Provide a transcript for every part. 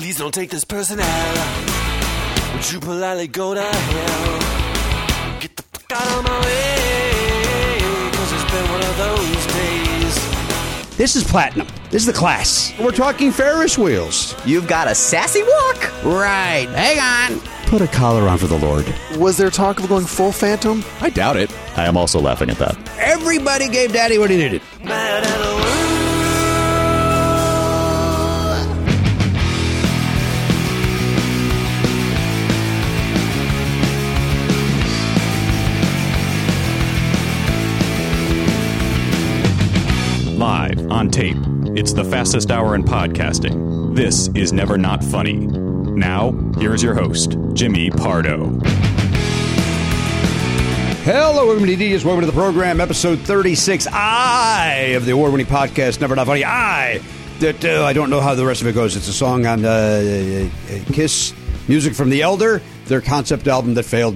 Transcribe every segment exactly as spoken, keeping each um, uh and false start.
Please don't take this person out. Would you politely go to hell? Get the fuck out of my way, cause it's been one of those days. This is Platinum. This is the class. We're talking Ferris wheels. You've got a sassy walk. Right. Hang on. Put a collar on for the Lord. Was there talk of going full Phantom? I doubt it. I am also laughing at that. Everybody gave Daddy what he needed. Mad at the world. Live on tape. It's the fastest hour in podcasting. This is Never Not Funny. Now, here's your host, Jimmy Pardo. Hello, everybody. D Ds. Welcome to the program, episode thirty-six. I of the award-winning podcast, Never Not Funny. I that uh, I don't know how the rest of it goes. It's a song on uh, Kiss, music from The Elder, their concept album that failed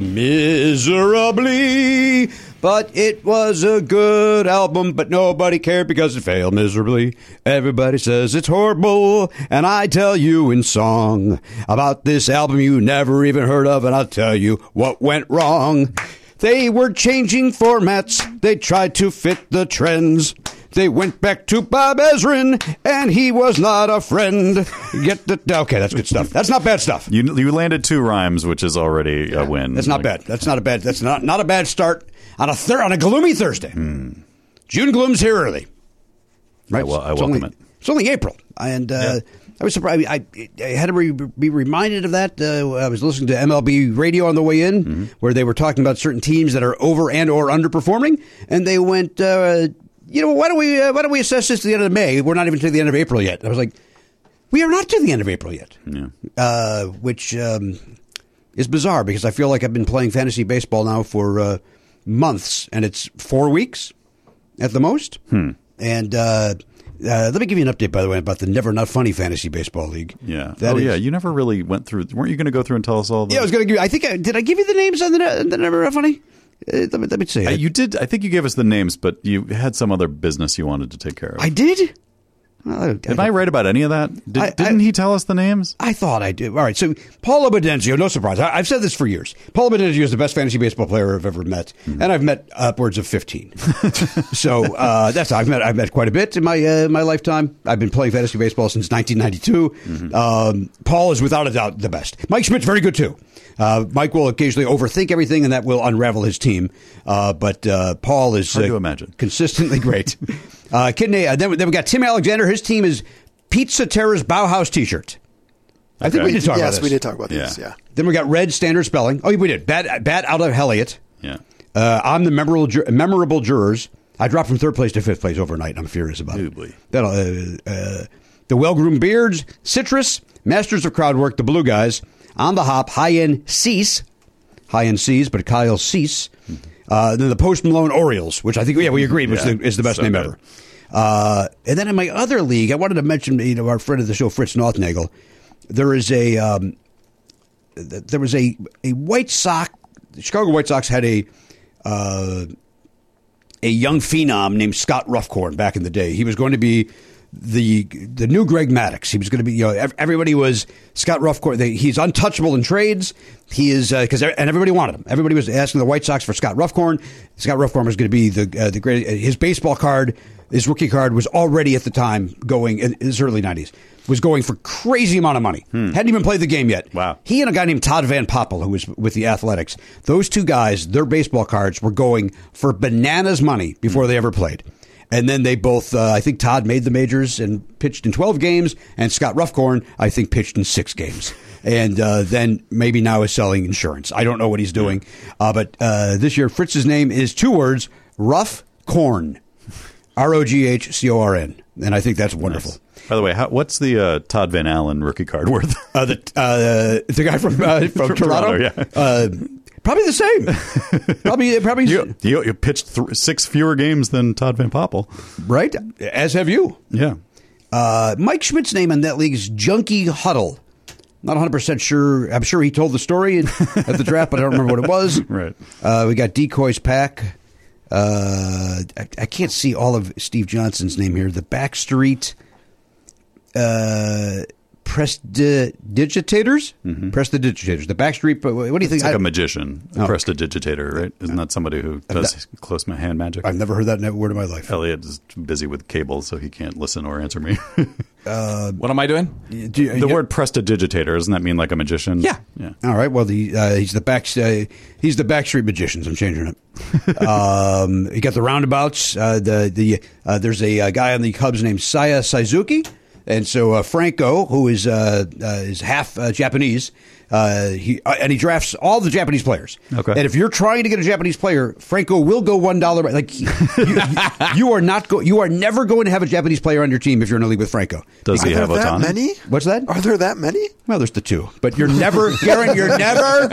miserably. But it was a good album, but nobody cared because it failed miserably. Everybody says it's horrible, and I tell you in song about this album you never even heard of, and I'll tell you what went wrong. They were changing formats. They tried to fit the trends. They went back to Bob Ezrin, and he was not a friend. Get the okay, that's good stuff. That's not bad stuff. You you landed two rhymes, which is already a win. That's not like, bad. That's not a bad. That's not not a bad start on a thir- on a gloomy Thursday. Hmm. June gloom's here early. Right. I, well, I it's welcome only, it. It's only April, and uh, yeah. I was surprised. I, I had to re- be reminded of that. Uh, I was listening to M L B radio on the way in, mm-hmm. where they were talking about certain teams that are over and or underperforming, and they went, uh, you know, why don't we uh, why don't we assess this to the end of May? We're not even to the end of April yet. And I was like, we are not to the end of April yet, yeah. uh, which um, is bizarre because I feel like I've been playing fantasy baseball now for uh, months, and it's four weeks at the most. Hmm. And uh, uh, let me give you an update, by the way, about the Never Not Funny Fantasy Baseball League. Yeah. That oh, is, yeah. You never really went through. Weren't you going to go through and tell us all the. Yeah, I was going to give you. I think I, did I give you the names on the, the Never Not Funny? Uh, let me let me see. Uh, you did. I think you gave us the names, but you had some other business you wanted to take care of. I did? Well, Am I, I right about any of that? Did, I, didn't I, he tell us the names? I thought I did. All right. So Paul Abadenzio, no surprise. I, I've said this for years. Paul Abadenzio is the best fantasy baseball player I've ever met, mm-hmm. and I've met upwards of fifteen. so uh, that's I've met I've met quite a bit in my uh, my lifetime. I've been playing fantasy baseball since nineteen ninety-two. Mm-hmm. Um, Paul is without a doubt the best. Mike Schmidt's very good too. Uh, Mike will occasionally overthink everything, and that will unravel his team. Uh, but uh, Paul is hard uh, to imagine. Consistently great. uh, Kidney. Uh, then, then we got Tim Alexander. His team is Pizza Terra's Bauhaus T-shirt. I think okay. we did talk yes, about this. Yes, we did talk about yeah. these, yeah. Then we got Red Standard Spelling. Oh, we did. Bat, bat out of Helliot. Yeah. Uh, I'm the memorable, ju- memorable jurors. I dropped from third place to fifth place overnight. I'm furious about it. That'll, uh, uh, the Well-Groomed Beards, Citrus, Masters of Crowd Work, the Blue Guys, On the Hop, High-End Cease, High-End Cease, but Kyle Cease. Mm-hmm. Uh, then the Post Malone Orioles, which I think, yeah, we agreed was yeah. the, is the best so name good. ever. Uh, and then in my other league, I wanted to mention, you know, our friend of the show, Fritz Nothnagel. There is a, um, there was a, a White Sox, the Chicago White Sox had a, uh, a young phenom named Scott Ruffcorn back in the day. He was going to be the the new Greg Maddux. He was going to be, you know, everybody was Scott Ruffcorn. They, he's untouchable in trades. He is because uh, and everybody wanted him. Everybody was asking the White Sox for Scott Ruffcorn. Scott Ruffcorn was going to be the uh, the great. His baseball card, his rookie card, was already at the time going in his early nineties. Was going for crazy amount of money. Hmm. Hadn't even played the game yet. Wow. He and a guy named Todd Van Poppel, who was with the Athletics. Those two guys, their baseball cards were going for bananas money before hmm. they ever played. And then they both, uh, I think Todd made the majors and pitched in twelve games, and Scott Ruffcorn, I think, pitched in six games. And uh, then maybe now is selling insurance. I don't know what he's doing. Uh, but uh, this year, Fritz's name is two words, Ruff Corn. R O G H C O R N. And I think that's wonderful. Nice. By the way, how, what's the uh, Todd Van Allen rookie card worth? uh, the, uh, the guy from, uh, from, from Toronto? Toronto, yeah. Uh, probably the same. probably, probably. You, you, you pitched th- six fewer games than Todd Van Poppel. Right? As have you. Yeah. Uh, Mike Schmidt's name on that league is Junkie Huddle. Not one hundred percent sure. I'm sure he told the story at the draft, but I don't remember what it was. Right. Uh, we got Decoy's Pack. Uh, I, I can't see all of Steve Johnson's name here. The Backstreet uh, Prestidigitators? Mm-hmm. Prestidigitators. The Backstreet. What do you think? It's like I, a magician, a oh. prestidigitator, right? Isn't that somebody who does that, close hand magic? I've never heard that word in my life. Elliot is busy with cables, so he can't listen or answer me. uh, what am I doing? Do you, the you, word prestidigitator, doesn't that mean like a magician? Yeah. yeah. All right. Well, the uh, he's the back. Uh, he's the Backstreet Magicians. I'm changing it. um, you got the roundabouts. Uh, the the uh, there's a, a guy on the Cubs named Saya Suzuki. And so uh, Franco, who is uh, uh, is half uh, Japanese, uh, he uh, and he drafts all the Japanese players. Okay. And if you're trying to get a Japanese player, Franco will go one dollar. Like you, you, you are not go, you are never going to have a Japanese player on your team if you're in a league with Franco. Does he have Are there that Otani? many? What's that? Are there that many? Well, there's the two, but you're never, Garen. You're never.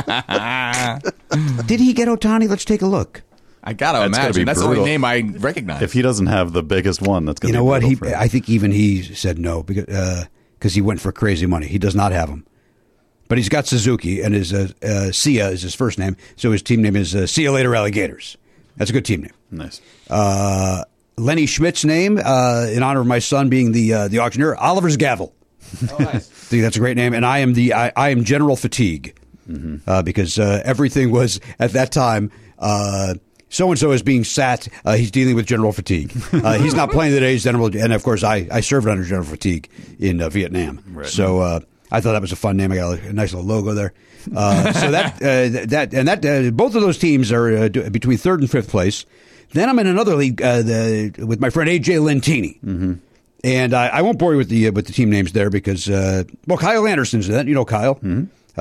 Did he get Otani? Let's take a look. I gotta that's imagine that's brutal. the only name I recognize. If he doesn't have the biggest one, that's going to you know be what he. for him. I think even he said no because uh, cause he went for crazy money. He does not have him, but he's got Suzuki and his uh, uh, Sia is his first name, so his team name is uh, See You Later Alligators. That's a good team name. Nice. Uh, Lenny Schmidt's name, uh, in honor of my son being the uh, the auctioneer, Oliver's Gavel. Oh, nice. I think that's a great name, and I am the I, I am General Fatigue mm-hmm. uh, because uh, everything was at that time. Uh, So and so is being sat. Uh, he's dealing with general fatigue. Uh, he's not playing today. He's general, and of course, I, I served under general fatigue in uh, Vietnam. Right. So uh, I thought that was a fun name. I got a nice little logo there. Uh, so that uh, that and that uh, both of those teams are uh, between third and fifth place. Then I'm in another league uh, the, with my friend A J Lentini, mm-hmm. and I, I won't bore you with the uh, with the team names there because uh, well, Kyle Anderson's in that. You know Kyle. Mm-hmm.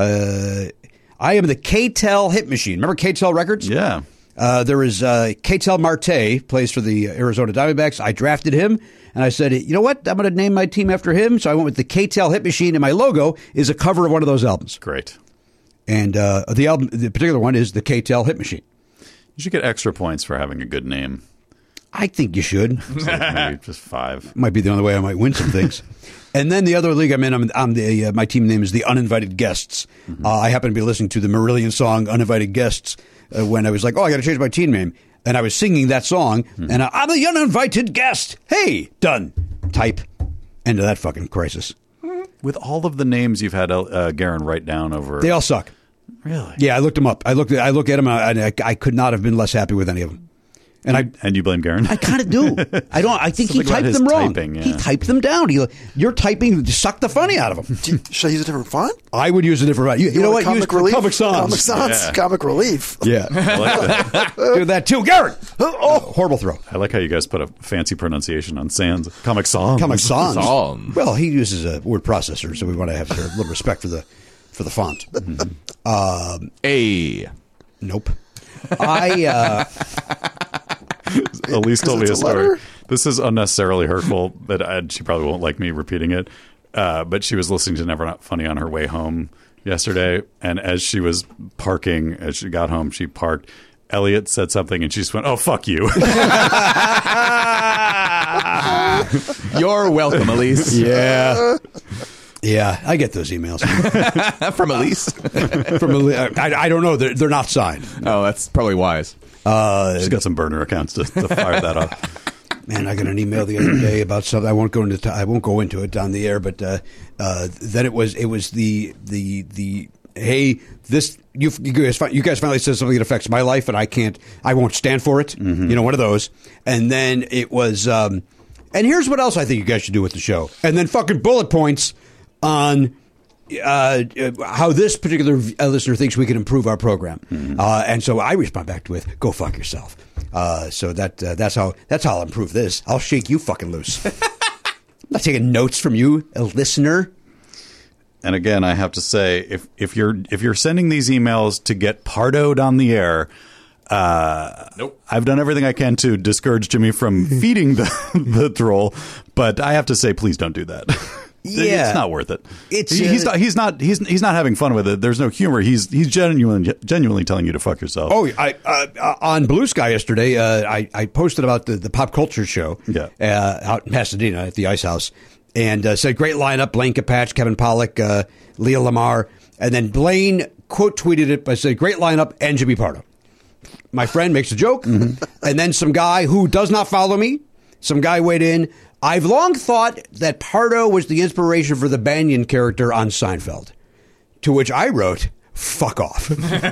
Uh, I am the K-Tel Hit Machine. Remember K-Tel Records? Yeah. Uh, there is uh, Ketel Marte, plays for the Arizona Diamondbacks. I drafted him, and I said, you know what? I'm going to name my team after him. So I went with the Ketel Hit Machine, and my logo is a cover of one of those albums. Great. And uh, the album, the particular one is the Ketel Hit Machine. You should get extra points for having a good name. I think you should. Like maybe just five. Might be the only way I might win some things. And then the other league I'm in, I'm, I'm the uh, my team name is the Uninvited Guests. Mm-hmm. Uh, I happen to be listening to the Marillion song Uninvited Guests. Uh, when I was like, oh, I got to change my team name. And I was singing that song, mm-hmm. and I, I'm the uninvited guest. Hey, done. Type. End of that fucking crisis. With all of the names you've had uh, Garen write down over... They all suck. Really? Yeah, I looked them up. I looked. I look at them, and I, I could not have been less happy with any of them. And I and you blame Garen? I kind of do. I don't. I think Something he typed them wrong. Typing, yeah. He typed them down. He, you're typing. Suck the funny out of them. Should I use a different font? I would use a different font. You, you, you know what? Comic use Relief. Comic Sans. Comic Sans. Yeah. Comic Relief. Yeah, I like that. do that too, Garen. Oh, horrible throw. I like how you guys put a fancy pronunciation on Sans. Comic Sans. Comic Sans. Sans. Well, he uses a word processor, so we want to have a little respect for the for the font. Mm-hmm. Um, A. Nope. I. Uh, Elise told me a story. Letter? This is unnecessarily hurtful, but I, she probably won't like me repeating it. Uh, but she was listening to Never Not Funny on her way home yesterday, and as she was parking, as she got home, she parked. Elliot said something, and she just went, "Oh, fuck you." You're welcome, Elise. yeah. Yeah, I get those emails From Elise. From Elise. I, I don't know. They're, they're not signed. Oh, that's probably wise. Uh, She's got some burner accounts to, to fire that off. Man, I got an email the other day about something. I won't go into. I won't go into it on the air, but uh, uh, then it was it was the the the hey this you you guys you guys finally said something that affects my life, and I can't. I won't stand for it. Mm-hmm. You know, one of those. And then it was. Um, and here's what else I think you guys should do with the show. And then fucking bullet points on. Uh, how this particular listener thinks we can improve our program, mm-hmm. uh, and so I respond back with "Go fuck yourself." Uh, so that uh, that's how that's how I'll improve this. I'll shake you fucking loose. I'm not taking notes from you, a listener. And again, I have to say, if if you're if you're sending these emails to get pardoed on the air, uh, nope. I've done everything I can to discourage Jimmy from feeding the the troll, but I have to say, please don't do that. Yeah, it's not worth it. It's he, uh, he's not. He's not. He's he's not having fun with it. There's no humor. He's he's genuinely genuinely telling you to fuck yourself. Oh, I uh, on Blue Sky yesterday, uh, I I posted about the, the pop culture show. Yeah. Uh, out in Pasadena at the Ice House, and uh, said great lineup: Blaine Capatch, Kevin Pollak, uh, Leah Lamar, and then Blaine quote tweeted it by saying great lineup and Jimmy Pardo. My friend makes a joke, mm-hmm. and then some guy who does not follow me some guy weighed in. I've long thought that Pardo was the inspiration for the Banyan character on Seinfeld. To which I wrote, fuck off.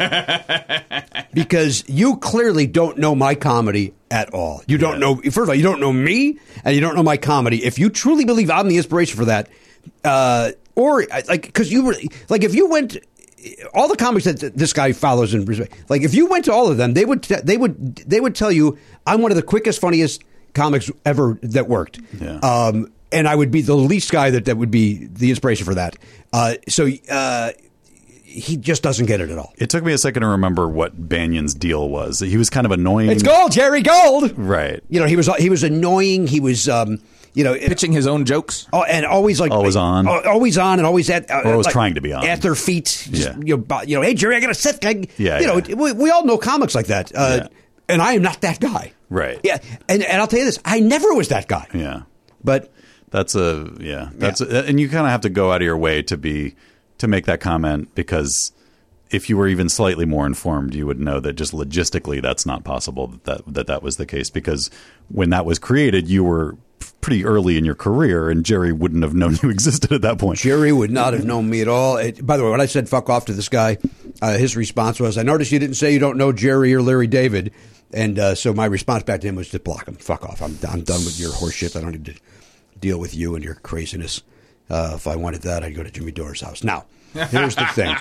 Because you clearly don't know my comedy at all. You don't yeah. know, first of all, you don't know me, and you don't know my comedy. If you truly believe I'm the inspiration for that, uh, or like, because you were, like, if you went, all the comics that this guy follows and like, if you went to all of them, they would, they would, they would tell you, I'm one of the quickest, funniest comics ever that worked. Yeah. Um, and I would be the least guy that, that would be the inspiration for that. Uh, so, uh, he just doesn't get it at all. It took me a second to remember what Banyan's deal was. He was kind of annoying. It's Gold, Jerry Gold. Right. You know, he was he was annoying. He was, um, you know, pitching his own jokes. Oh, and always like always on, always on, and always at, uh, or always like, trying to be on at their feet. Just, yeah. You know, you know, hey Jerry, I got a set. I, yeah. You know, yeah. we, we all know comics like that. Uh, yeah. And I am not that guy. Right. Yeah. And and I'll tell you this, I never was that guy. Yeah. But that's a yeah. That's yeah. A, and you kind of have to go out of your way to be to make that comment, because if you were even slightly more informed, you would know that just logistically that's not possible that that, that, that was the case, because when that was created, you were pretty early in your career, and Jerry wouldn't have known you existed at that point. Jerry would not have known me at all. It, by the way, when I said fuck off to this guy, uh, his response was, I noticed you didn't say you don't know Jerry or Larry David. And uh, so my response back to him was to block him. Fuck off. I'm, I'm done with your horse shit. I don't need to deal with you and your craziness. Uh, if I wanted that, I'd go to Jimmy Dore's house. Now, here's the thing.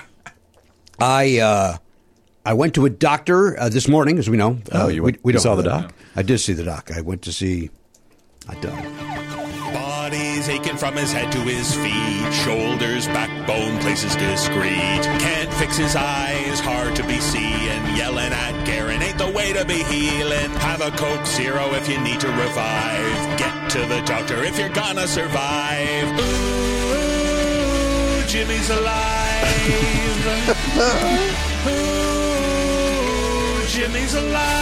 I uh, I went to a doctor uh, this morning, as we know. Oh, uh, you, we, went, we you don't saw know the that. doc? I did see the doc. I went to see a doc. Body's aching from his head to his feet. Shoulders, backbone, places discreet. Can't fix his eyes, hard to be seeing. Yelling at Garen ain't the way to be healing. Have a Coke Zero if you need to revive. Get to the doctor if you're gonna survive. Ooh, Jimmy's alive. Ooh, Jimmy's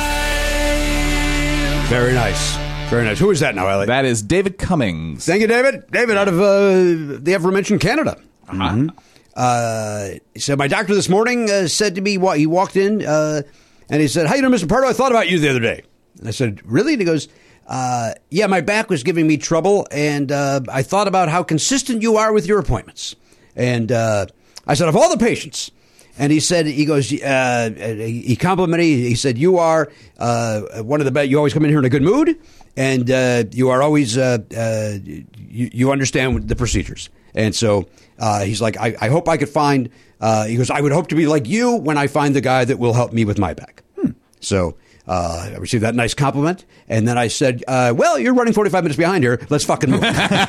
alive. Very nice. Very nice. Who is that now, Elliot? That is David Cummings. Thank you, David. David, out of uh, the aforementioned Canada. Uh-huh. Uh, so my doctor this morning uh, said to me, well, he walked in uh, and he said, how you doing, Mister Pardo? I thought about you the other day. And I said, really? And he goes, uh, yeah, my back was giving me trouble, and uh, I thought about how consistent you are with your appointments. And uh, I said, of all the patients. And he said, he goes, uh, he complimented me. He said, you are uh, one of the best. You always come in here in a good mood, and uh, you are always, uh, uh, you, you understand the procedures. And so uh, he's like, I, I hope I could find, uh, he goes, I would hope to be like you when I find the guy that will help me with my back. Hmm. So uh, I received that nice compliment. And then I said, uh, well, you're running forty-five minutes behind here. Let's fucking move.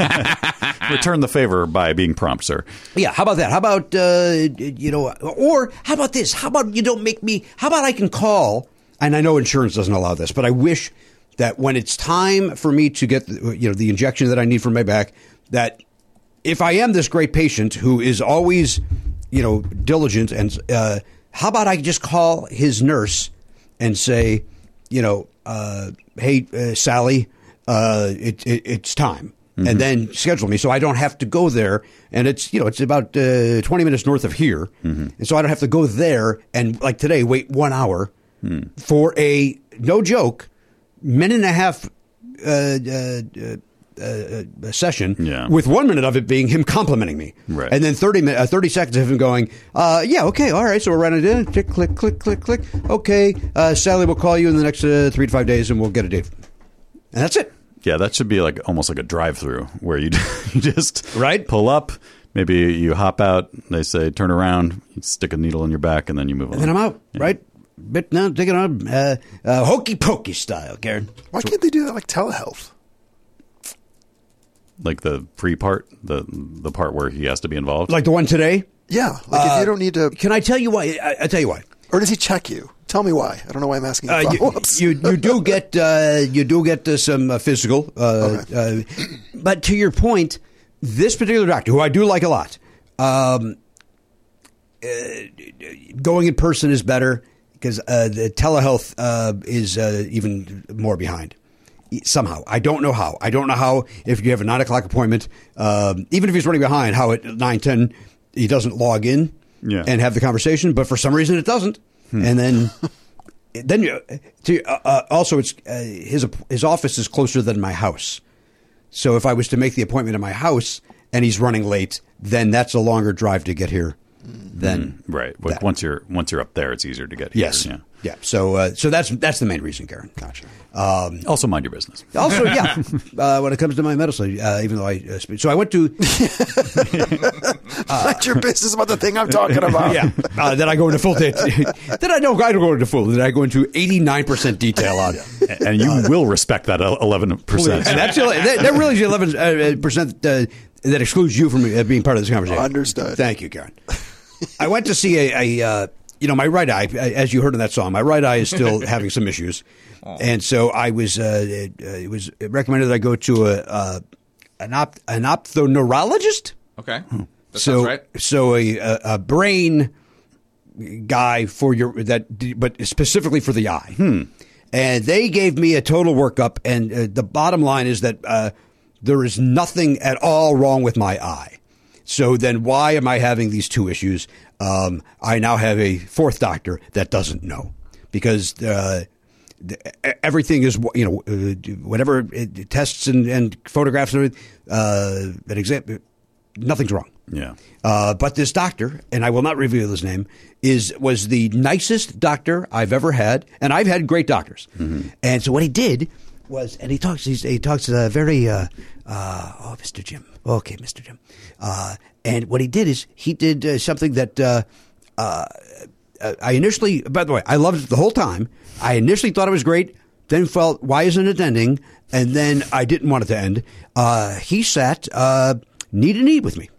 Return the favor by being prompt, sir. Yeah, how about that? How about, uh, you know, or how about this? How about you don't make me, how about I can call, and I know insurance doesn't allow this, but I wish that when it's time for me to get, the, you know, the injection that I need for my back, that if I am this great patient who is always, you know, diligent, and uh, how about I just call his nurse and say, you know, uh, hey, uh, Sally, uh, it, it, it's time. Mm-hmm. And then schedule me so I don't have to go there. And it's, you know, it's about uh, twenty minutes north of here. Mm-hmm. And so I don't have to go there and, like today, wait one hour mm. for a, no joke, minute and a half uh, uh, uh, uh, session, yeah. with one minute of it being him complimenting me. Right. And then thirty, uh, thirty seconds of him going, uh, yeah, okay, all right, so we're running it. Click, click, click, click, click. Okay, uh, Sally will call you in the next uh, three to five days and we'll get a date. And that's it. Yeah, that should be like almost like a drive-through where you, you just right? pull up, maybe you hop out, they say turn around, you stick a needle in your back, and then you move on. And then I'm out, yeah. right? But now taking on uh, uh, hokey pokey style, Garen. Why can't they do that like telehealth? Like the pre part, the the part where he has to be involved, like the one today. Yeah, like uh, if you don't need to. Can I tell you why? I, I tell you why. Or does he check you? Tell me why. I don't know why I'm asking you uh, follow-ups. You, you, you do get uh, you do get uh, some uh, physical, uh, okay. uh, but to your point, this particular doctor, who I do like a lot, um, uh, going in person is better because uh, the telehealth uh, is uh, even more behind. Somehow, I don't know how. I don't know how if you have a nine o'clock appointment, um, even if he's running behind, how at nine ten he doesn't log in yeah. and have the conversation. But for some reason, it doesn't. Hmm. And then then you, to, uh, uh, also it's uh, his his office is closer than my house. So if I was to make the appointment at my house and he's running late, then that's a longer drive to get here. Than mm, right. Like that. once you're once you're up there, it's easier to get here. Yes. Yeah. Yeah. So uh, so that's that's the main reason, Karen. Gotcha. Um, Also, mind your business. Also, yeah, uh, when it comes to my medicine, uh, even though I uh, speak. So I went to. Mind your business about the thing I'm talking about. Yeah. Uh, then I go into full detail. Then I don't, I don't go into full. Then I go into eighty-nine percent detail on it. And you will respect that eleven percent. And that's the, that, that really is the eleven percent uh, that excludes you from uh, being part of this conversation. Understood. Thank you, Karen. I went to see a, a uh, you know, my right eye, as you heard in that song, my right eye is still having some issues. Oh. And so I was, uh, it, uh, it was recommended that I go to a, uh, an, op- an ophthalmologist. Okay. That so, sounds right. So a, a, a brain guy for your, that, but specifically for the eye. Hmm. And they gave me a total workup. And uh, the bottom line is that uh, there is nothing at all wrong with my eye. So then why am I having these two issues? Um, I now have a fourth doctor that doesn't know because uh, everything is, you know, uh, whatever it, tests and, and photographs and everything, uh, an exam, nothing's wrong. Yeah. Uh, but this doctor, and I will not reveal his name, is was the nicest doctor I've ever had, and I've had great doctors. Mm-hmm. And so what he did was, and he talks, he's, he talks uh, very, uh, uh, oh, Mister Jim. Okay, Mister Jim. Uh, and what he did is he did uh, something that uh, uh, I initially, by the way, I loved it the whole time. I initially thought it was great, then felt, why isn't it ending? And then I didn't want it to end. Uh, he sat uh, knee to knee with me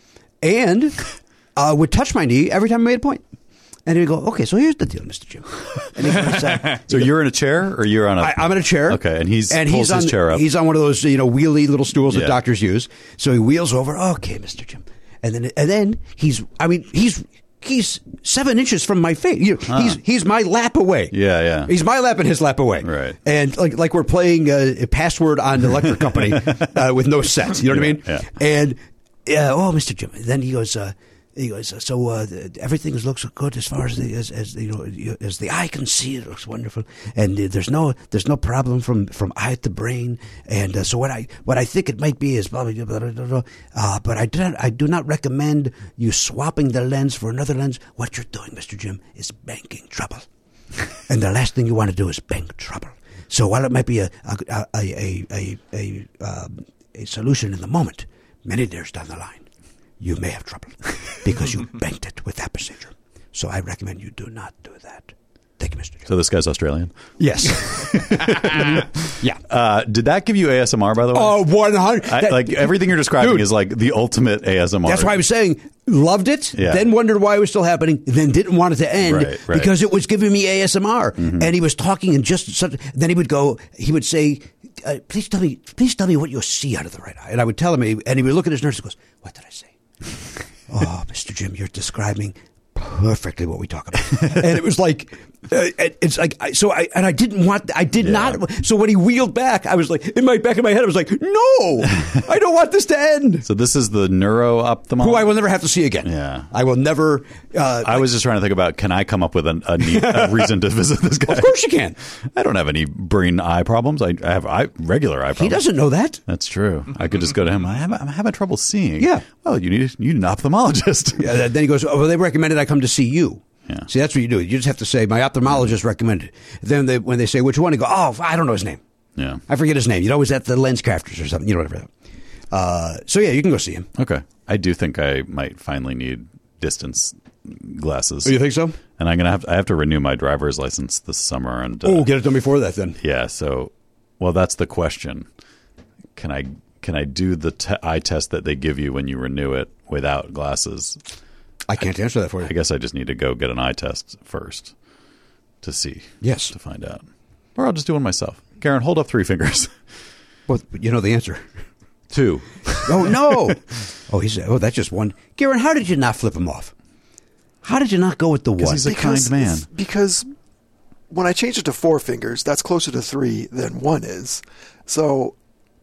and uh, would touch my knee every time I made a point. And he'd go, okay, so here's the deal, Mister Jim. And he goes, uh, so you're in a chair or you're on a... I, I'm in a chair. Okay, and he's and pulls he's on, his chair up. He's on one of those, you know, wheelie little stools Yeah. that doctors use. So he wheels over, okay, Mister Jim. And then and then he's, I mean, he's he's seven inches from my face. You know, Huh. He's he's my lap away. Yeah, yeah. He's my lap and his lap away. Right. And like like we're playing uh, a password on the electric company uh, with no sets. You know what I mean? Yeah. And, uh, oh, Mister Jim. And then he goes, uh, He goes, so uh, everything looks good as far as the as, as you know as the eye can see. It looks wonderful, and uh, there's no there's no problem from, from eye to brain. And uh, so what I what I think it might be is probably, uh, but I do not I do not recommend you swapping the lens for another lens. What you're doing, Mister Jim, is banking trouble, and the last thing you want to do is bank trouble. So while it might be a a a a a, a, um, a solution in the moment, many years down the line, you may have trouble because you banked it with that procedure. So I recommend you do not do that. Thank you, Mister Jones. So this guy's Australian? Yes. Yeah. Uh, did that give you A S M R, by the way? Oh, one hundred. I, like everything you're describing Dude. is like the ultimate A S M R. That's why I was saying, loved it, Yeah. then wondered why it was still happening, then didn't want it to end Right, right. because it was giving me A S M R. Mm-hmm. And he was talking and just such, then he would go, he would say, uh, please tell me, please tell me what you see out of the right eye. And I would tell him, and he would look at his nurse and goes, what did I say? Oh, Mister Jim, you're describing perfectly what we talk about. And it was like, uh, it's like, I- so I, and I didn't want, I did Yeah. not. So when he wheeled back, I was like, in my back of my head, I was like, no, I don't want this to end. So this is the neuro ophthalmologist? Who I will never have to see again. Yeah. I will never. Uh, I was just trying to think about, can I come up with an, a, neat, a reason to visit this guy? Of course you can. I don't have any brain eye problems. I, I have eye, regular eye problems. He doesn't know that. That's true. I could just go to him. I have, I'm having trouble seeing. Yeah. Well, you need, you need an ophthalmologist. Yeah, then he goes, oh, well, they recommended I come to see you. Yeah. See, that's what you do. You just have to say, my ophthalmologist recommended. Then they, when they say, which one, you go, oh, I don't know his name. Yeah. I forget his name. You know, he's at the Lens Crafters or something. You know, whatever. Uh, so, yeah, you can go see him. Okay. I do think I might finally need distance glasses. Oh, you think so? And I'm gonna have I have to renew my driver's license this summer. And uh, Oh, get it done before that then. yeah. So, well, that's the question. Can I can I do the te- eye test that they give you when you renew it without glasses? I can't answer that for you. I guess I just need to go get an eye test first to see. Yes. To find out. Or I'll just do one myself. Karen, hold up three fingers. Well, you know the answer. Two. Oh, no. Oh, he said, oh, that's just one. Garen, how did you not flip him off? How did you not go with the one? he's a kind man. Because when I changed it to four fingers, that's closer to three than one is. So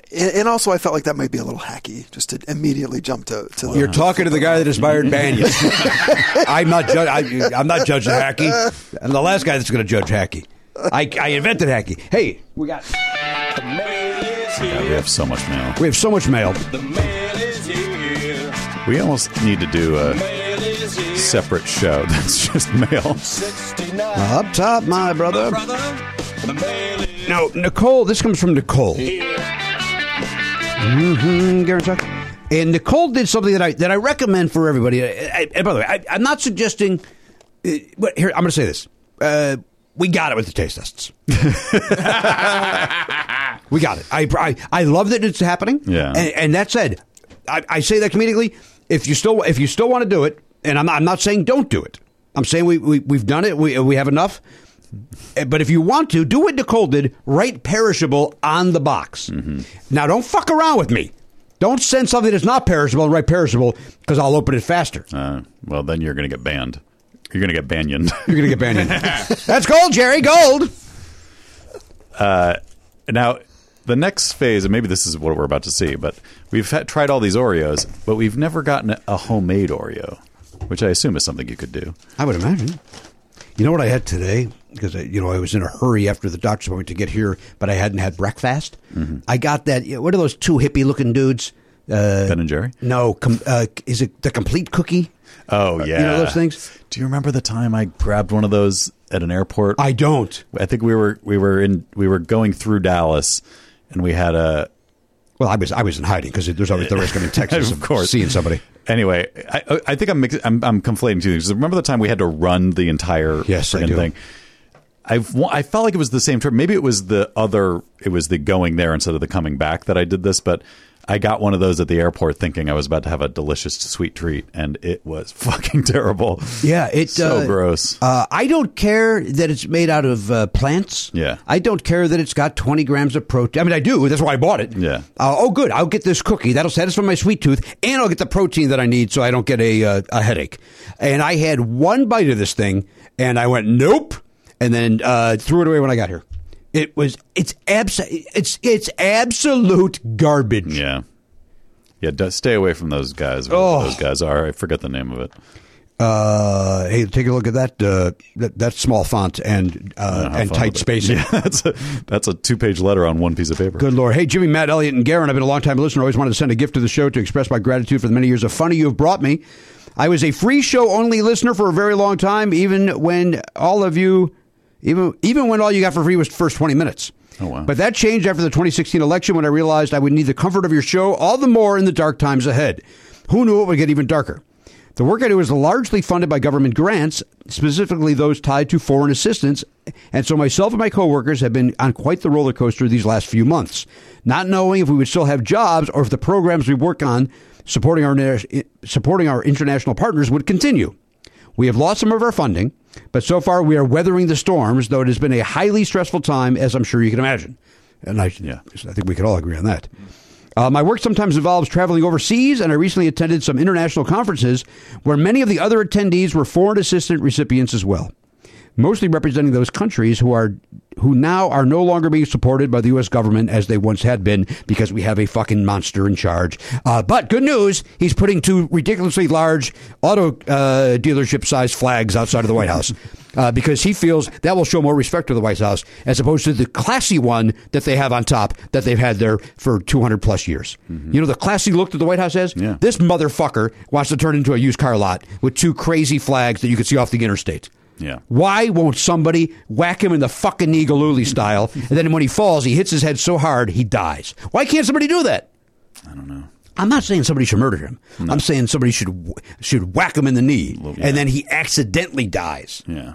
And, and also, I felt like that might be a little hacky, just to immediately jump to. to the, You're talking to the guy that inspired Banyan. I'm not. Ju- I, I'm not judging hacky. I'm the last guy that's going to judge hacky. I, I invented hacky. Hey, we got. God, we have so much mail. We have so much mail. We almost need to do a separate show that's just mail. Up top, my brother. No, Nicole. This comes from Nicole. Mm-hmm, Garen, and Nicole did something that I that I recommend for everybody. I, I, and by the way, I, I'm not suggesting. Uh, but here, I'm going to say this. Uh, we got it with the taste tests. We got it. I, I I love that it's happening. Yeah. And, and that said, I, I say that comedically. If you still if you still want to do it, and I'm not, I'm not saying don't do it. I'm saying we, we we've done it. We we have enough. But if you want to, do what Nicole did, write perishable on the box. Mm-hmm. Now, don't fuck around with me. Don't send something that's not perishable and write perishable, because I'll open it faster. Uh, well, then you're going to get banned. You're going to get banyaned. You're going to get banyaned. That's gold, Jerry, gold. Uh, now, the next phase, and maybe this is what we're about to see, but we've had, tried all these Oreos, but we've never gotten a homemade Oreo, which I assume is something you could do. I would imagine. You know what I had today? Because, you know, I was in a hurry after the doctor's appointment to get here, but I hadn't had breakfast. Mm-hmm. I got that. You know, what are those two hippie-looking dudes? Uh, Ben and Jerry? No. Com- uh, is it the Complete Cookie? Oh, yeah. You know those things? Do you remember the time I grabbed one of those at an airport? I don't. I think we were we were in we were going through Dallas, and we had a. Well, I was I was in hiding because there's always the risk of in Texas of course seeing somebody. Anyway, I, I think I'm, mix, I'm I'm conflating two things. Remember the time we had to run the entire yes, I do. thing? I've, I felt like it was the same trip. Maybe it was the other. It was the going there instead of the coming back that I did this, but. I got one of those at the airport thinking I was about to have a delicious sweet treat, and it was fucking terrible. Yeah, it's so uh, gross. Uh, I don't care that it's made out of uh, plants. Yeah. I don't care that it's got twenty grams of protein. I mean, I do. That's why I bought it. Yeah. Uh, oh, good. I'll get this cookie. That'll satisfy my sweet tooth, and I'll get the protein that I need so I don't get a uh, a headache. And I had one bite of this thing, and I went, nope, and then uh, threw it away when I got here. It was it's abs- it's it's absolute garbage. Yeah, yeah. Do, stay away from those guys. Oh. Those guys are. I forget the name of it. Uh, hey, take a look at that. Uh, that, that small font and uh, and tight spacing. Yeah, that's a that's a two page letter on one piece of paper. Good Lord. Hey, Jimmy, Matt, Elliott, and Garen. I've been a long time listener. Always wanted to send a gift to the show to express my gratitude for the many years of funny you've brought me. I was a free show only listener for a very long time, even when all of you. Even even when all you got for free was the first twenty minutes. Oh, wow. But that changed after the twenty sixteen election when I realized I would need the comfort of your show all the more in the dark times ahead. Who knew it would get even darker? The work I do is largely funded by government grants, specifically those tied to foreign assistance, and so myself and my coworkers have been on quite the roller coaster these last few months, not knowing if we would still have jobs or if the programs we work on supporting our supporting our international partners would continue. We have lost some of our funding, but so far we are weathering the storms, though it has been a highly stressful time, as I'm sure you can imagine. And I, yeah. I think we could all agree on that. Uh, my work sometimes involves traveling overseas, and I recently attended some international conferences where many of the other attendees were foreign assistance recipients as well, mostly representing those countries who are who now are no longer being supported by the U S government as they once had been because we have a fucking monster in charge. Uh, but good news, he's putting two ridiculously large auto uh, dealership-sized flags outside of the White House uh, because he feels that will show more respect to the White House as opposed to the classy one that they have on top that they've had there for two hundred plus years. Mm-hmm. You know the classy look that the White House has? Yeah. This motherfucker wants to turn it into a used car lot with two crazy flags that you can see off the interstate. Yeah. Why won't somebody whack him in the fucking knee Galooly style, and then when he falls, he hits his head so hard he dies? Why can't somebody do that? I don't know. I'm not saying somebody should murder him. No. I'm saying somebody should should whack him in the knee, yeah. and then he accidentally dies. Yeah.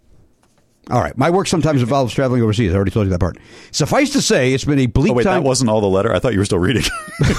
All right. My work sometimes involves traveling overseas. I already told you that part. Suffice to say, it's been a bleak oh, wait, time. That wasn't all the letter? I thought you were still reading.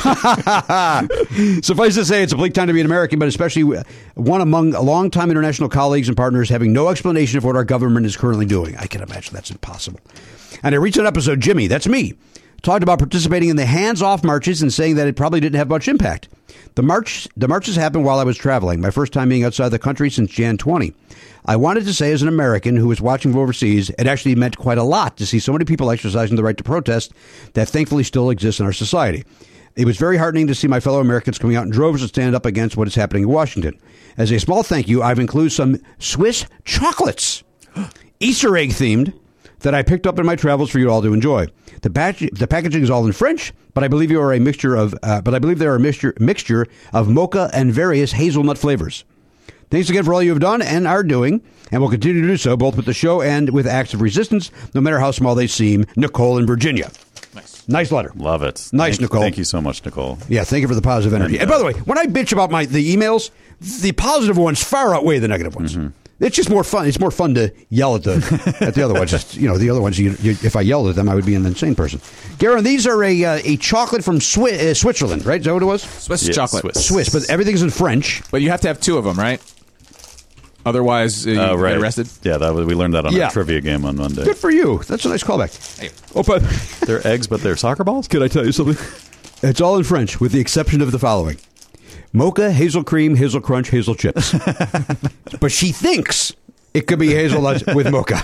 Suffice to say, it's a bleak time to be an American, but especially one among longtime international colleagues and partners having no explanation of what our government is currently doing. I can imagine that's impossible. And I reached an episode, Jimmy, that's me. talked about participating in the hands-off marches and saying that it probably didn't have much impact. The march, the marches happened while I was traveling, my first time being outside the country since January twentieth. I wanted to say, as an American who was watching from overseas, it actually meant quite a lot to see so many people exercising the right to protest that thankfully still exists in our society. It was very heartening to see my fellow Americans coming out in droves to stand up against what is happening in Washington. As a small thank you, I've included some Swiss chocolates, Easter egg themed, that I picked up in my travels for you all to enjoy. The, batch, the packaging is all in French, but I believe you are a mixture of. Uh, but I believe they are a mixture mixture of mocha and various hazelnut flavors. Thanks again for all you have done and are doing, and will continue to do so, both with the show and with acts of resistance, no matter how small they seem. Nicole in Virginia. Nice, nice letter. Love it. Nice, thank, Nicole. Thank you so much, Nicole. Yeah, thank you for the positive energy. And, uh, and by the way, when I bitch about my the emails, the positive ones far outweigh the negative ones. Mm-hmm. It's just more fun. It's more fun to yell at the at the other ones. Just, you know, the other ones. You, you, if I yelled at them, I would be an insane person. Garen, these are a uh, a chocolate from Swi- uh, Switzerland, right? Is that what it was? Swiss Yeah, chocolate. Swiss. Swiss, but everything's in French. But you have to have two of them, right? Otherwise, uh, you Uh, right. get arrested. Yeah, that was, we learned that on Yeah. our trivia game on Monday. Good for you. That's a nice callback. Hey. Oh, but They're eggs, but they're soccer balls? can I tell you something? It's all in French, with the exception of the following: mocha, hazel cream, hazel crunch, hazel chips. But she thinks it could be hazelnut with mocha.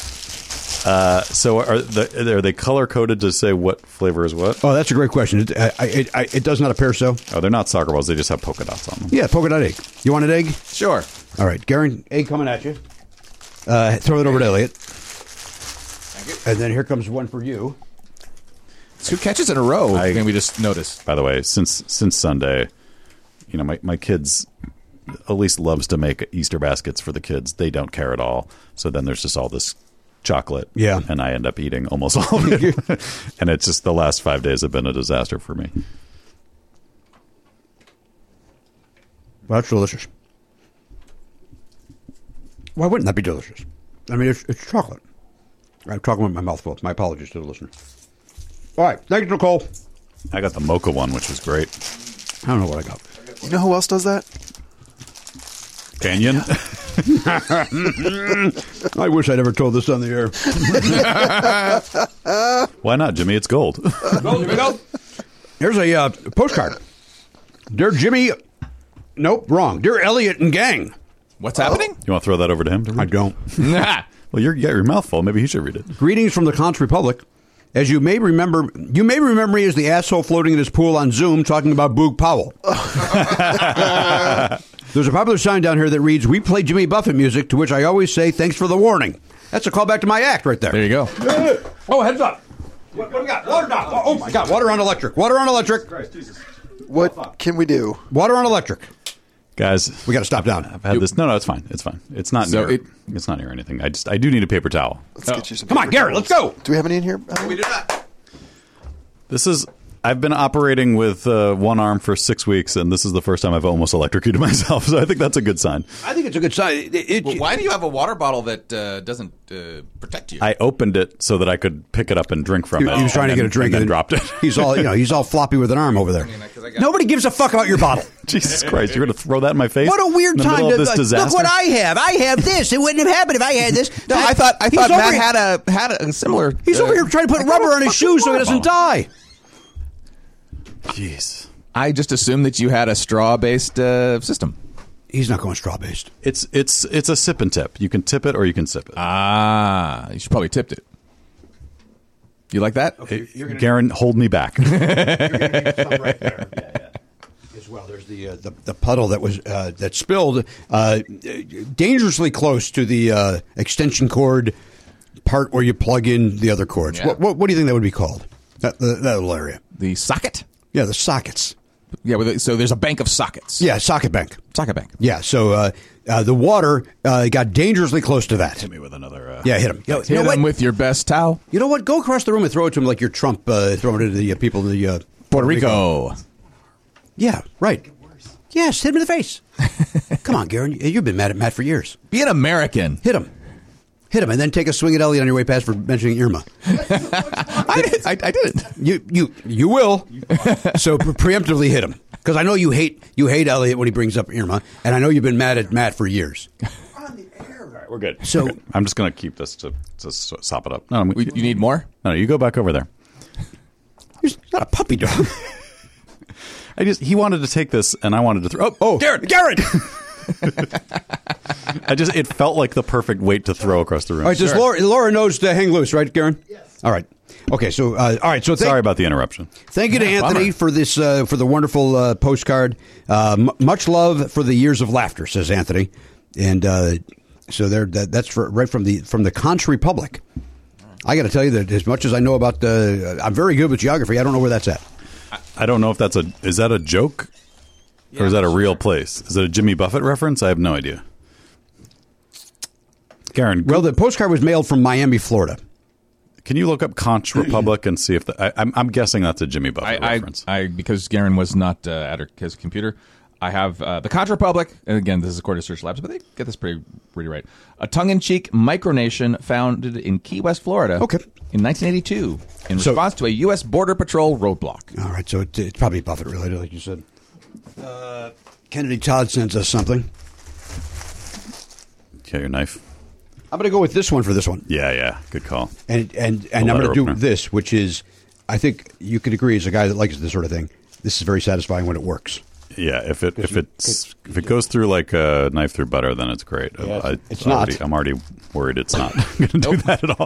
Uh, so are, the, are they color-coded to say what flavor is what? Oh, that's a great question. It, I, it, I, it does not appear so. Oh, they're not soccer balls. They just have polka dots on them. Yeah, polka dot egg. You want an egg? Sure. All right, Garen, egg coming at you. Uh, throw it over to Elliot. Thank you. And then here comes one for you. Two catches in a row. I- I think we just noticed. By the way, since since Sunday, you know, my, my kids, Elise loves to make Easter baskets for the kids. They don't care at all. So then there's just all this chocolate. Yeah. And I end up eating almost all of it. And it's just the last five days have been a disaster for me. Well, that's delicious. Why wouldn't that be delicious? I mean, it's, it's chocolate. I'm talking with my mouth full. My apologies to the listener. All right. Thank you, Nicole. I got the mocha one, which was great. I don't know what I got. You know who else does that? Canyon? I wish I'd ever told this on the air. Why not, Jimmy? It's gold. Well, here we go. Here's a uh, postcard. Dear Jimmy. Nope, wrong. Dear Elliot and gang. What's happening? You want to throw that over to him? To I read? don't. Nah. Well, you're, you got your mouth full. Maybe he should read it. Greetings from the Conch Republic. As you may remember, you may remember me as the asshole floating in his pool on Zoom talking about Boog Powell. There's a popular sign down here that reads, "We play Jimmy Buffett music," to which I always say, "Thanks for the warning." That's a callback to my act right there. There you go. Oh, heads up. What, what do we got? Water down. Oh, oh, my God. Water on electric. Water on electric. What can we do? Water on electric. Guys, We got to stop down. I've had this. No, no, it's fine. It's fine. It's not So near. it- it's not near anything. I just I do need a paper towel. Let's get you some. Come on, paper Garrett, towels. let's go. Do we have any in here? We do not. This is. I've been operating with uh, one arm for six weeks, and this is the first time I've almost electrocuted myself. So I think that's a good sign. I think it's a good sign. It, it, Well, why do you have a water bottle that uh, doesn't uh, protect you? I opened it so that I could pick it up and drink from He, it. he was trying to and get a then- drink and then and dropped it. He's all, you know, he's all floppy with an arm over there. mean, 'cause I got- Nobody gives a fuck about your bottle. Jesus Christ! You're going to throw that in my face? What a weird in the time middle to of this like, disaster? look what I have. I have this. It wouldn't have happened if I had this. No, I thought I He's thought over Matt here- had a had a similar. He's uh, over here trying to put I got rubber a on his fucking shoes so he water doesn't bottle. die. Jeez. I just assumed that you had a straw based uh, system. He's not going straw based. It's it's it's a sip and tip. You can tip it or you can sip it. Ah, you should probably tipped it. You like that? Garen, hold me back. right there. Yeah, yeah. As well, there's the, uh, the the puddle that was uh, that spilled uh, dangerously close to the uh, extension cord part where you plug in the other cords. Yeah. What, what what do you think that would be called? That that, that little area. The socket? Yeah, the sockets. Yeah, with it- so there's a bank of sockets. Yeah, socket bank. Socket bank. Yeah, so uh, uh, the water uh, got dangerously close to that. Hit me with another. Uh, Yeah, hit him. You know, you Hit know what? them with your best towel. You know what? Go across the room and throw it to him like you're Trump uh, throwing it to the uh, people in the uh, Puerto Rico. Yeah, right. Yes, hit him in the face. Come on, Garen. You've been mad at Matt for years. Be an American. Hit him. Hit him, and then take a swing at Elliot on your way past for mentioning Irma. I, did, I, I didn't. You you you will. So pre- preemptively hit him because I know you hate you hate Elliot when he brings up Irma, and I know you've been mad at Matt for years. All right, we're good. So- We're good. I'm just going to keep this to, to sop it up. No, I'm- We- You need more? no, you go back over there. He's not a puppy dog. I just he wanted to take this, and I wanted to throw. Oh, Oh, Garrett! Garrett! I just it felt like the perfect weight to throw across the room. All right, does Laura, Laura knows to hang loose, right, Garen? Yes. All right. Okay, so uh, all right, so thank, Sorry about the interruption. Thank you to Yeah, Anthony bummer. for this uh, for the wonderful uh, postcard. Uh, m- much love for the years of laughter, says Anthony, and uh, so there that, that's for, right from the from the Conch Republic. I got to tell you that as much as I know about the, I'm very good with geography. I don't know where that's at. I don't know if that's a is that a joke or is that a real place? Is it a Jimmy Buffett reference? I have no idea. Karen, Well, the postcard was mailed from Miami, Florida. can you look up Conch Republic and see if the, I, I'm, I'm guessing that's a Jimmy Buffett I, reference. I, I because Garen was not uh, at her, his computer. I have uh, the Conch Republic, and again, this is according to Search Labs, but they get this pretty pretty right. A tongue-in-cheek micronation founded in Key West, Florida, Okay. in nineteen eighty-two, in So- response to a U S Border Patrol roadblock. All right, so it, it's probably Buffett related, like you said. Uh, Kennedy Todd sends us something. Okay, your knife. I'm going to go with this one for this one. Yeah, yeah, good call. And and, and A I'm going to letter do opener. this, which is, I think you could agree as a guy that likes this sort of thing, this is very satisfying when it works. Yeah, if it if it's if it goes through like a knife through butter, then it's great. Yeah, it's- I, it's already, not. I'm already worried it's not going to do that at all.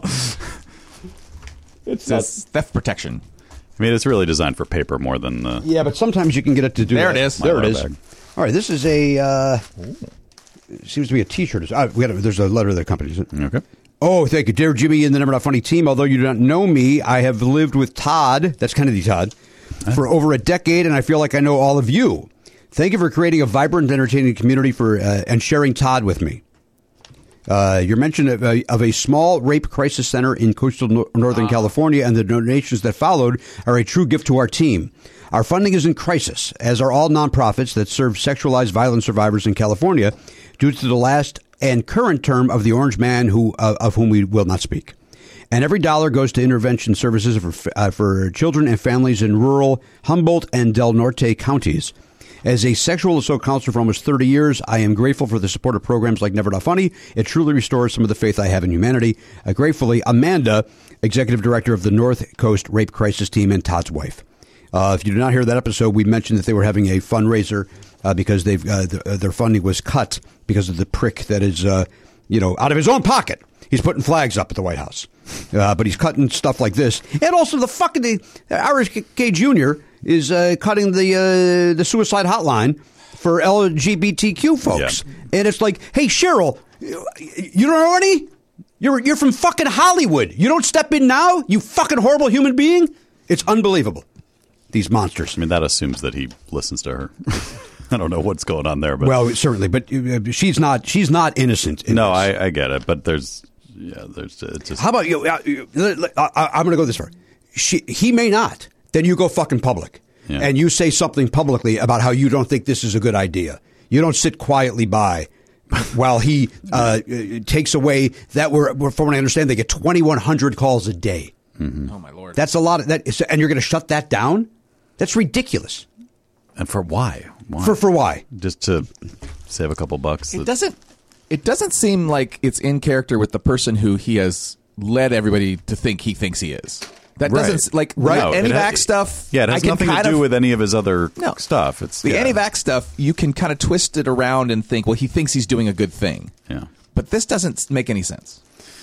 It says theft protection. I mean, it's really designed for paper more than the. Yeah, but sometimes you can get it to do There that. it is. There My it is. bag. All right, this is a, uh, it seems to be a T-shirt. Uh, we got a, there's a letter of the company. Is it? Okay. Oh, thank you. Dear Jimmy and the Never Not Funny team, although you do not know me, I have lived with Todd, that's Kennedy Todd, for over a decade, and I feel like I know all of you. Thank you for creating a vibrant, entertaining community for uh, and sharing Todd with me. Uh, your mention of a, of a small rape crisis center in coastal no- Northern California and the donations that followed are a true gift to our team. Our funding is in crisis, as are all nonprofits that serve sexualized violence survivors in California due to the last and current term of the Orange Man, who uh, of whom we will not speak. And every dollar goes to intervention services for uh, for children and families in rural Humboldt and Del Norte counties. As a sexual assault counselor for almost thirty years, I am grateful for the support of programs like Never Not Funny. It truly restores some of the faith I have in humanity. Uh, gratefully, Amanda, Executive Director of the North Coast Rape Crisis Team, and Todd's wife. Uh, if you did not hear that episode, we mentioned that they were having a fundraiser uh, because they've uh, th- uh, their funding was cut because of the prick that is, uh, you know, out of his own pocket. He's putting flags up at the White House, uh, but he's cutting stuff like this, and also the fucking the, Irish K Junior is uh, cutting the uh, the suicide hotline for L G B T Q folks, Yeah. and it's like, hey Cheryl, you you don't know any? You're you're from fucking Hollywood. You don't step in now, you fucking horrible human being. It's unbelievable. These monsters. I mean, that assumes that he listens to her. I don't know what's going on there, but Well, certainly, but uh, she's not. She's not innocent. In no, this. I, I get it. But there's, yeah, there's it's just. How about you? Uh, you- I, I, I'm going to go this far. She, he may not. Then you go fucking public, Yeah. and you say something publicly about how you don't think this is a good idea. You don't sit quietly by while he uh, takes away that. We're, from what I understand, they get twenty-one hundred calls a day. Mm-hmm. Oh my lord! That's a lot. Of, that is, and you're going to shut that down? That's ridiculous. And for why? Why? For for why? Just to save a couple bucks. It that- doesn't. It doesn't seem like it's in character with the person who he has led everybody to think he thinks he is. That Right. doesn't like Right. the No, it anti-vax has- stuff. Yeah, it I has can nothing to kind do of- with any of his other No. stuff. It's the yeah. anti-vax stuff. You can kind of twist it around and think, well, he thinks he's doing a good thing. Yeah. But this doesn't make any sense.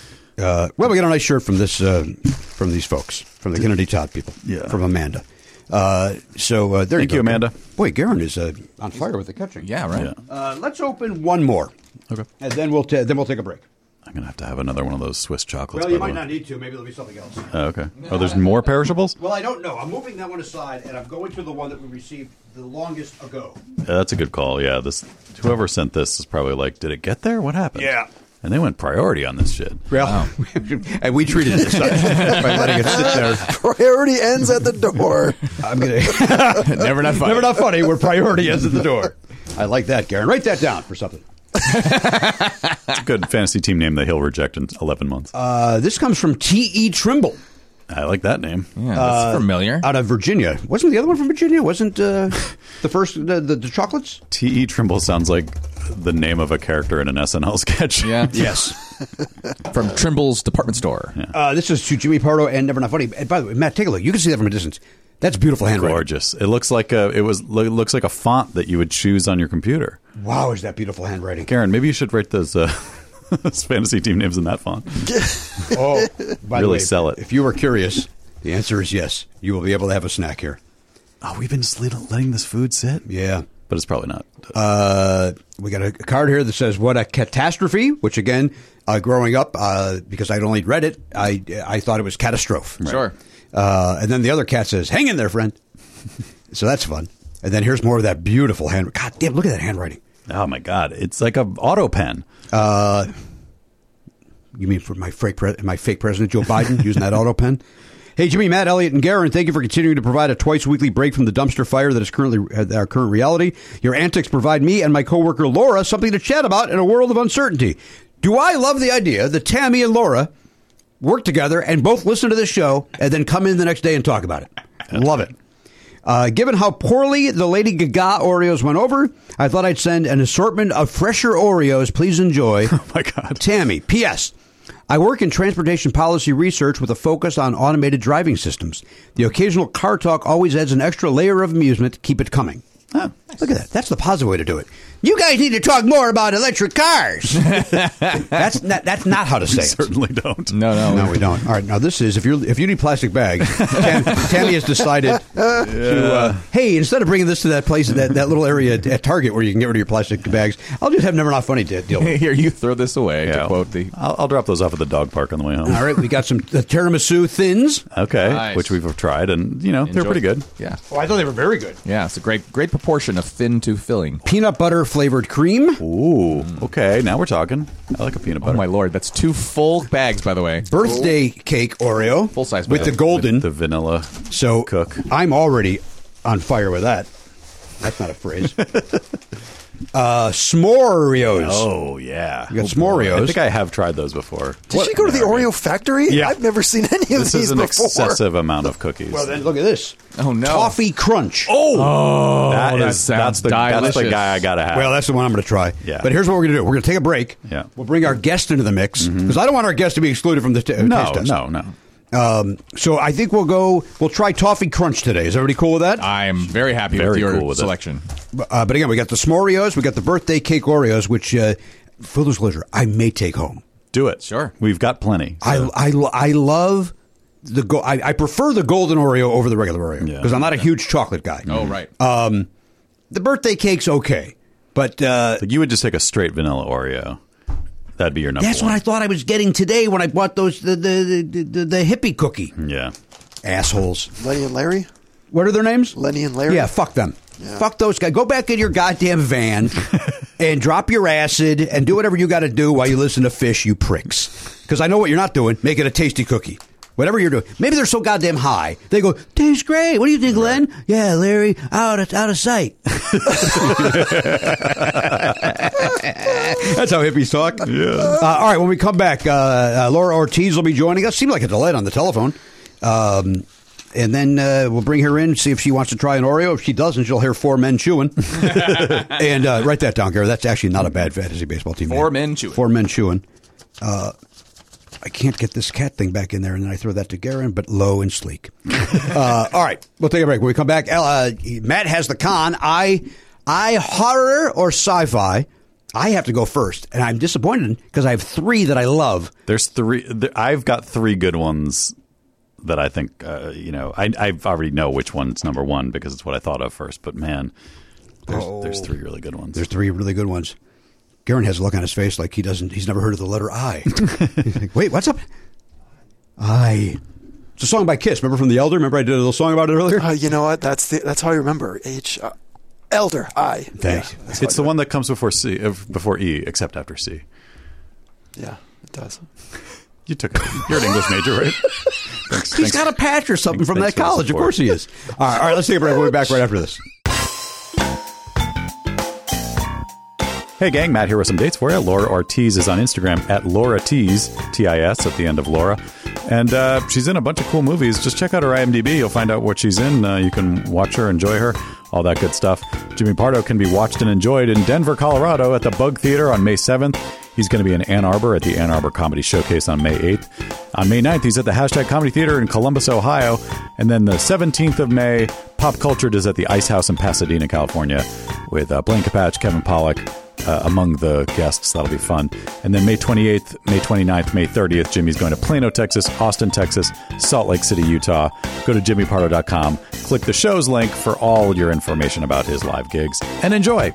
Uh, well, we got a nice shirt from this uh, from these folks, from the Kennedy Todd people, Yeah. from Amanda. Uh, so uh, there Thank you you, go. Amanda. Boy, Garen is uh, on fire with the catching. Yeah, right. Yeah. Uh, let's open one more, Okay. and then we'll ta- then we'll take a break. I'm gonna have to have another one of those Swiss chocolates. Well, you by might the way. not need to. Maybe there'll be something else. Oh, okay. Oh, there's more perishables. Well, I don't know. I'm moving that one aside, and I'm going to the one that we received the longest ago. Yeah, that's a good call. Yeah, this whoever sent this is probably like, did it get there? What happened? Yeah. And they went priority on this shit. Well, and we treated it by letting it sit there. Priority ends at the door. I'm gonna Never not funny. never not funny. Where priority is at the door. I like that, Garen. Write that down for something. It's a good fantasy team name that he'll reject in eleven months. Uh, this comes from T E Trimble. I like that name. Yeah, that's familiar. Out of Virginia. Wasn't the other one from Virginia? Wasn't uh, the first, the, the, the chocolates? T E Trimble sounds like the name of a character in an S N L sketch. Yeah. Yes. From Trimble's department store. Uh, this is to Jimmy Pardo and Never Not Funny. And by the way, Matt, take a look. You can see that from a distance. That's beautiful handwriting. Gorgeous. It looks like a it was it looks like a font that you would choose on your computer. Wow, is that beautiful handwriting? Karen, maybe you should write those, uh, those fantasy team names in that font. Oh, by Really the way, sell it. If you were curious, the answer is yes. You will be able to have a snack here. Oh, we've been just letting this food sit? Yeah. But it's probably not. Uh, we got a card here that says, what a catastrophe, which again, uh, growing up, uh, because I'd only read it, I I thought it was catastrophe. Sure. Uh, and then the other cat says, hang in there, friend. So that's fun. And then here's more of that beautiful hand. God damn, look at that handwriting. Oh, my God. It's like a auto pen. Uh, you mean for my fake, pre- my fake president, Joe Biden, using that auto pen? Hey, Jimmy, Matt, Elliot, and Garen, thank you for continuing to provide a twice-weekly break from the dumpster fire that is currently uh, our current reality. Your antics provide me and my coworker Laura something to chat about in a world of uncertainty. Do I love the idea that Tammy and Laura work together and both listen to this show and then come in the next day and talk about it? Love it. Uh, given how poorly the Lady Gaga Oreos went over, I thought I'd send an assortment of fresher Oreos. Please enjoy. Oh, my God. Tammy, P S I work in transportation policy research with a focus on automated driving systems. The occasional car talk always adds an extra layer of amusement. Keep it coming. Oh, look at that. That's the positive way to do it. You guys need to talk more about electric cars. that's not, that's not how to say We it. certainly don't. No, no. No, we don't. All right, now this is if you if you need plastic bags. Tam, Tammy has decided to uh, hey, instead of bringing this to that place, that, that little area at, at Target where you can get rid of your plastic bags, I'll just have Never Not Funny to deal with. Here, you throw this away, Yeah. to quote the... I'll, I'll drop those off at the dog park on the way home. All right, we got some uh, tiramisu thins. Okay, Nice. which we've tried, and, you know, they're Enjoy- pretty good. Yeah. Oh, I thought they were very good. Yeah, it's a great great proportion of thin to filling. Peanut butter flavored cream. Ooh, okay, now we're talking. I like a peanut Oh, butter. my Lord. That's two full bags, by the way. Birthday cake Oreo. Full-size with bag. the golden. The vanilla so cook. I'm already on fire with that. That's not a phrase. uh, S'moreos. Oh, yeah. You got S'moreos. I think I have tried those before. Did you go to the Oreo factory? Yeah. I've never seen any of This these is an before. excessive amount of cookies. Well, then look at this. Oh, no. Toffee Crunch. Oh, that that is, sounds that's, the, that's the delicious. guy I got to have. Well, that's the one I'm going to try. Yeah. But here's what we're going to do. We're going to take a break. Yeah. We'll bring our guest into the mix because I don't want our guest to be excluded from the t- no, taste test. no, no. Um, so I think we'll go. We'll try Toffee Crunch today. Is everybody cool with that? I'm very happy Very with your cool with it. selection. Uh, but again, we got the S'moreos. We got the birthday cake Oreos, which, uh, full disclosure, I may take home. Do it. Sure. We've got plenty. I, I, I love the go. I, I prefer the golden Oreo over the regular Oreo Yeah. because I'm not a huge chocolate guy. Oh, right. Um, the birthday cake's okay, but uh, Like you would just take a straight vanilla Oreo. That'd be your number that's one. what I thought I was getting today when I bought those the the the, the, the hippie cookie. Yeah. Assholes. Lenny and Larry? What are their names? Lenny and Larry? Yeah, fuck them. Yeah. Fuck those guys. Go back in your goddamn van and drop your acid and do whatever you got to do while you listen to Fish, you pricks. Because I know what you're not doing. Make it a tasty cookie. Whatever you're doing. Maybe they're so goddamn high. They go, tastes great. What do you think, Len? Yeah, Larry, out of, out of sight. That's how hippies talk. Yeah. Uh, all right, when we come back, uh, uh, Laura Ortiz will be joining us. Seemed like a delay on the telephone. Um, and then uh, we'll bring her in, see if she wants to try an Oreo. If she doesn't, she'll hear four men chewing. And uh, write that down, Gary. That's actually not a bad fantasy baseball team. Four name. men chewing. Four men chewing. Uh, I can't get this cat thing back in there, and then I throw that to Garen, but low and sleek. uh, all right, we'll take a break. When we come back, uh, Matt has the con. I, I horror or sci-fi. I have to go first, and I'm disappointed because I have three that I love. There's three. Th- I've got three good ones that I think, uh, you know, I I already know which one's number one because it's what I thought of first. But man, there's, Oh. there's three really good ones. There's three really good ones. Garen has a look on his face like he doesn't. He's never heard of the letter I. He's like, wait, what's up? I. It's a song by Kiss. Remember from The Elder? Remember I did a little song about it earlier? Uh, you know what? That's the, that's how I remember. H. Uh, Elder. I. Thanks. Yeah, that's how It's I the do one that comes before C, uh, before E, except after C. it. Yeah, it does. You took it. You're an English major, right? Thanks. He's thanks. got a patch or something Thanks- from that thanks for the college. Of support. course he is. All right, all right, let's take a break. We'll be back right after this. Hey gang, Matt here with some dates for you. Laura Ortiz is on Instagram at Laura Tees, T I S at the end of Laura. And uh, she's in a bunch of cool movies. Just check out her I M D B. You'll find out what she's in. Uh, you can watch her, enjoy her, all that good stuff. Jimmy Pardo can be watched and enjoyed in Denver, Colorado at the Bug Theater on May seventh. He's going to be in Ann Arbor at the Ann Arbor Comedy Showcase on May eighth. On May ninth, he's at the Hashtag Comedy Theater in Columbus, Ohio. And then the seventeenth of May, Pop Cultured is at the Ice House in Pasadena, California, with uh, Blaine Capatch, Kevin Pollak uh, among the guests. That'll be fun. And then May twenty-eighth, May twenty-ninth, May thirtieth, Jimmy's going to Plano, Texas, Austin, Texas, Salt Lake City, Utah. Go to jimmy pardo dot com. Click the show's link for all your information about his live gigs. And enjoy.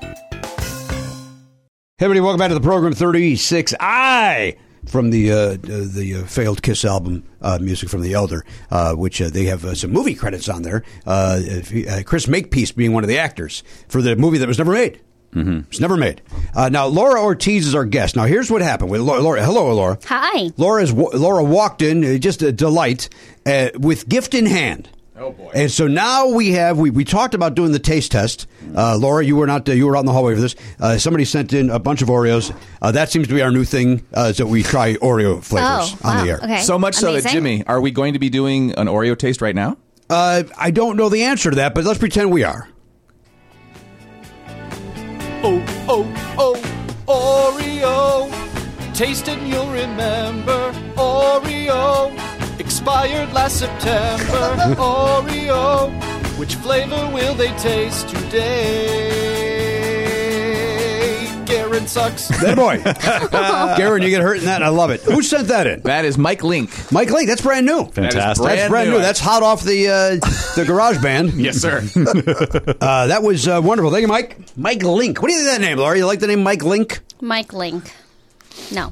Hey, everybody, welcome back to the program thirty-six I from the uh, the uh, failed Kiss album, uh, music from The Elder, uh, which uh, they have uh, some movie credits on there. Uh, uh, Chris Makepeace being one of the actors for the movie that was never made. Mm-hmm. It's never made. Uh, now, Laura Ortiz is our guest. Now, here's what happened with Laura. Laura hello, Laura. Hi. Laura's, Laura walked in, uh, just a delight, uh, with gift in hand. Oh boy! And so now we have we, we talked about doing the taste test. Uh, Laura, you were not uh, you were out in the hallway for this. Uh, somebody sent in a bunch of Oreos. Uh, that seems to be our new thing. Uh, is that we try Oreo flavors Oh, on wow. the air. Okay. So much so that, Amazing. Jimmy, are we going to be doing an Oreo taste right now? Uh, I don't know the answer to that, but let's pretend we are. Oh, oh, oh, Oreo. Taste and you'll remember. Oreo. Expired last September. Oreo. Which flavor will they taste today? Garen sucks. That boy. Garen, you get hurt in that. I love it. Who sent that in? That is Mike Link. Mike Link. That's brand new. Fantastic. brand That's brand new. new. That's hot off the uh, the Garage Band. Yes, sir. Uh, that was uh, wonderful. Thank you, Mike. Mike Link. What do you think of that name, Laura? You like the name Mike Link? Mike Link. No.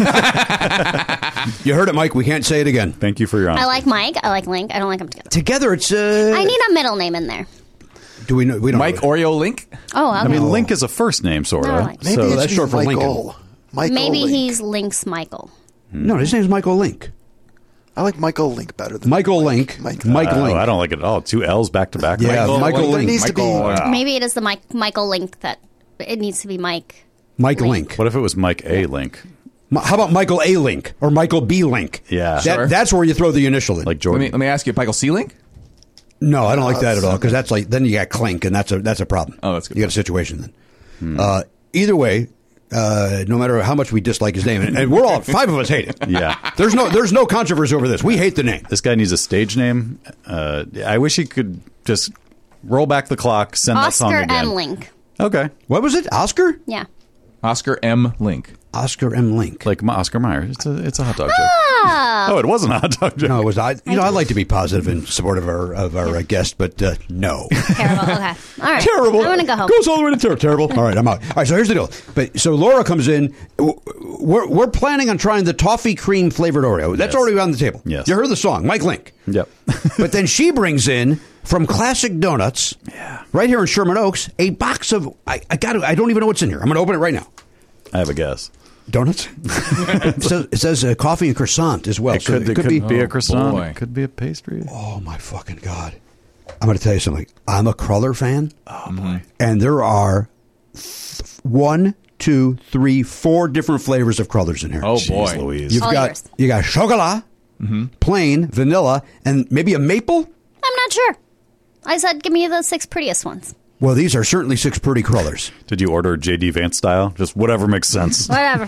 You heard it, Mike. We can't say it again. Thank you for your honesty. I like Mike. I like Link. I don't like them together. Together, it's. Uh, I need a middle name in there. Do we know? We don't Mike know. Oreo Link. Oh, okay. I mean, Link is a first name, sort No, of. like- Maybe so it that's should short be for Michael. Lincoln. Michael Maybe Link. he's Link's Michael. No, his name's Michael Link. I like Michael Link better than Michael Mike. Link. Mike. Mike Oh, Link. I don't like it at all. Two L's back to back. Yeah, Michael There Link. needs to be. Michael, uh, Maybe it is the Mike Michael Link that it needs to be Mike. Mike Link. Link. What if it was Mike A. Link? Mi- How about Michael A. Link or Michael B. Link? Yeah. That, Sure. That's where you throw the initial in. Like Let Jordan. me let me ask you, Michael C. Link. no, I don't like that at all because that's like then you got Clink and that's a that's a problem. Oh, that's a good You got a situation then. Uh, either way, uh, no matter how much we dislike his name, and, and we're all five of us hate it. Yeah. There's no there's no controversy over this. We hate the name. This guy needs a stage name. Uh, I wish he could just roll back the clock, send that song Oscar again. M. Link. Okay. What was it? Oscar? Yeah. Oscar M. Link. Oscar M. Link. Like my Oscar Mayer. It's a, it's a hot dog joke. Ah. Oh, it wasn't a hot dog joke. No, it was I. You know, I like to be positive and supportive of our of our uh, guest, but uh, no. Terrible. Okay. All right. Terrible. I'm gonna go home. Goes all the way to ter- terrible. All right, I'm out. All right, so here's the deal. But so Laura comes in. W- We're we're planning on trying the toffee cream flavored Oreo. That's Yes. already on the table. Yes. You heard the song, Mike Link. Yep. But then she brings in from Classic Donuts, Yeah. right here in Sherman Oaks, a box of. I, I got. I don't even know what's in here. I'm going to open it right now. I have a guess. Donuts. it says, it says uh, coffee and croissant as well. It So could, it could be, be- a Oh, croissant. boy. It could be a pastry. Oh my fucking god! I'm going to tell you something. I'm a Cruller fan. Oh, boy. And there are th- one, two, three, four different flavors of Crullers in here. Oh Jeez boy. Louise. You've All got yours. you got chocolat, plain, vanilla, and maybe a maple. I'm not sure. I said, give me the six prettiest ones. Well, these are certainly six pretty Crullers. Did you order J D Vance style? Just whatever makes sense. Whatever.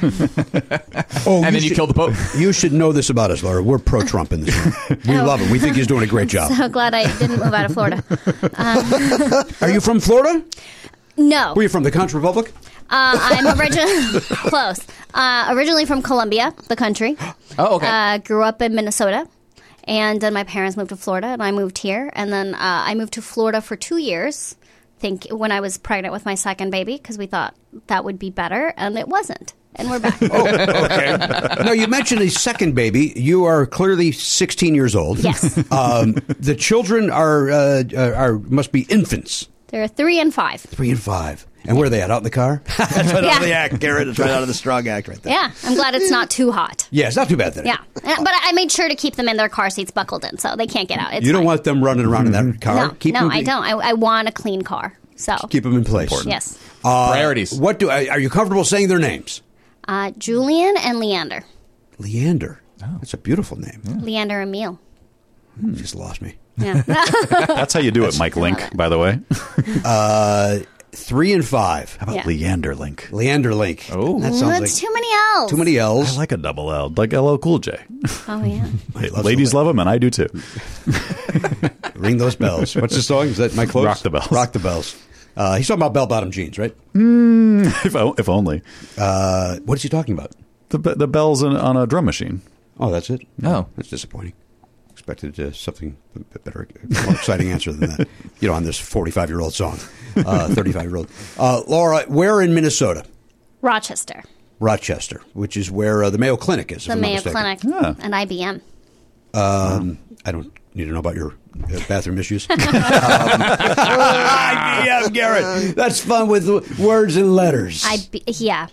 Oh, And then you should, killed the Pope. You should know this about us, Laura. We're pro-Trump in this room. We Oh. love him. We think he's doing a great job. So glad I didn't move out of Florida. Are you from Florida? No. Where are you from? The Contra Republic? Uh, I'm originally close. Uh, originally from Colombia, the country. Oh, okay. Uh, grew up in Minnesota, and then my parents moved to Florida, and I moved here, and then uh, I moved to Florida for two years. Think when I was pregnant with my second baby, because we thought that would be better, and it wasn't. And we're back. Oh, okay. Now, you mentioned a second baby. You are clearly sixteen years old. Yes. Um, the children are, uh, are must be infants. They're three and five. Three and five. And where are they at? Out in the car? That's right out of the act, Garrett. It's right out of the strong act right there. Yeah, I'm glad it's not too hot. Yeah, it's not too bad then. Yeah, Uh, but I made sure to keep them in their car seats buckled in, so they can't get out. It's You don't fine. want them running around in that car? No, Keep no, them, I don't. I, I want a clean car. So Keep them in place. yes, Uh, Priorities. What do are you comfortable saying their names? uh, Julian and Leander. Leander. That's a beautiful name. Leander Emil. You just lost me. Yeah. That's how you do it, Mike Link, by the way. Uh, three and five. How about Yeah. Leander Link? Leander Link. Oh. that Ooh, sounds that's like too many L's. too many L's. I like a double L, like L L Cool J. Oh, yeah. He loves Ladies the- love him, and I do too. Ring those bells. What's the song? Is that my close? Rock the bells. Rock the bells. Uh, he's talking about bell-bottom jeans, right? if, o- if only. Uh, what is he talking about? The be- the bells in, on a drum machine. Oh, that's it? Oh. That's disappointing. Expected uh, something a bit better, more exciting answer than that. You know, on this forty-five-year-old song, uh, thirty-five-year-old. Uh, Laura, where in Minnesota? Rochester, Rochester, which is where uh, the Mayo Clinic is. if the I'm not Mayo mistaken. Clinic, Yeah. and I B M. Um, I don't need to know about your uh, bathroom issues. um, I B M, Garrett. That's fun with words and letters. I B- yeah.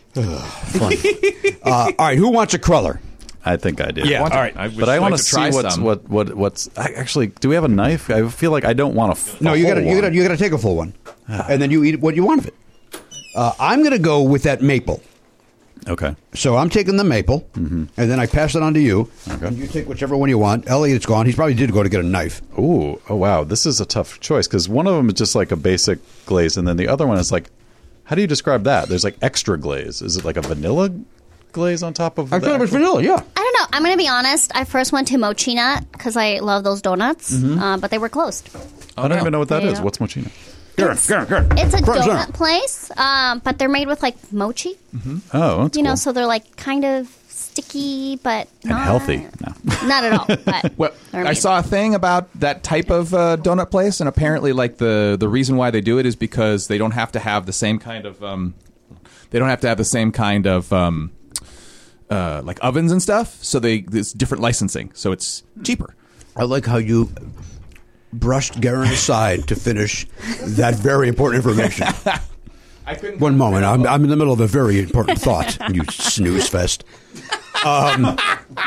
Fun. uh, all right, who wants a cruller? I think I do. Yeah, Want all to- right. I would But I like want to to try see what's some. what what what's I, actually. Do we have a knife? I feel like I don't want to. F- No, a you got to whole you got one. to you got to take a full one, and then you eat what you want of it. Uh, I'm going to go with that maple. Okay. So I'm taking the maple, and then I pass it on to you. Okay. And you take whichever one you want. Elliot's gone. He's probably did go to get a knife. Ooh, oh wow, this is a tough choice because one of them is just like a basic glaze, and then the other one is like, how do you describe that? There's like extra glaze. Is it like a vanilla glaze on top of? I the thought it was actual- vanilla. Yeah. I don't know. I'm going to be honest. I first went to Mochi Nut because I love those donuts, uh, but they were closed. I don't even know what that There is. you go. What's mochino? It's, Garrett, Garrett. it's a Front and donut center. place, um, but they're made with like mochi. Oh, that's You know, cool. so they're like kind of sticky, but and not healthy. No. Not at all. But Well, they're I amazing. saw a thing about that type of uh, donut place, and apparently, like the the reason why they do it is because they don't have to have the same kind of um, they don't have to have the same kind of um, uh, like ovens and stuff. So they there's different licensing, so it's cheaper. I like how you brushed Garrett aside to finish that very important information. I couldn't. One moment. I'm, I'm in the middle of a very important thought, you snooze fest. Um,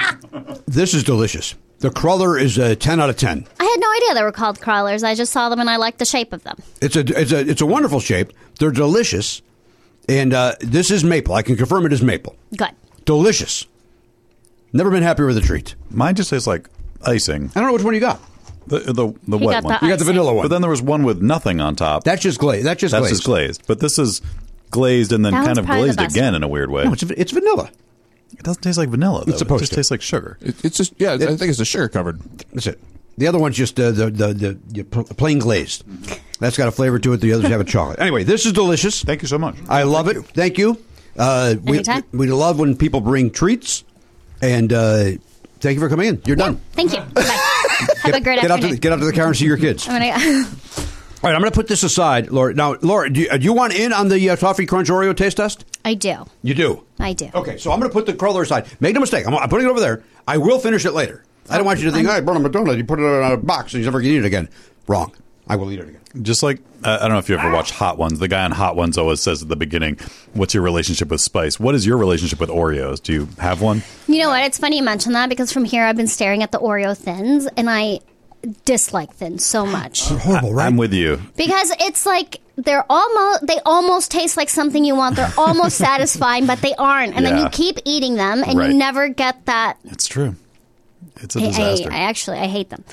this is delicious. The cruller is a ten out of ten. I had no idea they were called crawlers. I just saw them and I liked the shape of them. It's a it's a it's a wonderful shape. They're delicious, and uh, this is maple. I can confirm it is maple. Good. Delicious. Never been happier with a treat. Mine just tastes like icing. I don't know which one you got. The the, the He wet got one. the You got the icing. vanilla one. But then there was one with nothing on top. That's just glaze. That's just That's glazed. just glazed. But this is glazed and then That kind one's of probably the glazed best again one. in a weird way. No, it's it's vanilla. It doesn't taste like vanilla, though. It's supposed it just to. tastes like sugar. It, it's just yeah. I think it's the sugar covered. That's it. The other one's just uh, the, the the the pl- plain glazed. That's got a flavor to it. The others have a chocolate. Anyway, this is delicious. Thank you so much. I love it. Thank you. Uh, we Anytime. we love when people bring treats, and uh, thank you for coming in. You're done. Thank you. Bye. Have a great Get out to afternoon. the, get out to the car and see your kids. All I'm gonna, right, I'm going to put this aside, Laura. Now, Laura, do you, uh, do you want in on the uh, Toffee Crunch Oreo taste test? I do. You do. I do. Okay, so I'm going to put the cruller aside. Make no mistake. I'm, I'm putting it over there. I will finish it later. I don't want you to think, I brought him a donut. You put it in a box and he's never going to eat it again. Wrong. I will eat it again. Just like, uh, I don't know if you ever watched Hot Ones. The guy on Hot Ones always says at the beginning, what's your relationship with spice? What is your relationship with Oreos? Do you have one? You know what? It's funny you mention that because from here I've been staring at the Oreo thins and I dislike thins so much. Horrible, right? I'm with you. Because it's like they're almost they almost taste like something you want. They're almost satisfying, but they aren't. And then Yeah. you keep eating them and Right. you never get that. It's true. It's a I, I, disaster. I actually I hate them.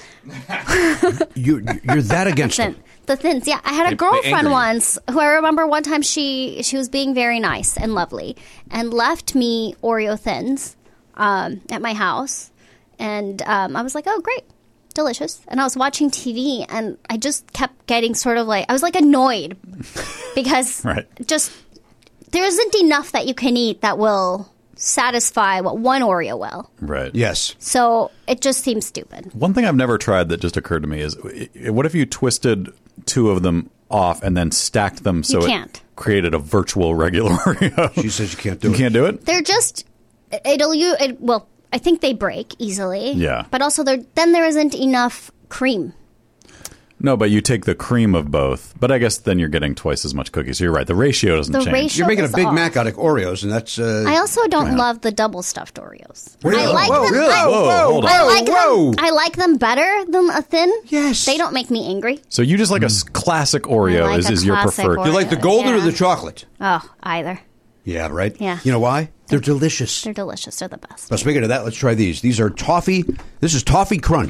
You, you're that against Thin. them. The thins, yeah. I had They- a they girlfriend anger you. once who I remember one time she she was being very nice and lovely and left me Oreo thins um, at my house, and um, I was like, oh great, delicious. And I was watching T V and I just kept getting sort of like I was like annoyed because Right. just there isn't enough that you can eat that will satisfy what one Oreo will. right. Yes. So it just seems stupid. One thing I've never tried that just occurred to me is i- what if you twisted two of them off and then stacked them so You it can't. created a virtual regular Oreo? She says you can't do You it. can't do it? They're just it'll you it, well I think they break easily. Yeah. But also there then there isn't enough cream. No, but you take the cream of both. But I guess then you're getting twice as much cookies. So you're right. The ratio doesn't The change. ratio You're making a is Big off. Mac out of Oreos, and that's. Uh, I also don't love the double stuffed Oreos. Really? I like Whoa, them. really? I, Whoa, hold on. I like whoa. them. I like them better than a thin. Yes. They don't make me angry. So you just like a s- classic Oreo I like is, a is your classic preferred. you like the Oreo, golden or yeah. the chocolate? Oh, either. Yeah, right? Yeah. You know why? They're delicious. They're delicious. They're the best. But speaking of that, let's try these. These are toffee. This is Toffee Crunch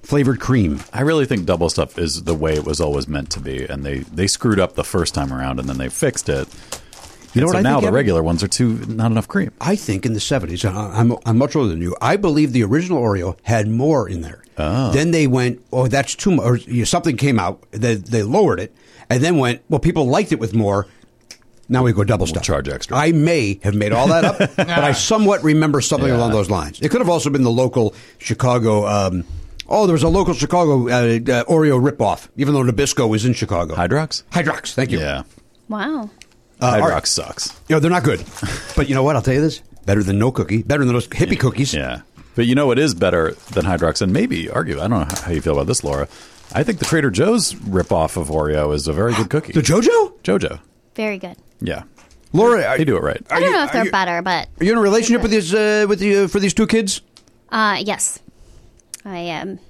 flavored cream. I really think double stuff is the way it was always meant to be, and they, they screwed up the first time around, and then they fixed it. You know and what? so I now think the every- regular ones are too not enough cream. I think in the seventies, I'm, I'm much older than you, I believe the original Oreo had more in there. Oh. Then they went, oh, that's too much. Or, you know, something came out, they, they lowered it, and then went, well, people liked it with more. Now we go double stuff. We'll charge extra. I may have made all that up, but I somewhat remember something Yeah. along those lines. It could have also been the local Chicago. Um, oh, there was a local Chicago uh, uh, Oreo ripoff, even though Nabisco was in Chicago. Hydrox? Hydrox, thank you. Yeah. Wow. Uh, Hydrox all right. sucks. You know, they're not good. But you know what? I'll tell you this. Better than no cookie. Better than those hippie cookies. Yeah. But you know what is better than Hydrox? And maybe argue. I don't know how you feel about this, Laura. I think the Trader Joe's ripoff of Oreo is a very good cookie. The JoJo? JoJo. Very good. Yeah. Laura, are, They do it right. I don't you- know if are they're you- better, but Are you in a relationship with these uh, with the, uh, for these two kids? uh, yes, I am.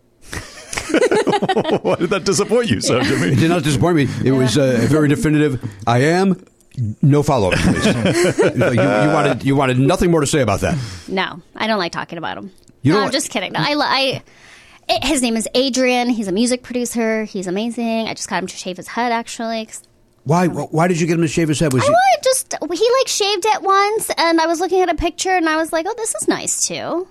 Why did that disappoint you so, It Jimmy? did not disappoint me. It was uh, very definitive. I am. No follow up, please. you, you wanted you wanted nothing more to say about that. No, I don't like talking about him. You no, don't I'm like- just kidding. No, I, li- I it, his name is Adrian. He's a music producer. He's amazing. I just got him to shave his head, actually. 'cause Why why did you get him to shave his head? Was I he, wanted just he like shaved it once, and I was looking at a picture, and I was like, "Oh, this is nice too."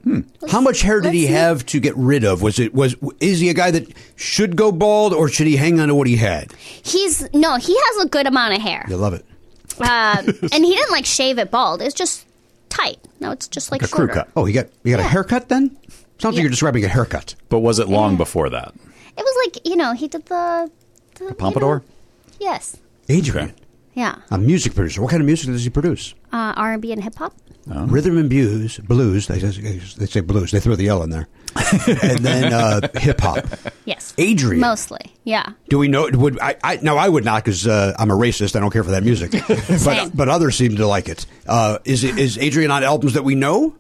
how much hair did he let's see. have to get rid of? Was it was is he a guy that should go bald or should he hang on to what he had? He's no, he has a good amount of hair, You love it. um, and he didn't like shave it bald. It's just tight. No, it's just like Like a crew shorter. cut. Oh, you got you got a Yeah. haircut then? Sounds like Yeah. you're describing a haircut. But was it long before that? It was like you know he did the, the you Pompadour? know- yes, Adrian, yeah, a music producer. What kind of music does he produce? uh, R and B and hip hop. Rhythm and blues, blues. They, they say blues. They throw the L in there, and then uh, hip hop. Yes, Adrian. mostly. Yeah. Do we know? Would I? I no, I would not because uh, I'm a racist. I don't care for that music. Same. but but others seem to like it. Uh, is it is Adrian on albums that we know,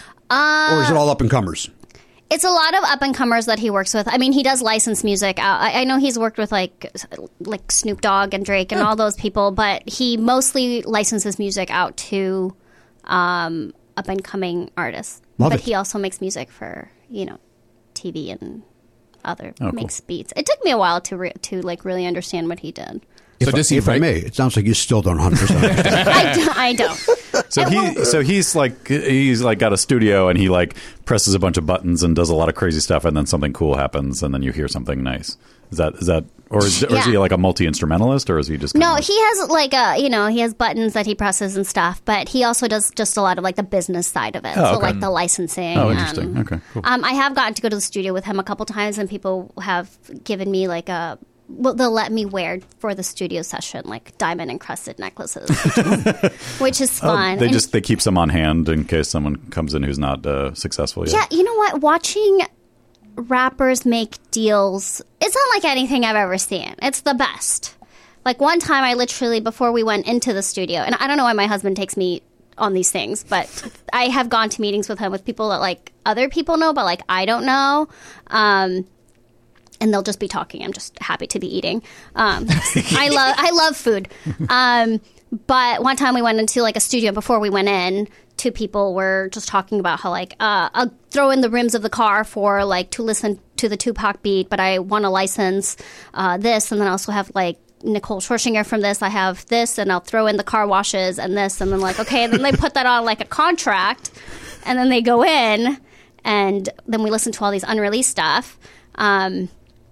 Uh, or is it all up and comers? It's a lot of up and comers that he works with. I mean, he does license music. out. I, I know he's worked with like like Snoop Dogg and Drake and all those people, but he mostly licenses music out to um, up and coming artists. Love but it. he also makes music for you know T V and other cool. makes beats. It took me a while to re- to like really understand what he did. So if does I, he if I write- may, it sounds like you still don't one hundred percent understand. I, do, I don't. So It he, won't- so he's like, he's like got a studio and he like presses a bunch of buttons and does a lot of crazy stuff, and then something cool happens, and then you hear something nice. Is that is that, or is, or is he Yeah. like a multi instrumentalist, or is he just kinda No, like- he has like a you know he has buttons that he presses and stuff, but he also does just a lot of like the business side of it, Oh, so okay. like the licensing. Oh, interesting. and- Okay, cool. Um, I have gotten to go to the studio with him a couple times, and people have given me like a. Well, they'll let me wear for the studio session like diamond encrusted necklaces, which is, which is Oh, fun. they And- just they keep some on hand in case someone comes in who's not uh, successful yet. yeah, you know what? Watching rappers make deals, it's unlike anything I've ever seen. It's the best. Like one time I literally, before we went into the studio, and I don't know why my husband takes me on these things, but I have gone to meetings with him with people that like other people know, but like I don't know. Um, and they'll just be talking. I'm just happy to be eating. Um, I love I love food. Um, but one time we went into like a studio. Before we went in, two people were just talking about how like uh, I'll throw in the rims of the car for like to listen to the Tupac beat, but I want to license uh, this, and then I also have like Nicole Scherzinger from this. I have this, and I'll throw in the car washes and this, and then like okay, and then they put that on like a contract, and then they go in, and then we listen to all these unreleased stuff. Um,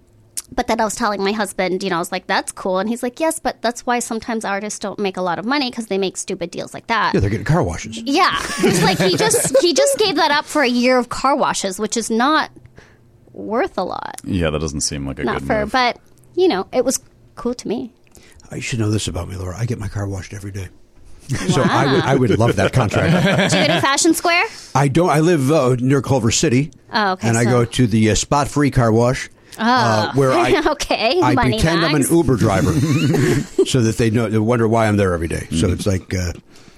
But then I was telling my husband, you know, I was like, that's cool. And he's like, yes, but that's why sometimes artists don't make a lot of money because they make stupid deals like that. Yeah, they're getting car washes. Yeah. It's like he just he just gave that up for a year of car washes, which is not worth a lot. Yeah, that doesn't seem like a Not good for, move. but, you know, it was cool to me. I should know this about me, Laura. I get my car washed every day. So I would I would love that contract. Do you go to Fashion Square? I don't. I live uh, near Culver City. Oh, okay, And I so- go to the uh, spot free car wash. Uh, where I Okay, I money pretend I'm an bags. Uber driver, so that they know they wonder why I'm there every day. So it's like uh,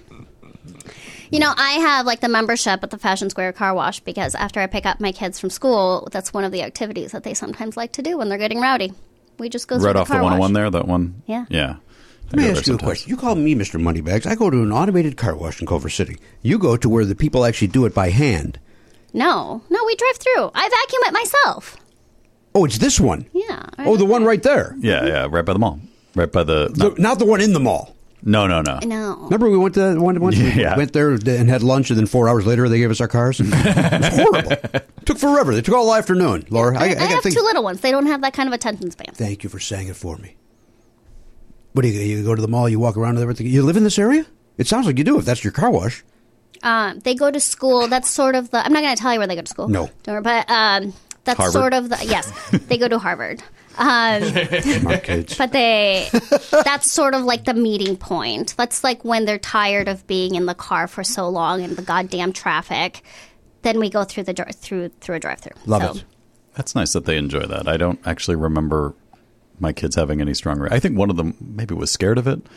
You know, I have like the membership at the Fashion Square car wash because after I pick up my kids from school, that's one of the activities that they sometimes like to do when they're getting rowdy. We just go through Right the off the car one oh one wash. there, that one? Yeah. Yeah. let me ask you a question. You call me Mister Moneybags. I go to an automated car wash in Culver City. You go to where the people actually do it by hand. No, no, we drive through. I vacuum it myself. Oh, it's this one. Yeah. Oh, the one right there. Yeah, yeah, right by the mall. Right by the... The, not the one in the mall. No, no, no. No. Remember we went to one once Yeah. we went there and had lunch, and then four hours later they gave us our cars. It was horrible. It took forever. They took all afternoon, Laura. I, I, I, I gotta have think. two little ones. They don't have that kind of attention span. Thank you for saying it for me. What do you? You go to the mall, you walk around and everything. You live in this area? It sounds like you do. If that's your car wash. Um, they go to school. That's sort of the. I'm not going to tell you where they go to school. No. Don't worry, but um, that's Harvard. sort of the. Yes, they go to Harvard. Um, Smart kids. but they. That's sort of like the meeting point. That's like when they're tired of being in the car for so long and the goddamn traffic. Then we go through the dri- through through a drive-through. Love so. it. That's nice that they enjoy that. I don't actually remember my kids having any strong... Re- I think one of them maybe was scared of it.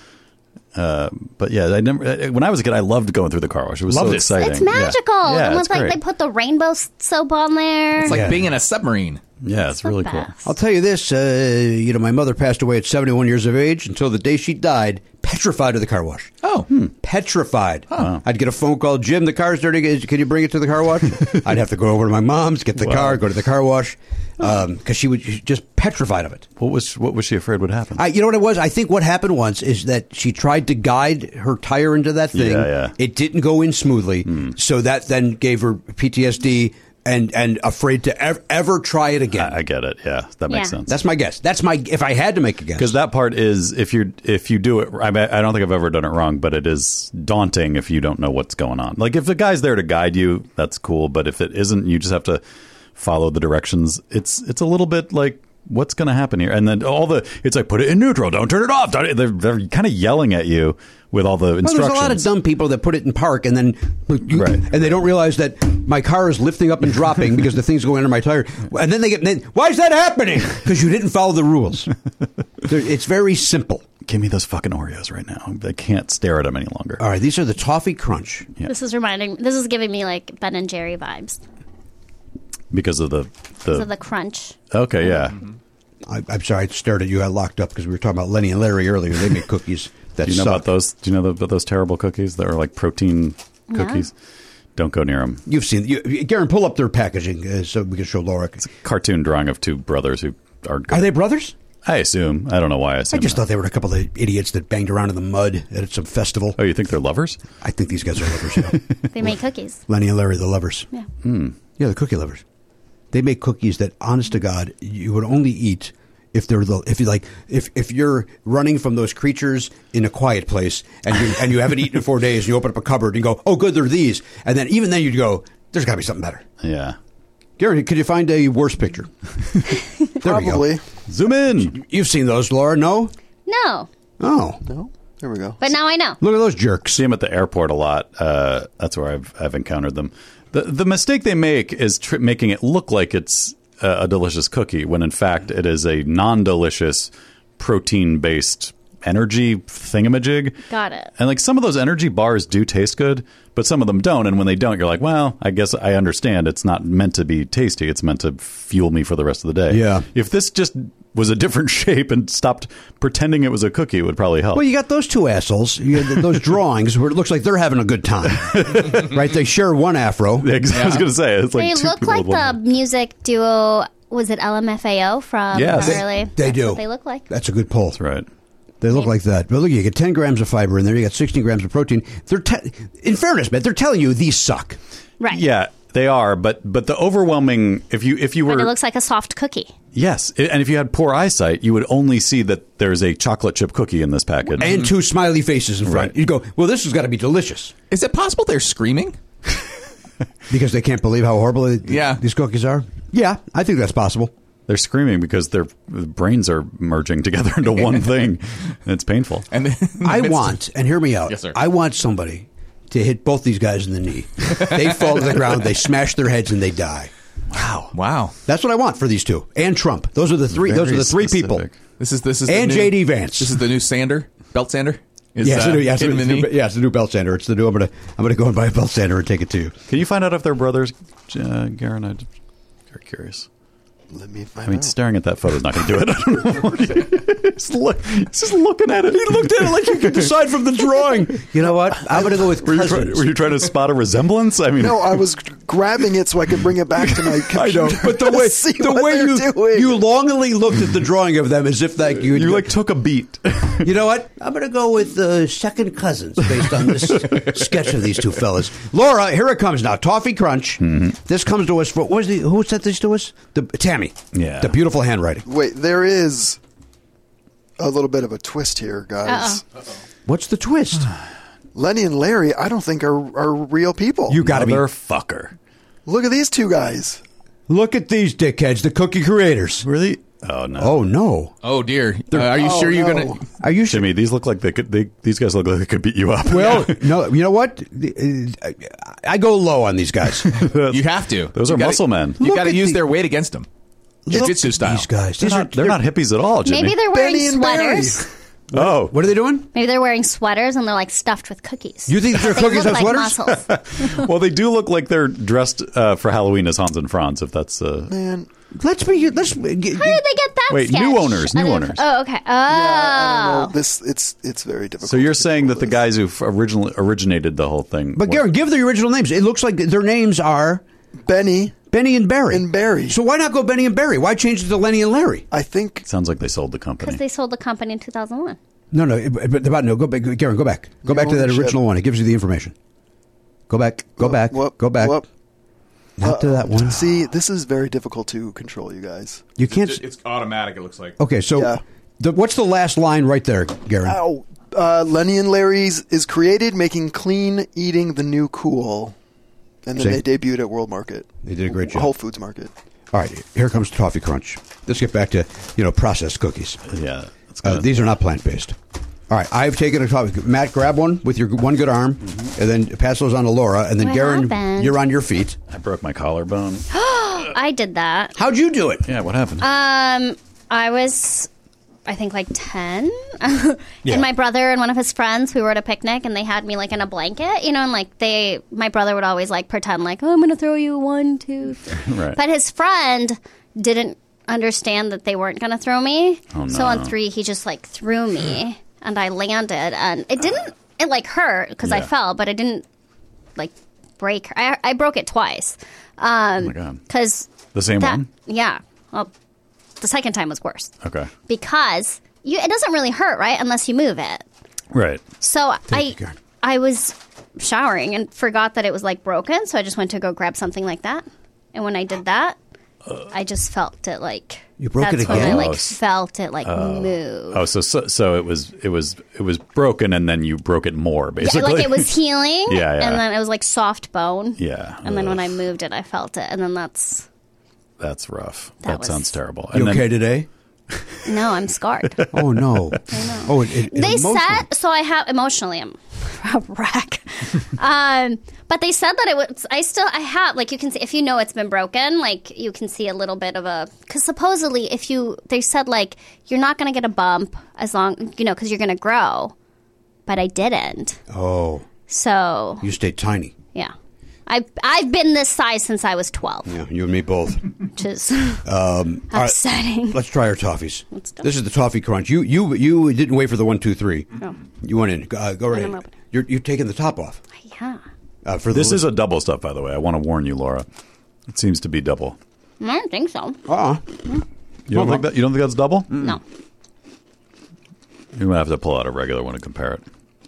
Uh, but yeah, I never. When I was a kid, I loved going through the car wash. It was Loved so it. exciting. It's magical. Yeah, yeah and it's with, like great. they put the rainbow s- soap on there. It's like Yeah. being in a submarine. Yeah, it's the really cool. best. I'll tell you this. Uh, you know, my mother passed away at seventy-one years of age. Until the day she died, petrified of the car wash. Oh. Petrified. I'd get a phone call. Jim, the car's dirty. Can you bring it to the car wash? I'd have to go over to my mom's, get the Wow. car, go to the car wash, because she was just petrified of it. What was what was she afraid would happen? I, you know what it was? I think what happened once is that she tried to guide her tire into that thing. Yeah, yeah. It didn't go in smoothly, so that then gave her P T S D and and afraid to ever, ever try it again. I, I get it. Yeah, that makes Yeah. sense. That's my guess. That's my if I had to make a guess. Because that part is if you if you do it, I, mean, I don't think I've ever done it wrong, but it is daunting if you don't know what's going on. Like if the guy's there to guide you, that's cool. But if it isn't, you just have to follow the directions. It's it's a little bit like what's going to happen here, and then all the it's like put it in neutral, don't turn it off. Don't, they're they're kind of yelling at you with all the Well, instructions. there's a lot of dumb people that put it in park and then Right. and they don't realize that my car is lifting up and dropping because the thing's going under my tire. And then they get, then, why is that happening? Because you didn't follow the rules. It's very simple. Give me those fucking Oreos right now. I can't stare at them any longer. All right, these are the Toffee Crunch. Yeah. This is reminding. This is giving me like Ben and Jerry vibes. Because of the Because the, of the crunch. okay, yeah. I, I'm sorry, I stared at you. I locked up because we were talking about Lenny and Larry earlier. They make cookies that Do you know suck. about those? Do you know about those terrible cookies that are like protein cookies? Don't go near them. You've seen, you, Garen, pull up their packaging uh, so we can show Laura. Cartoon drawing of two brothers who are good. Are they brothers? I assume. I don't know why I I assume. just that. thought they were a couple of idiots that banged around in the mud at some festival. Oh, you think they're lovers? I think these guys are lovers. Yeah. They make cookies. Lenny and Larry, the lovers. Yeah. Yeah, the cookie lovers. They make cookies that, honest to God, you would only eat if they're the if you like if if you're running from those creatures in a quiet place and you and you haven't eaten in four days and you open up a cupboard and you go, oh, good, they're these, and then even then you'd go, there's got to be something better. Yeah. Gary, could you find a worse picture? There we Probably. go. Zoom in. You've seen those, Laura? No. No, Oh, No? There we go. but now I know. look at those jerks. See them at the airport a lot. Uh, that's where I've I've encountered them. The the mistake they make is tr- making it look like it's uh, a delicious cookie when in fact it is a non-delicious protein based energy thingamajig. Got it. And like some of those energy bars do taste good, but some of them don't. And when they don't, you're like, well, I guess I understand. It's not meant to be tasty. It's meant to fuel me for the rest of the day. Yeah. If this just was a different shape and stopped pretending it was a cookie, it would probably help. Well, you got those two assholes. You got those drawings where it looks like they're having a good time, right? They share one afro. I was going to say it's like They two look people like with the one- music duo. Was it L M F A O from Yes. the early? They That's do. What they look like. That's a good pull. That's right. They look like that. But look, you get ten grams of fiber in there. You got sixteen grams of protein. They're te- in fairness, man, they're telling you these suck. Right. Yeah, they are, but but the overwhelming if you if you were But it looks like a soft cookie. yes, and if you had poor eyesight, you would only see that there's a chocolate chip cookie in this package. And two smiley faces in front. Right. You go, well, this has got to be delicious. Is it possible they're screaming? Because they can't believe how horrible it- Yeah. these cookies are? Yeah, I think that's possible. They're screaming because their brains are merging together into one thing. And it's painful. And then in the I midst of- want, and hear me out, Yes, sir. I want somebody to hit both these guys in the knee. They fall to the ground, they smash their heads, and they die. Wow. Wow. That's what I want for these two. And Trump. Those are the three. those are Very the three specific. people. This is this is And the new, J D Vance. This is the new sander, belt sander. Is, Yeah, it's, uh, the new, yeah, it's, the, hitting the new, knee? yeah, it's the new belt sander. It's the new. I'm gonna I'm gonna go and buy a belt sander and take it to you. Can you find out if they're brothers, uh, Garen? I'm very curious. Let me find I mean, out. staring at that photo is not going to do it. I don't know. He's, look, he's just looking at it. He looked at it like you could decide from the drawing. You know what? I'm going to go with Were you, try, cousins. were you trying to spot a resemblance? I mean, No, I was grabbing it so I could bring it back to my computer. I know, but the way see the what way they're you doing. you longingly looked at the drawing of them as if like you you like took a beat. You know what? I'm going to go with uh, second cousins based on this sketch of these two fellas. Laura, here it comes now. Toffee Crunch. Mm-hmm. This comes to us for what was the who sent this to us? The Tammy. Yeah. The beautiful handwriting. Wait, there is a little bit of a twist here, guys. Uh-oh. What's the twist? Lenny and Larry, I don't think are are real people. You got to be Motherfucker. Look at these two guys. Look at these dickheads, the cookie creators. Really? Oh no. Oh no. Oh dear. Uh, are you Oh, sure you're no. gonna? Are you sure? Jimmy, these look like they could. They, these guys look like they could beat you up. Well, no. You know what? I go low on these guys. You have to. Those You are gotta- muscle men. You Look got to at use the- their weight against them. Jiu-jitsu style. These guys. They're These not, are they're not hippies at all, Jimmy. Maybe they're wearing Benny and sweaters. Barry. Oh, What are they doing? Maybe they're wearing sweaters and they're like stuffed with cookies. You think their They cookies look have like sweaters? muscles. well, they do look like they're dressed uh, for Halloween as Hans and Franz. If that's uh, Man, Let's be. Let's. How did they get that? Wait, sketch? new owners, new Other- owners. Oh, okay. Oh, I don't know. This it's it's very difficult. so. You're to saying that the control guys who originally originated the whole thing. But were- Garen, give the original names. It looks like their names are this. Benny Benny and Barry. and Barry. So why not go Benny and Barry? Why change it to Lenny and Larry? I think sounds like they sold the company. because they sold the company in two thousand one. No, no. But about no. Go back, Garen. Go back. Go New back to that ownership. original one. It gives you the information. Go back. Go Whoop, back. whoop, go back. whoop. Not to that one. See, this is very difficult to control, you guys. You can't. It's automatic. It looks like. Okay, so Yeah. the, what's the last line right there, Garen? Ow. Uh, Lenny and Larry's is created, making clean eating the new cool. And then See? they debuted at World Market. They did a great job. Whole Foods Market. All right, here comes Toffee Crunch. Let's get back to you know processed cookies. yeah, it's Uh, kinda, these are not plant based. All right, I've taken a toffee. Matt, grab one with your one good arm, and then pass those on to Laura, and then What Garen, happened? you're on your feet. I broke my collarbone. I did that. How'd you do it? Yeah, what happened? Um, I was, I think, like ten, Yeah. and my brother and one of his friends, we were at a picnic, and they had me like in a blanket, you know, and like they, my brother would always like pretend like, oh, I'm gonna throw you one, two, three. Right. But his friend didn't understand that they weren't gonna throw me, Oh, so no. on three, he just like threw me, and I landed, and it didn't, it like hurt because I Yeah. fell, but it didn't like break. I I broke it twice. Um, Oh my God. Because The same one? Yeah. Well, the second time was worse Okay. because you it doesn't really hurt, right? Unless you move it. Right. So I you, Karen. I was showering and forgot that it was like broken, so I just went to go grab something like that. And when I did that, I just felt it like You broke it that's when I again? like Oh. felt it like move. Oh, so, so so it was it was it was broken, and then you broke it more, Yeah, basically. like it was healing, Yeah, yeah. and then it was like soft bone. Yeah. And then when I Ugh. moved it, I felt it, and then that's That's rough. That That, was- sounds terrible. You And then- okay today? no, I'm scarred. Oh no! Oh, it, it, it They emotionally- said so. I have emotionally, I'm a wreck. um, but they said that it was. I still, I have like you can see if you know it's been broken, like you can see a little bit of a because supposedly if you they said like you're not going to get a bump as long you know because you're going to grow, but I didn't. Oh, So you stayed tiny. yeah, I've I've been this size since I was twelve, Yeah, you and me both. which is Um, all right, upsetting. let's try our toffees. Let's do it. This is the toffee crunch. You you you didn't wait for the one two three. No. You went in. Uh, go right I'm in. opening. You're you're taking the top off. Yeah, Uh, for This the is a double stuff, by the way. I want to warn you, Laura. It seems to be double. I don't think so. uh You don't think that? You don't think that's double? No. You might have to pull out a regular one and compare it.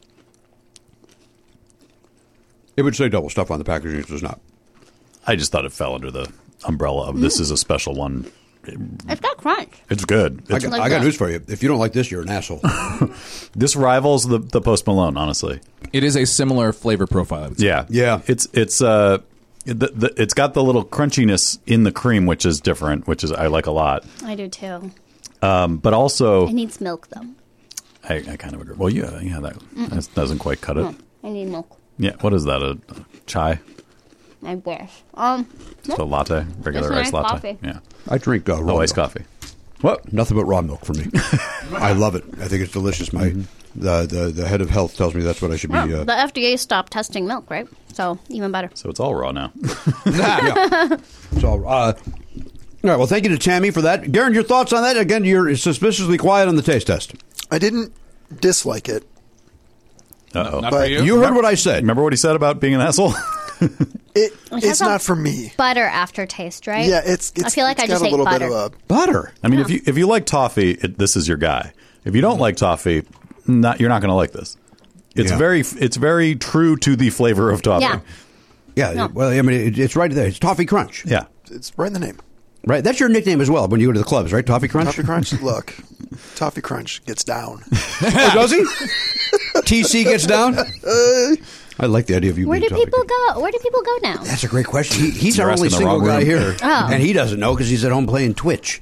It would say double stuff on the packaging. It does not. I just thought it fell under the umbrella of this is a special one. It's got crunch. It's good. I It's, got, like I got that. news for you. If you don't like this, you're an asshole. this rivals the, the Post Malone, honestly. It is a similar flavor profile. I would say. Yeah, Yeah. It's it's uh, the, the, it's got the little crunchiness in the cream, which is different, which is I like a lot. I do too. Um, but also, It needs milk though. I, I kind of agree. Well, yeah, yeah, that, that doesn't quite cut it. No, I need milk. Yeah, what is that? A, a chai? I wish. Um, Just a latte, regular Just an iced iced latte. coffee. Yeah. I drink uh, raw Oh, iced milk. coffee. What? Nothing but raw milk for me. I love it. I think it's delicious. My the, the the head of health tells me that's what I should be. well, Uh, the F D A stopped testing milk, right? So even better. So it's all raw now. yeah. So uh, All right, well, thank you to Tammy for that. Garen, your thoughts on that? Again, you're suspiciously quiet on the taste test. I didn't dislike it. Uh-oh. Not But for you. You heard what I said. Remember what he said about being an asshole? It, has it's a not for me. Butter aftertaste, right? Yeah, it's, it's I feel like it's I just got a ate little butter. bit of a Butter. I mean, if you if you like toffee, it, this is your guy. If you don't like toffee, not you're not going to like this. It's Yeah. very it's very true to the flavor of toffee. Yeah. Yeah, No. well, I mean, it, it's right there. It's Toffee Crunch. Yeah. it's right in the name. Right? That's your nickname as well when you go to the clubs, right? Toffee Crunch? Toffee Crunch. Look, Toffee Crunch gets down. Oh, does he? T C gets down? I like the idea of you Where being do Toffee people Crunch. go? Where do people go now? That's a great question. He, he's You're our only asking the single wrong guy room. here. Oh. And he doesn't know because he's at home playing Twitch.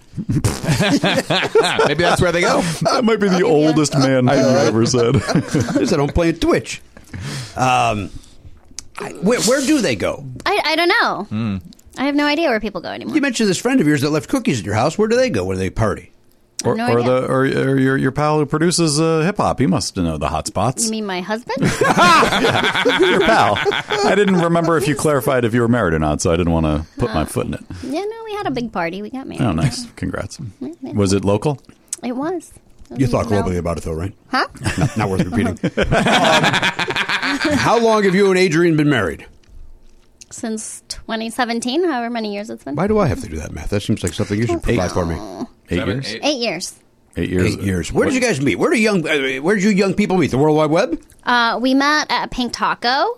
Maybe that's where they go. That might be the oldest man thing I've ever said. He's at home playing Twitch. Um, I, where, where do they go? I, I don't know. I have no idea where people go anymore. You mentioned this friend of yours that left cookies at your house. Where do they go? Where do they party? Or, No or idea. the or, or your your pal who produces uh, hip hop. He must know the hot spots. You mean my husband? Your pal. I didn't remember if you clarified if you were married or not, so I didn't want to put my foot in it. Yeah, no, we had a big party. We got married. Oh, nice. Congrats. Was it local? It was. You thought No. globally about it, though, right? Huh? Not, not worth repeating. um, how long have you and Adrian been married? Since twenty seventeen, however many years it's been. Why do I have to do that math? That seems like something you should provide for me. Eight Seven, years. eight. Eight years. Eight years. Eight years. Where did you guys meet? Where do young? Uh, where did you young people meet? The World Wide Web? Uh, we met at Pink Taco. Oh.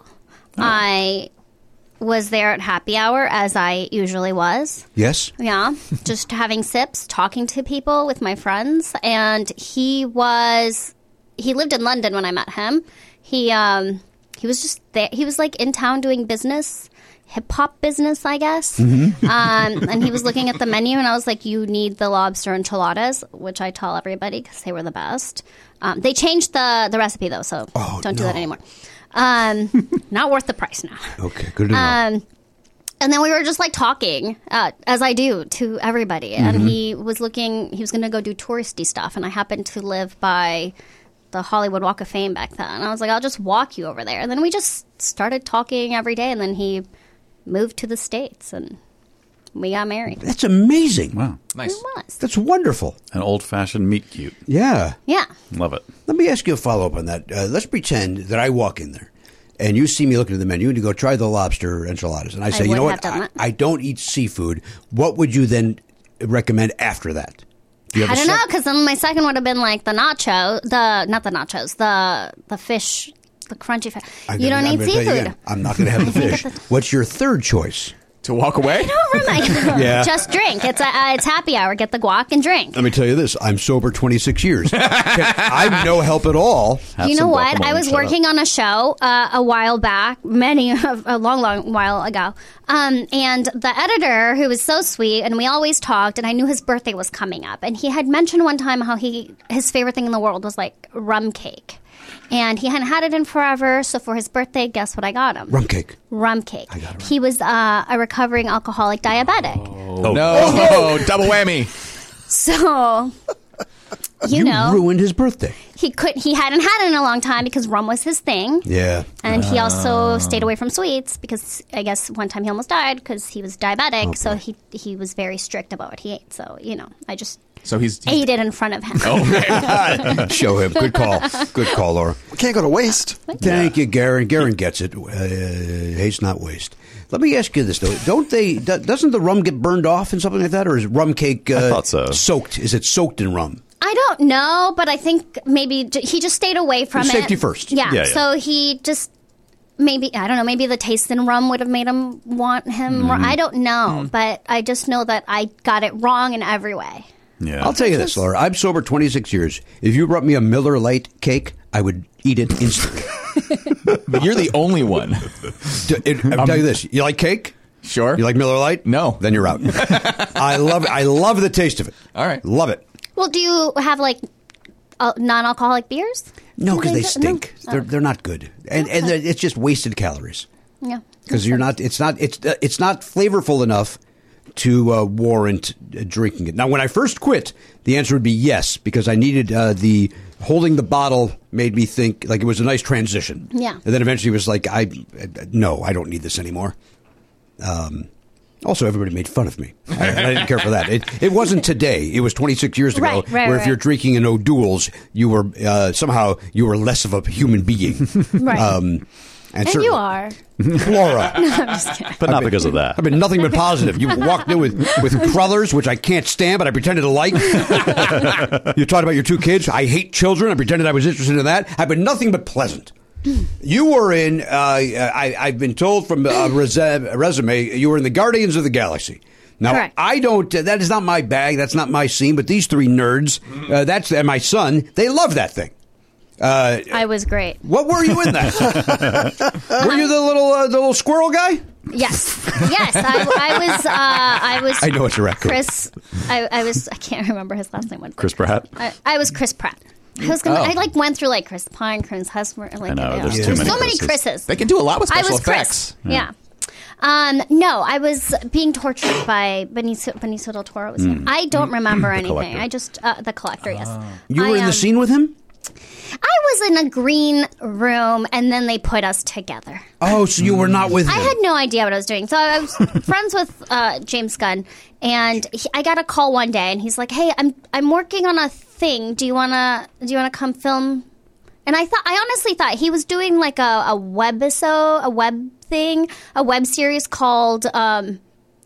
I was there at happy hour, as I usually was. Yes. Yeah, just having sips, talking to people with my friends, and he was he lived in London when I met him. He um he was just there. He was like in town doing business, hip hop business, I guess. Mm-hmm. Um, and he was looking at the menu, and I was like, "You need the lobster enchiladas," which I tell everybody because they were the best. Um, they changed the the recipe though, so Oh, don't do no. that anymore. Um, not worth the price now. Okay. Good to know. Um, and then we were just like talking, uh, as I do to everybody. Mm-hmm. And he was looking, he was going to go do touristy stuff. And I happened to live by the Hollywood Walk of Fame back then. And I was like, I'll just walk you over there. And then we just started talking every day. And then he moved to the States and we got married. That's amazing. Wow. Nice. It was. That's wonderful. An old fashioned meat cute. Yeah. Yeah. Love it. Let me ask you a follow up on that. Uh, let's pretend that I walk in there and you see me looking at the menu and you go, try the lobster enchiladas. And I say, you would know have what? done I, that. I don't eat seafood. What would you then recommend after that? Do you have I a don't know, sec- because then my second would have been like the nacho, the, not the nachos, the, the fish, the crunchy fish. I'm You gonna- don't I'm eat gonna tell you seafood. again, I'm not going to have the fish. What's your third choice? To walk away? Yeah. Just drink. It's a, uh, it's happy hour. Get the guac and drink. Let me tell you this. I'm sober twenty-six years. I'm no help at all. Have You know some what? guacamole I was and shut working up. on a show uh, a while back, many a long, long while ago, um, and the editor, who was so sweet, and we always talked, and I knew his birthday was coming up, and he had mentioned one time how he his favorite thing in the world was like rum cake. And he hadn't had it in forever, so for his birthday, guess what I got him? Rum cake. Rum cake. He was uh, a recovering alcoholic diabetic. Oh, No, double whammy. So, you, You know, ruined his birthday. he could he hadn't had it in a long time because rum was his thing. Yeah. And he also stayed away from sweets because I guess one time he almost died because he was diabetic. So he he was very strict about what he ate. So, you know, I just So he's, he's ate it in front of him. Show him. Good call. Good call, Laura. We can't go to waste. Thank you, Garen. Garen gets it. Uh, haste, not waste. Let me ask you this, though. Don't they, do- doesn't the rum get burned off and something like that? Or is rum cake uh, I thought so. soaked? Is it soaked in rum? I don't know, but I think maybe j- he just stayed away from it. Safety first. Yeah. Yeah, yeah. So he just maybe I don't know. Maybe the taste in rum would have made him want him. Mm-hmm. I don't know, but I just know that I got it wrong in every way. Yeah. I'll tell you this, Laura. I'm sober twenty-six years. If you brought me a Miller Lite cake, I would eat it instantly. but you're the only one. D- it- I'll tell you this. You like cake? Sure. You like Miller Lite? No. Then you're out. I love it. I love the taste of it. All right. Love it. Well, do you have like uh, non-alcoholic beers? No, Do because they do- stink. no? They're Oh. they're not good, and and they're- it's just wasted calories. Yeah. Because you're not. It's not. It's uh, it's not flavorful enough to uh, warrant uh, drinking it. Now, when I first quit, the answer would be yes, because I needed uh, the holding the bottle made me think like it was a nice transition. Yeah. And then eventually it was like I uh, no, I don't need this anymore. Um, Also, everybody made fun of me. I, I didn't care for that. It, it wasn't today. It was twenty-six years ago, Right, right, where if right. you're drinking an O'Doul's, you were uh, somehow you were less of a human being. Right. Um, and cer- you are. Flora. No, I'm just kidding. But not because of that. I've been nothing but positive. You walked in with, with Crullers, which I can't stand, but I pretended to like. You talked about your two kids. I hate children. I pretended I was interested in that. I've been nothing but pleasant. You were in, uh, I, I've been told from a resume, you were in the Guardians of the Galaxy. Now, Correct. I don't, uh, that is not my bag. That's not my scene. But these three nerds, uh, that's and my son, they love that thing. Uh, I was great. what were you in that? Were you the little uh, the little squirrel guy? Yes, yes. I, I was. Uh, I was. I know it's a raccoon. Chris. I, I was. I can't remember his last name. What- Chris Pratt? I, I was Chris Pratt. I was gonna. Oh. I like went through like Chris Pine, Chris Husmer. Like I know, you there's too so many many Chris's. Chris's. They can do a lot with I special was effects. Chris. Yeah. Um, no, I was being tortured by Benicio, Benicio del Toro. Was here. I don't remember anything. collector. I just uh, the collector. Yes. You were I, in the um, scene with him? I was in a green room, and then they put us together. Oh, so you were not with him. I had no idea what I was doing. So I was friends with uh, James Gunn, and he, I got a call one day, and he's like, "Hey, I'm I'm working on a thing. Do you wanna do you wanna come film?" And I thought, I honestly thought he was doing like a, a webisode, a web thing, a web series called, um,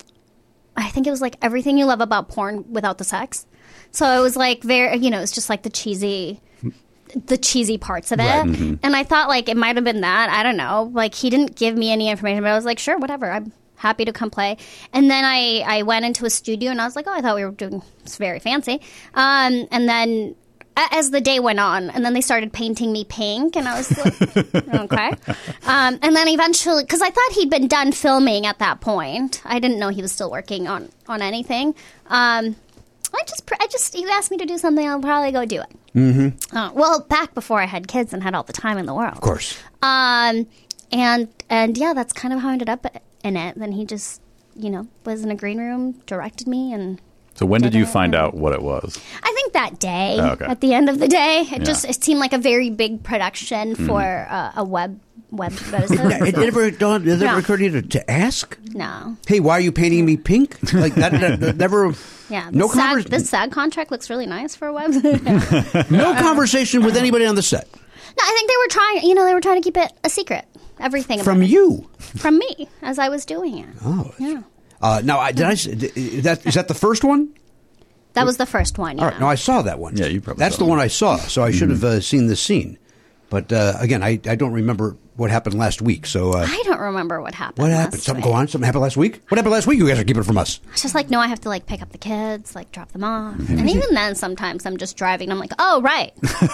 I think it was like Everything You Love About Porn Without the Sex. So it was like very, you know, it's just like the cheesy. the cheesy parts of it. Right. Mm-hmm. And I thought like it might have been that. I don't know. Like he didn't give me any information, but I was like, sure, whatever. I'm happy to come play. And then I, I went into a studio and I was like, oh, I thought we were doing it's very fancy. Um, and then a- as the day went on, and then they started painting me pink, and I was like, okay. Um, and then eventually, because I thought he'd been done filming at that point, I didn't know he was still working on, on anything. Um, I just, pr- I just, you asked me to do something, I'll probably go do it. Mm-hmm. Uh, well, back before I had kids and had all the time in the world. Of course. Um, and, and yeah, that's kind of how I ended up in it. Then he just, you know, was in a green room, directed me, and So when did Did you it? find out what it was? I think that day, Oh, okay. at the end of the day, it Yeah. just, it seemed like a very big production for uh, a web, web It episode. never dawned, it never No. occurred to you to, to ask? No. Hey, why are you painting me pink? Like that, that, that never. Yeah. No this, SAG, convers- this SAG contract looks really nice for a web. No conversation with anybody on the set No, I think they were trying, you know, they were trying to keep it a secret. Everything from about it. you. From me, as I was doing it. Oh, Yeah. Uh, now, I, did I? s- Is that is that the first one? That was the first one, yeah. All right. No, I saw that one. Yeah, you probably That's saw the it. one I saw. So I should have uh, seen this scene. But uh, again, I, I don't remember what happened last week. So uh, I don't remember what happened. what happened? last Something week. go on? Something happened last week? What happened last week? You guys are keeping it from us. It's just like, no, I have to like pick up the kids, like drop them off. Mm-hmm. And even then, sometimes I'm just driving. I'm like, oh, right.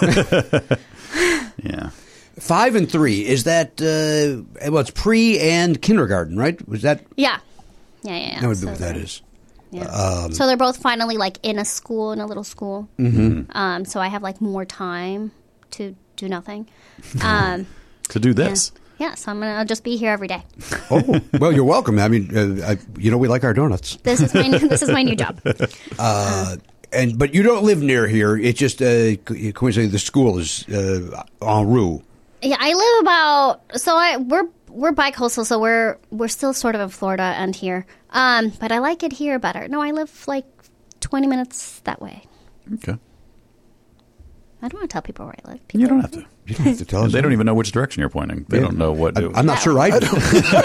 Yeah. Five and three is that? Uh, well, it's pre and kindergarten, right? Was that? Yeah. Yeah, yeah, yeah. That would be So what that they're- is. Yeah. Um, so they're both finally like in a school, in a little school. Mm-hmm. Um, so I have like more time to do nothing. Um, To do this. yeah. yeah, so I'm gonna I'll just be here every day. Oh, well, you're welcome. I mean, uh, I, you know, we like our donuts. This is my new, this is my new job. Uh, and but you don't live near here. It's just uh, co- coincidentally the school is uh, en route. Yeah, I live about so I we're we're bi-coastal, so we're we're still sort of in Florida and here. Um, but I like it here better. No, I live like twenty minutes that way. Okay. I don't want to tell people where I live. People You don't have to. You don't have to tell us. They don't even know which direction you're pointing. They Yeah. don't know what. I, to- I'm not sure I do.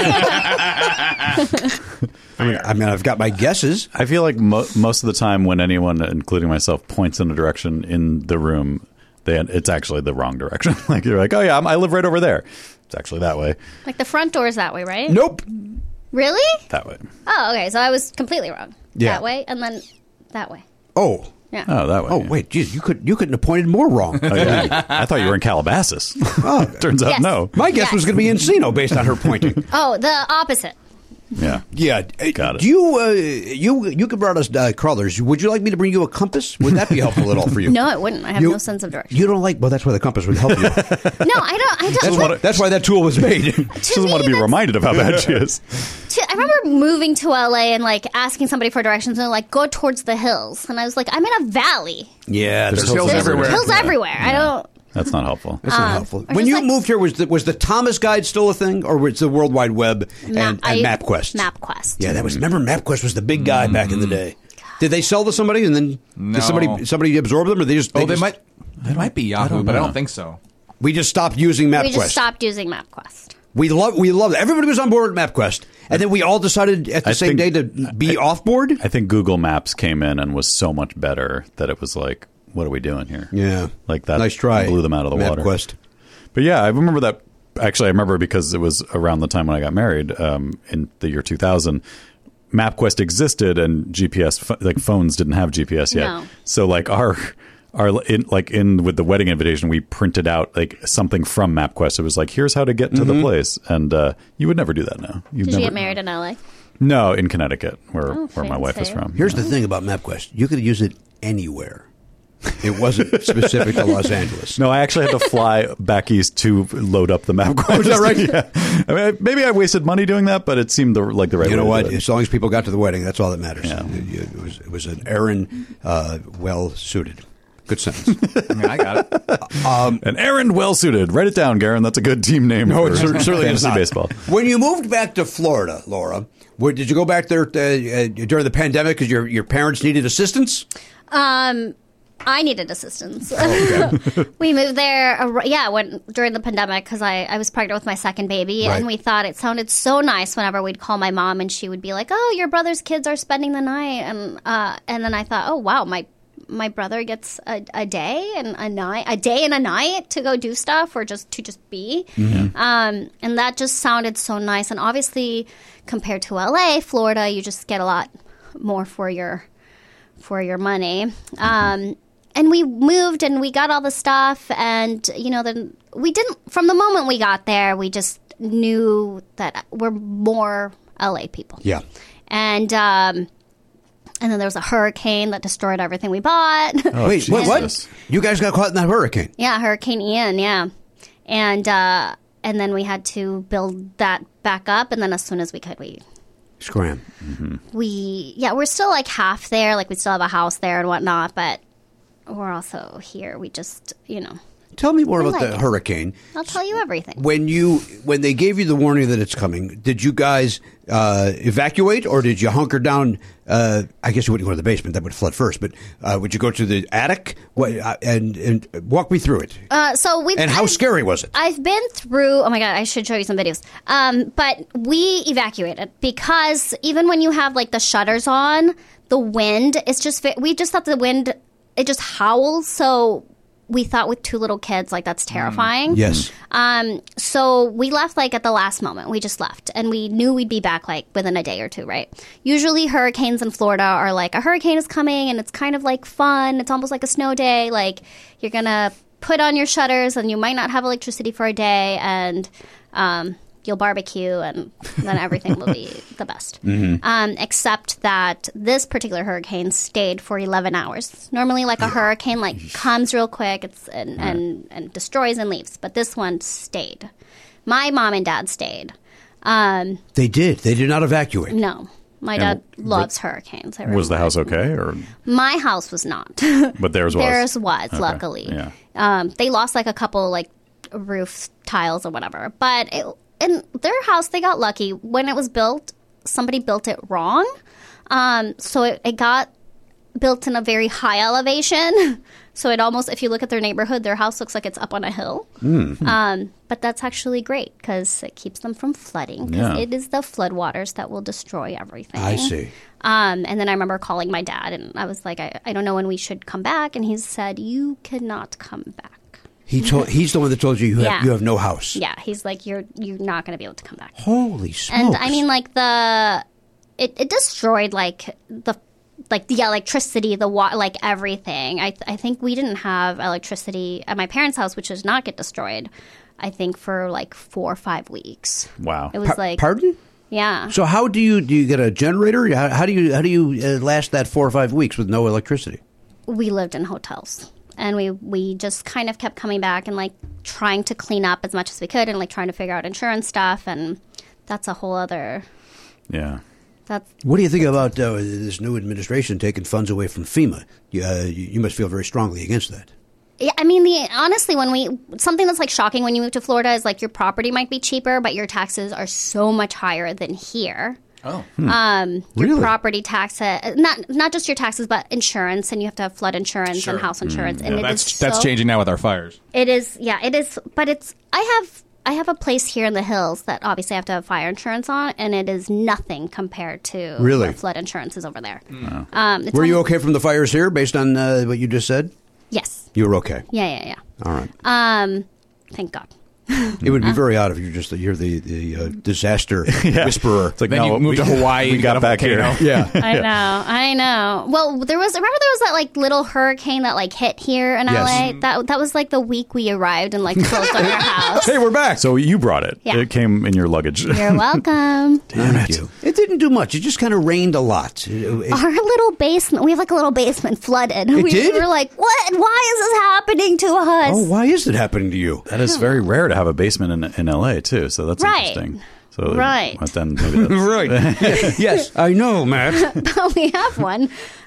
I mean, I mean, I've got my guesses. I feel like mo- most of the time when anyone, including myself, points in a direction in the room, they, it's actually the wrong direction. Like you're like, oh yeah, I'm, I live right over there. It's actually that way. Like the front door is that way, right? Nope. Really? That way. Oh, okay. So I was completely wrong. Yeah. That way, and then that way. Oh. Yeah. Oh, that way. Oh, yeah. wait, geez, you could you couldn't have pointed more wrong. Oh, yeah. I thought you were in Calabasas. Turns out Yes. no. My guess Yes. was going to be Encino based on her pointing. Oh, the opposite. Yeah. Yeah, uh, Got it. Do you uh, you you could brought us uh, crawlers? Would you like me to bring you a compass? Would that be helpful at all for you? No, it wouldn't. I have You- no sense of direction. You don't like? Well, that's why the compass would help you. No, I don't. I don't. That's, that's why that tool was made. She doesn't me, want to be that's- reminded of how bad she is. To- I remember moving to L A and like asking somebody for directions and they're like, go towards the hills. And I was like, I'm in a valley. Yeah, There's there's hills hills There's everywhere. hills everywhere. I don't. That's not helpful. That's not Um, helpful. or When just you like- moved here, was the, was the Thomas Guide still a thing, or was the World Wide Web and, Ma- and I- MapQuest? MapQuest. Yeah, that was. Remember, MapQuest was the big guy back in the day. Did they sell to somebody, and then No. did somebody somebody absorb them, or they just? Oh, they just- might. They might be Yahoo, but I know. don't think so. We just stopped using MapQuest. We just stopped using MapQuest. We love. We love. Everybody was on board with MapQuest, and then we all decided at the I same think- day to be off board. I think Google Maps came in and was so much better that it was like, what are we doing here? Yeah, Like that Nice try. blew them out of the water. MapQuest. But yeah, I remember that. Actually, I remember because it was around the time when I got married um, in the year two thousand. MapQuest existed, and G P S ph- like phones didn't have G P S yet. No. So like our our in, like in with the wedding invitation, we printed out like something from MapQuest. It was like, here's how to get to Mm-hmm. the place, and uh, you would never do that now. You'd Did never, you get married in L A? No, in Connecticut, where Oh, where my wife is fancy. from. Here's the thing about MapQuest: you could use it anywhere. It wasn't specific to Los Angeles. No, I actually had to fly back east to load up the MapQuest. Oh, is that right? Yeah. I mean, maybe I wasted money doing that, but it seemed the, like the right You way know to what? do it. As long as people got to the wedding, that's all that matters. Yeah. It, it was it was an errand uh, well suited. Good sentence. I mean, I got it. An errand well suited. Write it down, Garen. That's a good team name. No, for it cer- certainly is fantasy not. baseball. When you moved back to Florida, Laura, where, did you go back there uh, uh, during the pandemic because your your parents needed assistance? Um, I needed assistance. Oh, We moved there, ar- yeah, when during the pandemic because I, I was pregnant with my second baby, Right. and we thought it sounded so nice whenever we'd call my mom and she would be like, "Oh, your brother's kids are spending the night," and uh, and then I thought, "Oh, wow, my." My brother gets a, a day and a night, a day and a night to go do stuff or just to just be, um, and that just sounded so nice. And obviously, compared to L A, Florida, you just get a lot more for your for your money. Um, and we moved and we got all the stuff, and you know, then we didn't. From the moment we got there, we just knew that we're more L A people. Yeah. And um, and then there was a hurricane that destroyed everything we bought. Oh, Wait, what, what? Jesus. You guys got caught in that hurricane? Yeah, Hurricane Ian. Yeah, and uh, and then we had to build that back up, and then as soon as we could, we Scram. we yeah we're still like half there, like we still have a house there and whatnot, but we're also here. We just you know Tell me more I about like the it. hurricane. I'll tell you everything. When you when they gave you the warning that it's coming, did you guys uh, evacuate or did you hunker down? Uh, I guess you wouldn't go to the basement; that would flood first. But uh, would you go to the attic? What, uh, and and walk me through it. Uh, so we And how scary was it? I've been through. Oh my god, I should show you some videos. Um, but we evacuated because even when you have like the shutters on, the wind is just. ve- We just thought the wind it just howls. So we thought with two little kids, like that's terrifying. Yes. Um, so we left like at the last moment. We just left, and we knew we'd be back like within a day or two, right? Usually, hurricanes in Florida are like a hurricane is coming, and it's kind of like fun. It's almost like a snow day. Like you're gonna put on your shutters, and you might not have electricity for a day, and um, you'll barbecue, and then everything will be the best. Um, except that this particular hurricane stayed for eleven hours. Normally, like a hurricane, like comes real quick, it's and, and and destroys and leaves. But this one stayed. My mom and dad stayed. Um, They did. They did not evacuate. no, my dad loves hurricanes. I Was the really house like- okay, or My house was not. but theirs was? Theirs was, Okay. luckily. Yeah. Um, they lost like a couple like roof tiles or whatever. But it, in their house, they got lucky. When it was built, somebody built it wrong. Um, so it, it got built in a very high elevation. So it almost, if you look at their neighborhood, their house looks like it's up on a hill. Mm-hmm. Um, but that's actually great because it keeps them from flooding. 'Cause Yeah. it is the floodwaters that will destroy everything. I see. Um, and then I remember calling my dad, and I was like, I, I don't know when we should come back. And he said, you cannot come back. He told. He's the one that told you you have Yeah. you have no house. Yeah, he's like, you're you're not going to be able to come back. Holy smokes! And I mean, like the it, it destroyed like the like the electricity, the water, like everything. I I think we didn't have electricity at my parents' house, which does not get destroyed. I think for like four or five weeks. Wow. It was Pa- like pardon. yeah. So how do you do you get a generator? How, how do you how do you uh, last that four or five weeks with no electricity? We lived in hotels, and we we just kind of kept coming back and like trying to clean up as much as we could, and like trying to figure out insurance stuff, and that's a whole other. Yeah. That's What do you think about uh, this new administration taking funds away from FEMA? You, uh, you you must feel very strongly against that. Yeah, I mean, the honestly, when we something that's like shocking when you move to Florida is like your property might be cheaper, but your taxes are so much higher than here. Oh, um, your Really? property tax, uh, not not just your taxes, but insurance, and you have to have flood insurance and house insurance, and it that's is that's so- changing now with our fires. It is, yeah, it is, but it's. I have I have a place here in the hills that obviously I have to have fire insurance on, and it is nothing compared to Really? what flood insurance is over there. Um, it's Were you only- okay from the fires here based on uh, what you just said? Yes. You were okay. Yeah, yeah, yeah. All right. Um, thank God. It would be very odd if you're just you're the the uh, disaster whisperer. It's like, Then no, you moved we- to Hawaii. We and got a back volcano. here. Yeah. I know, I know. Well, there was remember there was that like little hurricane that like hit here in Yes. L A. That that was like the week we arrived and like closed on our house. Hey, we're back. So you brought it. Yeah. It came in your luggage. You're welcome. Thank you. It didn't do much. It just kind of rained a lot. It- it- Our little basement, we have like a little basement flooded. It we did? were like, what? Why is this happening to us? oh, why is it happening to you? That is very rare to have a basement in in L A too. So that's Right. interesting. So Right. But then maybe that's Right. Yes, I know, Matt. But we have one.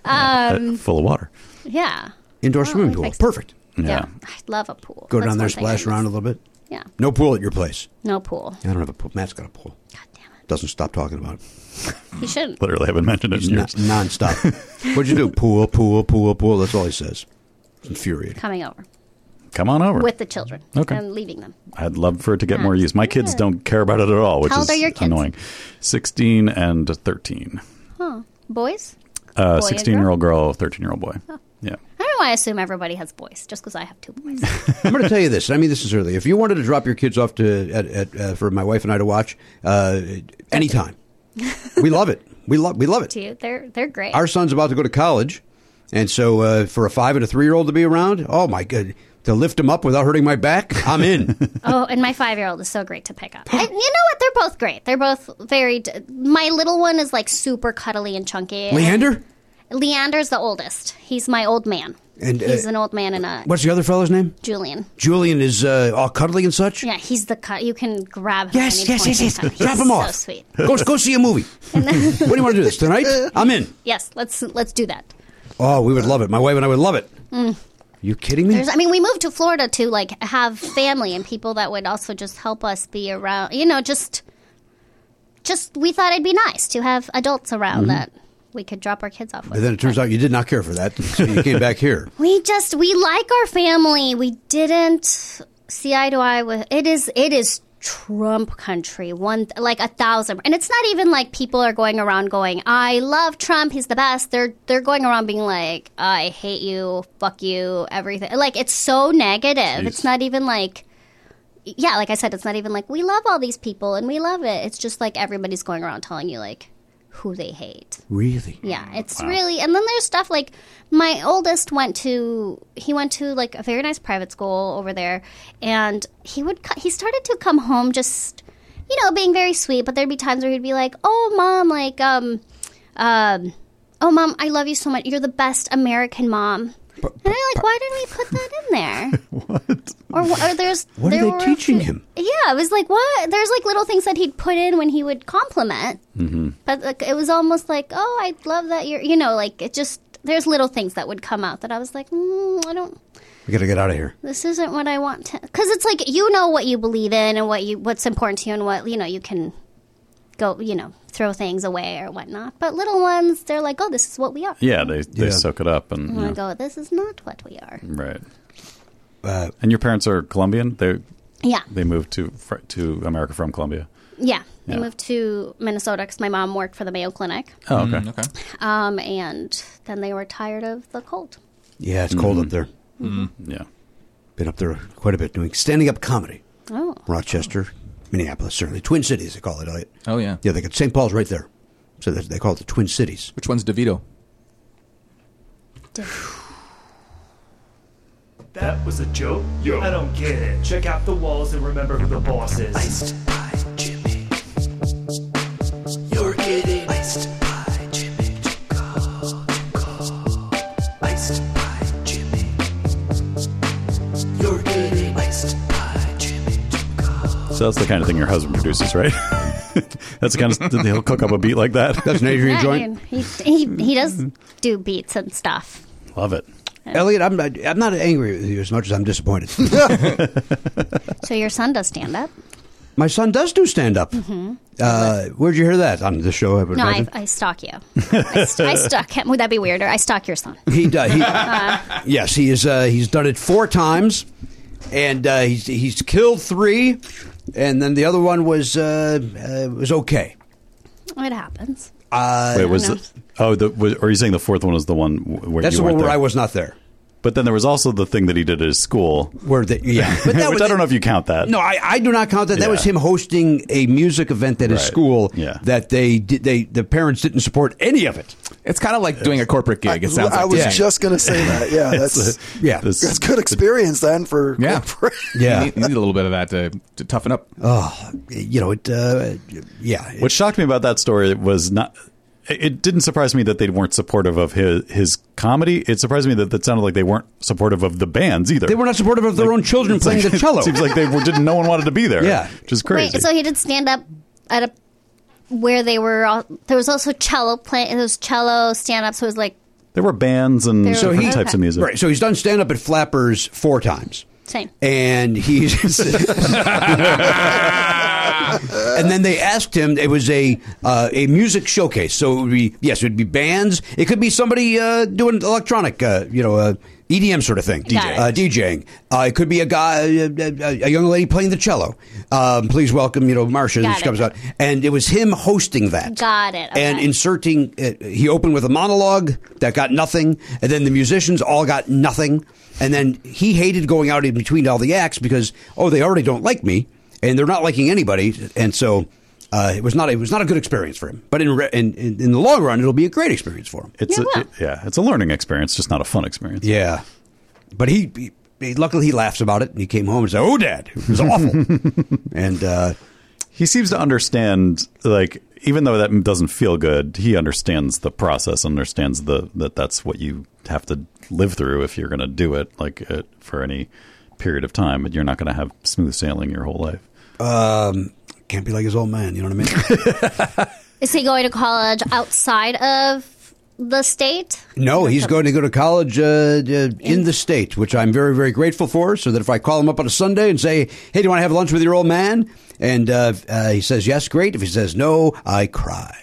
Um, full of water. yeah. Indoor Well, swimming we pool. fixed it. Perfect. Yeah. Yeah. I love a pool. Go That's down there, one thing I splash around a miss. little bit. Yeah. No pool at your place. No pool. I don't have a pool. Matt's got a pool. God damn it. Doesn't stop talking about it. He shouldn't. Literally haven't mentioned it He's in non- years. nonstop. What'd you do? Pool, pool, pool, pool. That's all he says. It's infuriating. Coming over Come on over. with the children Okay. and leaving them. I'd love for it to get Yeah. more use. My kids Yeah. don't care about it at all, which How is old are your kids? annoying. Sixteen and thirteen. Huh. Boys? Uh, Boy and Sixteen-year-old girl, thirteen-year-old boy. Yeah. I don't know why I assume everybody has boys, just because I have two boys. I'm going to tell you this. I mean, this is early. If you wanted to drop your kids off to at, at, uh, for my wife and I to watch, uh, anytime, we love it. We love we love it. To you, they're they're great. Our son's about to go to college, and so uh, for a five and a three year old to be around, oh my god, to lift him up without hurting my back, I'm in. Oh, and my five-year-old is so great to pick up. And you know what? They're both great. They're both very. D- my little one is like super cuddly and chunky. Leander, Leander's the oldest. He's my old man. And, uh, he's an old man in a what's the other fellow's name? Julian. Julian is uh, all cuddly and such. Yeah, he's the cut. You can grab him. Yes, at any yes, point yes, in yes. time. Drop He's him so off. sweet. Go go see a movie. When do you want to do this tonight? I'm in. Yes, let's let's do that. Oh, we would love it. My wife and I would love it. Mm. You kidding me? There's, I mean, we moved to Florida to like have family and people that would also just help us be around. You know, just just we thought it'd be nice to have adults around Mm-hmm. that we could drop our kids off with. But then it turns out you did not care for that, so you came back here. We just we like our family. We didn't see eye to eye with it. Is it is Trump country one like a thousand, and it's not even like people are going around going, "I love Trump. He's the best." They're they're going around being like, "I hate you. Fuck you. Everything." Like it's so negative. It's not even like. Yeah, like I said, it's not even like we love all these people and we love it. It's just like everybody's going around telling you like who they hate. Really? Yeah, it's really, and then there's stuff like my oldest went to, he went to like a very nice private school over there, and he would, co- he started to come home just, you know, being very sweet, but there'd be times where he'd be like, oh, mom, like, um, um, oh, mom, I love you so much. You're the best American mom. And I'm like, why did we put that in there? What? Or, or there's, What there are they were a teaching few- him? Yeah, it was like, what? There's like little things that he'd put in when he would compliment. Mm-hmm. But like, it was almost like, oh, I love that you're, you know, like it just, there's little things that would come out that I was like, mm, I don't, We got to get out of here. this isn't what I want to, because it's like, you know what you believe in and what you, what's important to you and what, you know, you can go, you know, throw things away or whatnot. But little ones, they're like, oh, this is what we are. Yeah, they they Yeah. soak it up and And yeah. I go, this is not what we are. right. Uh, And your parents are Colombian. They Yeah. they moved to fr- to America from Colombia. Yeah. They Yeah. moved to Minnesota because my mom worked for the Mayo Clinic. Oh, okay. Mm, okay. Um, and then they were tired of the cold. yeah, it's cold up there. Yeah. Been up there quite a bit doing standing up comedy. Oh. Rochester, Minneapolis, certainly. Twin Cities, they call it. Elliot. Oh, yeah. Yeah, they got Saint Paul's right there. So they they call it the Twin Cities. Which one's DeVito? That was a joke? Yo. I don't get it. Check out the walls and remember who the boss is. Iced by Jimmy. You're kidding. Iced by Jimmy. Too cold, too cold. Iced by Jimmy. You're kidding. Iced by Jimmy. Too cold. So that's the kind of thing your husband produces, right? That's the kind of he'll cook up a beat like that. That's an Adrian Yeah, joint. He, he, he does do beats and stuff. Love it. Elliot, I'm not, I'm not angry with you as much as I'm disappointed. So your son does stand up? My son does do stand up. Mm-hmm. Uh, where'd you hear that on the show? I would No, I, imagine? I stalk you. I, st- I stalk him. Would that be weirder? I stalk your son. He does. He, Uh, yes, he is. Uh, he's done it four times, and uh, he's he's killed three, and then the other one was uh, uh, was okay. it happens. Uh, Wait, was know. the, oh, the, was, or are you saying the fourth one was the one where That's you the one weren't where there? I was not there. But then there was also the thing that he did at his school. Where the, yeah, but that Which was, I don't know if you count that. No, I, I do not count that. That Yeah. was him hosting a music event at his Right. school. Yeah. That they did. They the parents didn't support any of it. It's kind of like doing a corporate gig. It sounds I like was to me. just going to say that. Yeah, that's Yeah. This- that's good experience then for Yeah. for- Yeah. You need, you need a little bit of that to, to toughen up. Oh, you know it. Uh, yeah. What shocked me about that story was not. It didn't surprise me that they weren't supportive of his his comedy. It surprised me that it sounded like they weren't supportive of the bands either. They were not supportive of their own children It's playing like- the cello. It seems like they were, didn't. No one wanted to be there. Yeah. which is crazy. Wait, so he did stand up at a where they were. All, there was also cello playing. There was cello stand up. So it was like there were bands and There were- different he- types of music. Right. So he's done stand up at Flappers four times. same. And he's and then they asked him. It was a uh, a music showcase. So it would be yes, it would be bands. It could be somebody uh, doing electronic, uh, you know, uh, E D M sort of thing, Got it. uh, DJing. Uh, it could be a guy, a, a, a young lady playing the cello. Um, please welcome, you know, Marcia. Got She it. comes out, and it was him hosting that. Got it. And okay. inserting, uh, he opened with a monologue that got nothing, and then the musicians all got nothing, and then he hated going out in between all the acts because oh, they already don't like me, and they're not liking anybody, and so uh, it was not it was not a good experience for him. But in, re- in in in the long run, it'll be a great experience for him. It's Yeah, a, well. it- yeah, it's a learning experience, just not a fun experience. Yeah, but he, he, he luckily he laughs about it, and he came home and said, "Oh, Dad, it was awful," and. Uh, He seems to understand, like, even though that doesn't feel good, he understands the process, understands the that that's what you have to live through if you're going to do it, like, uh, for any period of time. But you're not going to have smooth sailing your whole life. Um, can't be like his old man, you know what I mean? Is he going to college outside of the state? No, he's going to go to college uh, uh, in the state, which I'm very, very grateful for. So that if I call him up on a Sunday and say, "Hey, do you want to have lunch with your old man?" and uh, uh, he says yes, great. If he says no, I cry.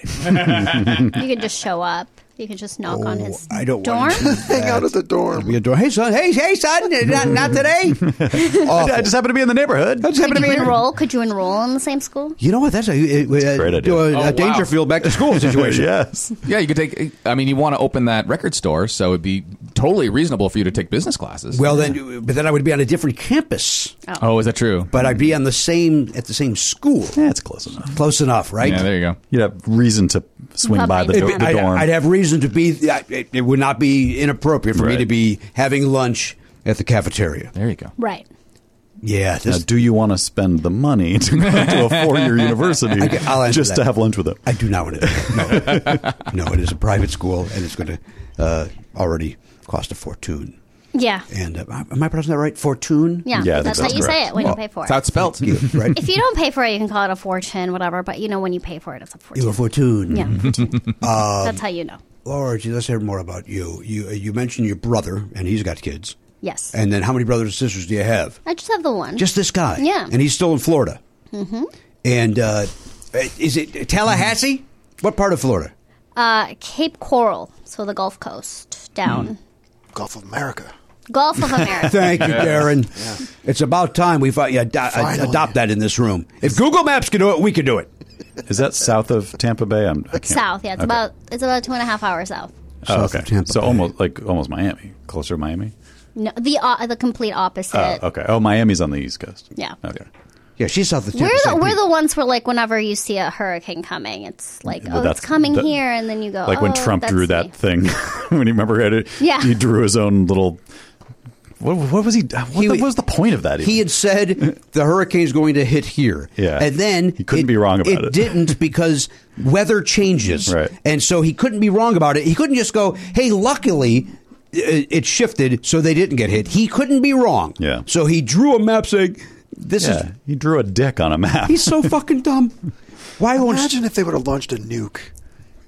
You could just show up. You could just knock on his I don't dorm. want to hang out at the dorm. be a door. Hey, son. Hey, hey, son. Not, not today. Awful. I just happen to be in the neighborhood. I just happen Could to you be here. enroll? Could you enroll in the same school? You know what? That's a, uh, great idea. do a, Oh, a wow. Dangerfield back to school situation. Yes. Yeah, you could take. I mean, you want to open that record store, so it'd be totally reasonable for you to take business classes. Well, then, but then I would be on a different campus. oh, is that true? But I'd be on the same at the same school. Yeah, it's close enough. Close enough, right? Yeah, there you go. You'd have reason to swing by the, Probably do- not. the I'd, dorm. I'd have reason to be. I- It, it would not be inappropriate for me Right. to be having lunch at the cafeteria. There you go. Right. Yeah, Now, this, do you want to spend the money to go to a four-year university Okay, I'll answer just that. to have lunch with them? I do not want to do that. No, no, it is a private school, and it's going to uh, already cost a fortune. Yeah. And uh, am I pronouncing that right? Fortune. Yeah. Yeah, I think that's how that's you say correct. it when Well, you pay for That's it. how it's spelled. You, right? If you don't pay for it, you can call it a fortune, whatever. But you know, when you pay for it, it's a fortune. You a fortune. Yeah, fortune. Um, That's how you know. Laura, gee, let's hear more about you. You uh, you mentioned your brother, and he's got kids. Yes. And then how many brothers and sisters do you have? I just have the one. Just this guy. Yeah. And he's still in Florida. Mm-hmm. And uh, is it Tallahassee? What part of Florida? uh, Cape Coral, so the Gulf Coast down. Gulf of America. Gulf of America. Thank you, Darren. It's about time we fi- yeah, ado- Finally. adopt that in this room. If Google Maps can do it, we can do it. Is that south of Tampa Bay? I'm, I can't. South, yeah. It's Okay. about it's about two and a half hours south. Oh, South okay. of Tampa so Bay. almost like almost Miami, closer to Miami. No, the uh, the complete opposite. Oh, okay. Oh, Miami's on the East Coast. Yeah. Okay. Yeah, she's south of Tampa. We're the, Saint we're Pete. the ones where, like, whenever you see a hurricane coming, it's like, Well, oh, that's- it's coming that- here, and then you go, Like when oh, Trump that's drew me. that thing. When you remember it, Yeah. he drew his own little. What, what was he? What, He- the, what was the point of that? Even? He had said the hurricane's going to hit here. Yeah. And then He couldn't be wrong about it. didn't because weather changes. Right. And so he couldn't be wrong about it. He couldn't just go, hey, luckily uh, it shifted so they didn't get hit. He couldn't be wrong. Yeah. So he drew a map saying, this yeah, is. he drew a dick on a map. He's so fucking dumb. Why won't Imagine if they would have launched a nuke.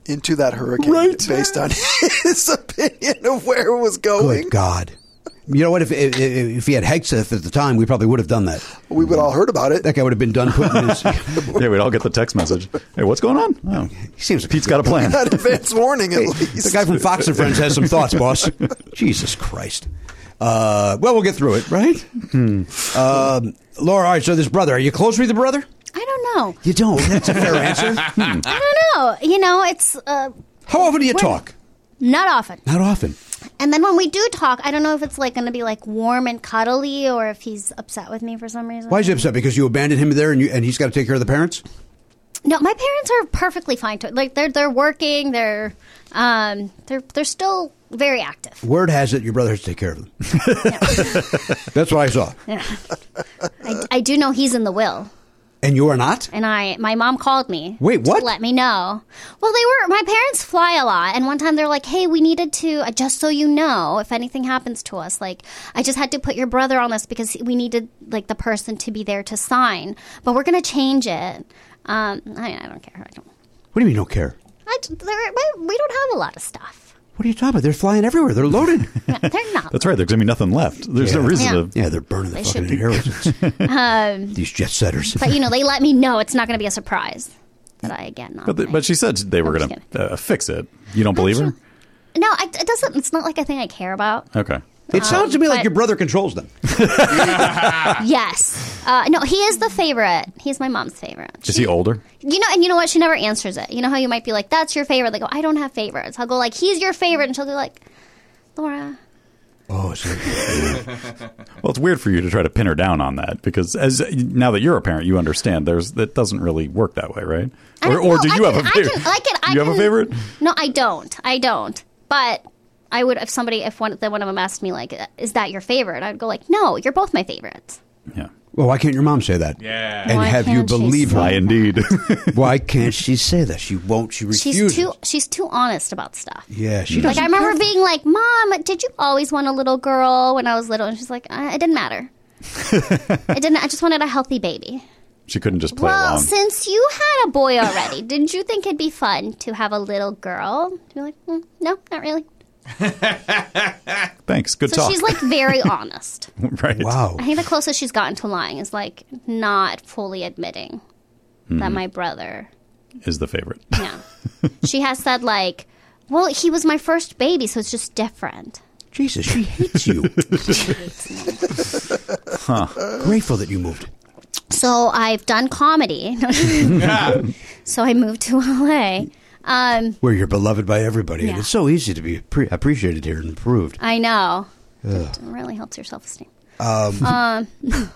into that hurricane Right. based on his opinion of where it was going. Good God. You know what? If if, if he had Hegseth at the time, we probably would have done that. We would all heard about it. That guy would have been done putting his... Yeah, we'd all get the text message. Hey, what's going on? Oh, he seems like Pete's got a plan. That advance warning, at Hey, least. the guy from Fox and Friends has some thoughts, boss. Jesus Christ. Uh, well, we'll get through it, right? Hmm. Um, Laura, all right, so this brother, are you close with the brother? I don't know. You don't. That's a fair answer. Hmm. I don't know. You know, it's uh, How often do you We're- talk? not often. Not often. And then when we do talk, I don't know if it's like going to be like warm and cuddly, or if he's upset with me for some reason. Why is he upset? Because you abandoned him there and, you, and he's got to take care of the parents? No, my parents are perfectly fine to it. Like they're they're working. They're um they're they're still very active. Word has it your brother has to take care of them. That's what I saw. Yeah. I, I do know he's in the will. And you are not? And I, my mom called me. Wait, what? To let me know. Well, they were. My parents fly a lot, and one time they're like, "Hey, we needed to uh, just so you know, if anything happens to us, like, I just had to put your brother on this because we needed like the person to be there to sign, but we're gonna change it." Um, I, I don't care. I don't. What do you mean you don't care? I, we we don't have a lot of stuff. What are you talking about? They're flying everywhere. They're loaded. Yeah, they're not. That's right. There's going to be nothing left. There's Yeah. no reason Yeah. to. Yeah, they're burning the They fucking should be. inheritance. Um, These jet setters. but you know, they let me know it's not going to be a surprise that I get But, the, nominated. but she said they were I'm going just to uh, fix it. You don't believe her? No, I, it doesn't. It's not like a thing I care about. Okay. It sounds to me like but- your brother controls them. Yes. Uh, no, he is the favorite. He's my mom's favorite. Is he older? You know, and you know what? She never answers it. You know how you might be like, "That's your favorite." They go, "I don't have favorites." I'll go like, "He's your favorite," and she'll be like, "Laura." Oh, so, Well, it's weird for you to try to pin her down on that because as now that you're a parent, you understand there's that doesn't really work that way, right? I Or, don't or know. do I you can- have a I favorite? can- I can- I you have a can- favorite? No, I don't. I don't. But I would if somebody if one then one of them asked me like, "Is that your favorite?" I'd go like, "No, you're both my favorites." Yeah. well, why can't your mom say that? Yeah. And Why have you can't she believe say her? Why indeed? Why can't she say that? She won't. She refuses. She's too she's too honest about stuff. Yeah, she Like doesn't. I remember care. being like, "Mom, did you always want a little girl?" When I was little, and she's like, "Uh, "It didn't matter. It didn't. I just wanted a healthy baby." She couldn't just play Well, along. since you had a boy already, didn't you think it'd be fun to have a little girl? To be like, mm, no, not really. Thanks. Good So talk. she's like very honest. right. Wow. I think the closest she's gotten to lying is like not fully admitting that my brother. Is the favorite. Yeah, she has said like, "Well, he was my first baby, so it's just different." Jesus, she hates you. Huh. Grateful that you moved. So I've done comedy. So I moved to L A. Um, Where you're beloved by everybody. And Yeah. it's so easy to be appre- appreciated here and approved. I know. It really helps your self-esteem. Um, Um,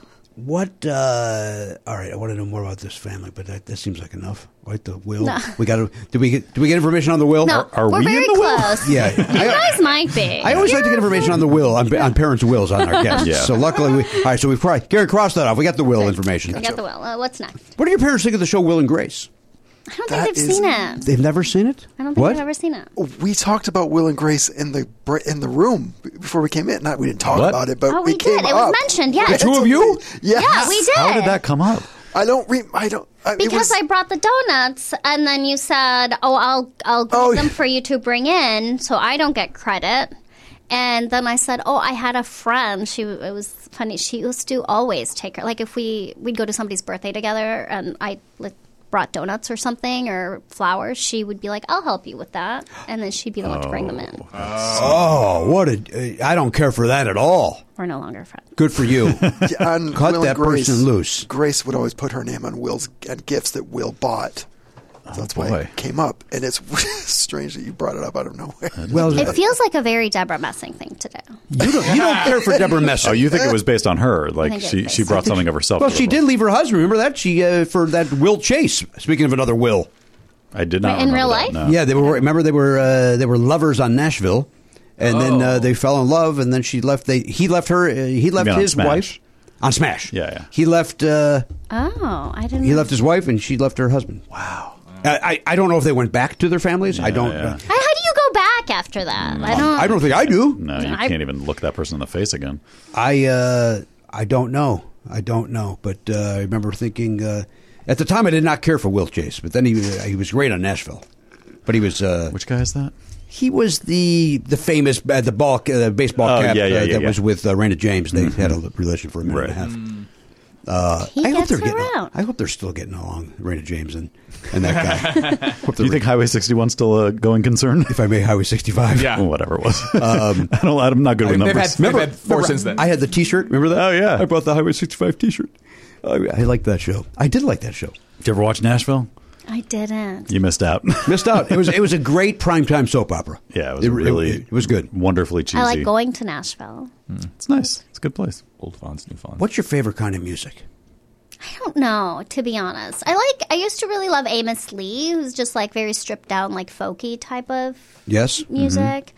what, uh, all right, I want to know more about this family, but that, that seems like enough. Right, the will. No. We got to, did we get, did we get information on the will? no, are we're we in very the will? close. Yeah. You I, guys might be. I always like to get information on the will, on, on parents' wills on our guests. Yeah. So luckily, we, all right, so we've probably, Gary, crossed that off. We got the will information. We got the will. Uh, what's next? What do your parents think of the show Will and Grace? I don't That think they've is- seen it. They've never seen it? I don't think What? they've ever seen it. We talked about Will and Grace in the br- in the room b- before we came in. Not we didn't talk What? about it, but Oh, we it came did. It was up. mentioned, yes. The two of you? Yes. Yeah, we did. How did that come up? I don't. Re- I don't. I, it Because was, I brought the donuts, and then you said, "Oh, I'll I'll give Oh, them yeah. for you to bring in, so I don't get credit." And then I said, "Oh, I had a friend. She it was funny. She used to always take her. Like if we we'd go to somebody's birthday together, and I like brought donuts or something or flowers, she would be like, "I'll help you with that," and then she'd be the one to bring them in. Oh, what a, I don't care for that at all. We're no longer friends. Good for you. Yeah, on Cut Will and that Grace, person loose. Grace would always put her name on Will's and gifts that Will bought. So that's why boy. it came up, and it's strange that you brought it up out of nowhere. Well, It feels like a very Deborah Messing thing to do. you don't, you don't care for Deborah Messing. Oh, you think it was based on her? Like think it's she, based she brought on- something of herself. Well, to she the did book. leave her husband. Remember that? She uh, for that Will Chase. Speaking of another Will. I did not In remember real that, life? no. Yeah, they were. Remember they were uh, they were lovers on Nashville, and then uh, Oh. they fell in love, and then she left. They he left her. Uh, he left mean on his Smash? wife on Smash. Yeah, yeah. He left. Uh, Oh, I didn't. he left his wife, and she left her husband. Wow. I, I I don't know if they went back to their families. I don't. yeah. Uh, How, how do you go back after that? I don't. I don't think I do. No, you I- can't even look that person in the face again. I uh, I don't know. I don't know. But uh, I remember thinking uh, at the time I did not care for Will Chase, but then he he was great on Nashville. But he was. Uh, Which guy is that? He was the the famous uh, the ball uh, baseball Oh, cap yeah, yeah, uh, yeah, that yeah. was with uh, Raina James. They Mhm. had a relation for a minute Right. and a half. Uh, He I hope gets they're getting. around. I hope they're still getting along, Raina James and, and that guy. Hope Do you they're- think Highway sixty-one still a going concern? if I may, Highway sixty-five? Yeah. Well, whatever it was. Um, I don't. I'm not good with They've numbers. had, they've had four since then. I had the T-shirt. Remember that? Oh, yeah. I bought the Highway sixty-five T-shirt. I, I liked that show. I did like that show. Did you ever watch Nashville? I didn't. You missed out. Missed out. It was it was a great primetime soap opera. Yeah, it was It- really. it- it was good. Wonderfully cheesy. I like going to Nashville. It's nice. It's a good place. Old Fonts, New Fonts. What's your favorite kind of music? I don't know, to be honest. I like. I used to really love Amos Lee, who's just like very stripped down, like folky type of Yes. music.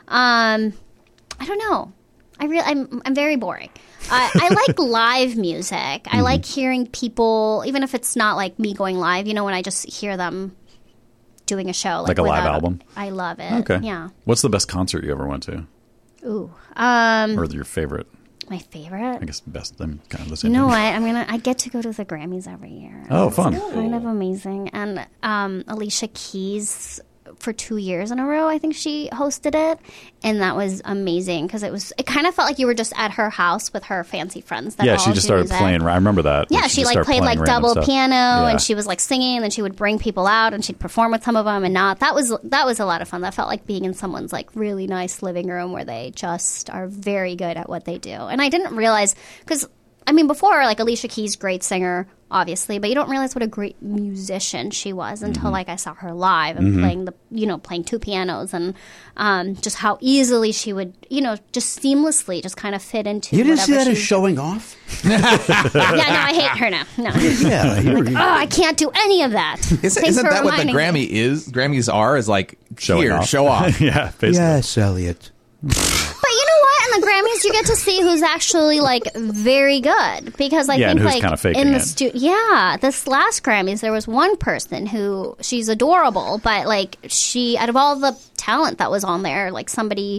Um, I don't know. I really, I'm, I'm very boring. I, I like live music. I like hearing people, even if it's not like me going live. You know, when I just hear them doing a show, Like a live without- album? I love it. Okay. Yeah. What's the best concert you ever went to, Ooh. Um, or your favorite? my favorite. I guess best. I'm kind of the You same. know thing. what? I'm gonna. I get to go to the Grammys every year. Oh, It's fun. Kind of amazing. And um, Alicia Keys for two years in a row, I think she hosted it, and that was amazing because it was. It kind of felt like you were just at her house with her fancy friends. That Yeah, all she just do started music. playing. I remember that. Yeah, she, just like started played like playing random double stuff. piano, Yeah. and she was like singing, and then she would bring people out, and she'd perform with some of them, and not. That was that was a lot of fun. That felt like being in someone's like really nice living room where they just are very good at what they do. And I didn't realize because I mean before like Alicia Keys, great singer, obviously, but you don't realize what a great musician she was until Mm-hmm. like I saw her live and playing the you know playing two pianos and um, just how easily she would you know just seamlessly just kind of fit into. You didn't see whatever that as she- showing off? Yeah, no, I hate her now. No. Yeah. you're- Oh, I can't do any of that. Isn't, Thanks isn't for that what the reminding Grammy me. is? Grammys are is like Showing here, off. show off. yeah, basically. yes, Elliot. But you know what? In the Grammys, you get to see who's actually like very good because I Yeah, and think who's like kinda faking in the it. stu- yeah, this last Grammys there was one person who she's adorable, but like she out of all the talent that was on there, like somebody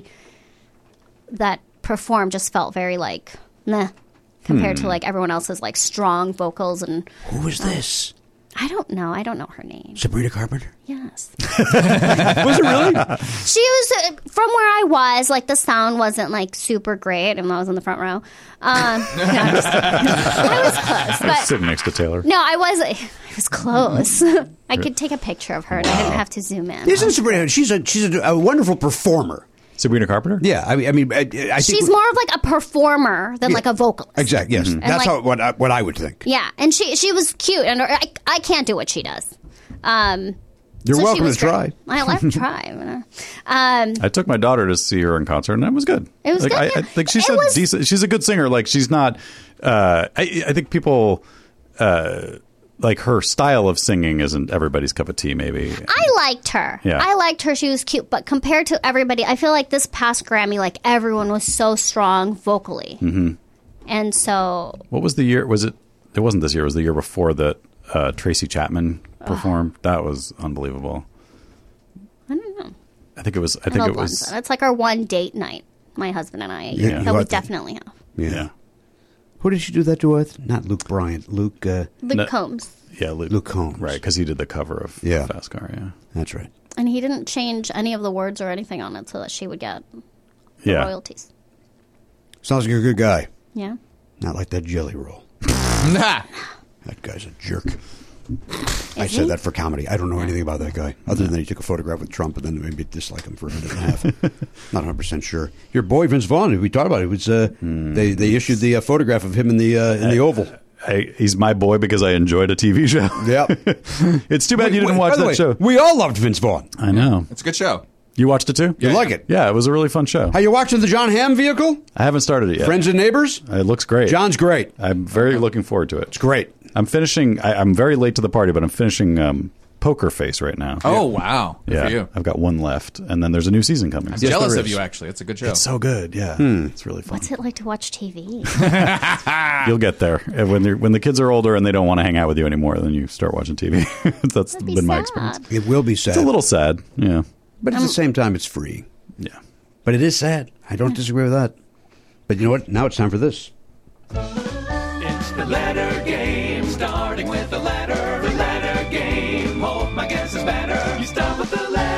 that performed just felt very like nah compared Hmm. to like everyone else's like strong vocals and Who was this? I don't know. I don't know her name. Sabrina Carpenter? Yes. Was it really? She was uh, from where I was. Like the sound wasn't like super great, and I was in the front row. Um, no, I'm just- I was close, but Sitting next to Taylor. no, I was. I was close. I could take a picture of her, and I didn't have to zoom in. Isn't Sabrina? She's a she's a, a wonderful performer. Sabrina Carpenter? Yeah, I mean, I mean, I, I think She's more of like a performer than Yeah. like a vocalist. exactly. Yes, that's like- how what I, what I would think. Yeah, and she she was cute, and I, I can't do what she does. Um, You're so she welcome was to try. great. I love to try. you know. Um, I took my daughter to see her in concert, and it was good. It was like, good, I, yeah. I think she's It a was- decent. She's a good singer. Like she's not. Uh, I, I think people. Uh, like her style of singing isn't everybody's cup of tea. Maybe. I liked her. Yeah. I liked her. She was cute, but compared to everybody, I feel like this past Grammy, like everyone was so strong vocally, mm-hmm. and so What was the year? Was it? It wasn't this year. It was the year before that. Uh, Tracy Chapman performed. That was unbelievable. I don't know. I think it was. I I think love it was. London. It's like our one date night. My husband and I, Yeah, you that we like that. definitely have. Yeah. Yeah. Who did she do that to with? Not Luke Bryant. Luke. Uh, Luke No. Combs, Yeah, Luke, Luke Combs. Right, because he did the cover of Yeah. Fast Car. Yeah. that's right. and he didn't change any of the words or anything on it so that she would get the Yeah. royalties. Sounds like you're a good guy. Yeah. Not like that jelly roll. Nah. That guy's a jerk. I Is said he? that for comedy. I don't know anything about that guy, other than he took a photograph with Trump and then maybe dislike him for a minute and a half. Not one hundred percent sure. Your boy Vince Vaughn, we talked about it. It was uh, they they issued the uh, photograph of him in the uh, in the Oval. I, he's my boy because I enjoyed a T V show. Yep. It's too bad you didn't By watch the that way, show. We all loved Vince Vaughn. I know. It's a good show. You watched it too? You like it? Yeah, it was a really fun show. Are you watching the John Hamm vehicle? I haven't started it yet. Friends and Neighbors? It looks great. John's great. I'm very looking forward to it. It's great. I'm finishing. I, I'm very late to the party, but I'm finishing um, Poker Face right now. Oh wow, good yeah. for you. I've got one left, and then there's a new season coming. I'm So- jealous there of is. you. Actually, it's a good show. It's so good. Yeah, it's really fun. What's it like to watch T V? You'll get there And when they're, when the kids are older and they don't want to hang out with you anymore. Then you start watching T V. That's That'd be been my sad. experience. It will be sad. It's a little sad. Yeah, but at the same time, it's free. yeah. But it is sad. I don't disagree with that. But you know what? Now it's time for this. It's the letter game, starting with the letter. The letter game. Hope my guess is better. You start with the letter.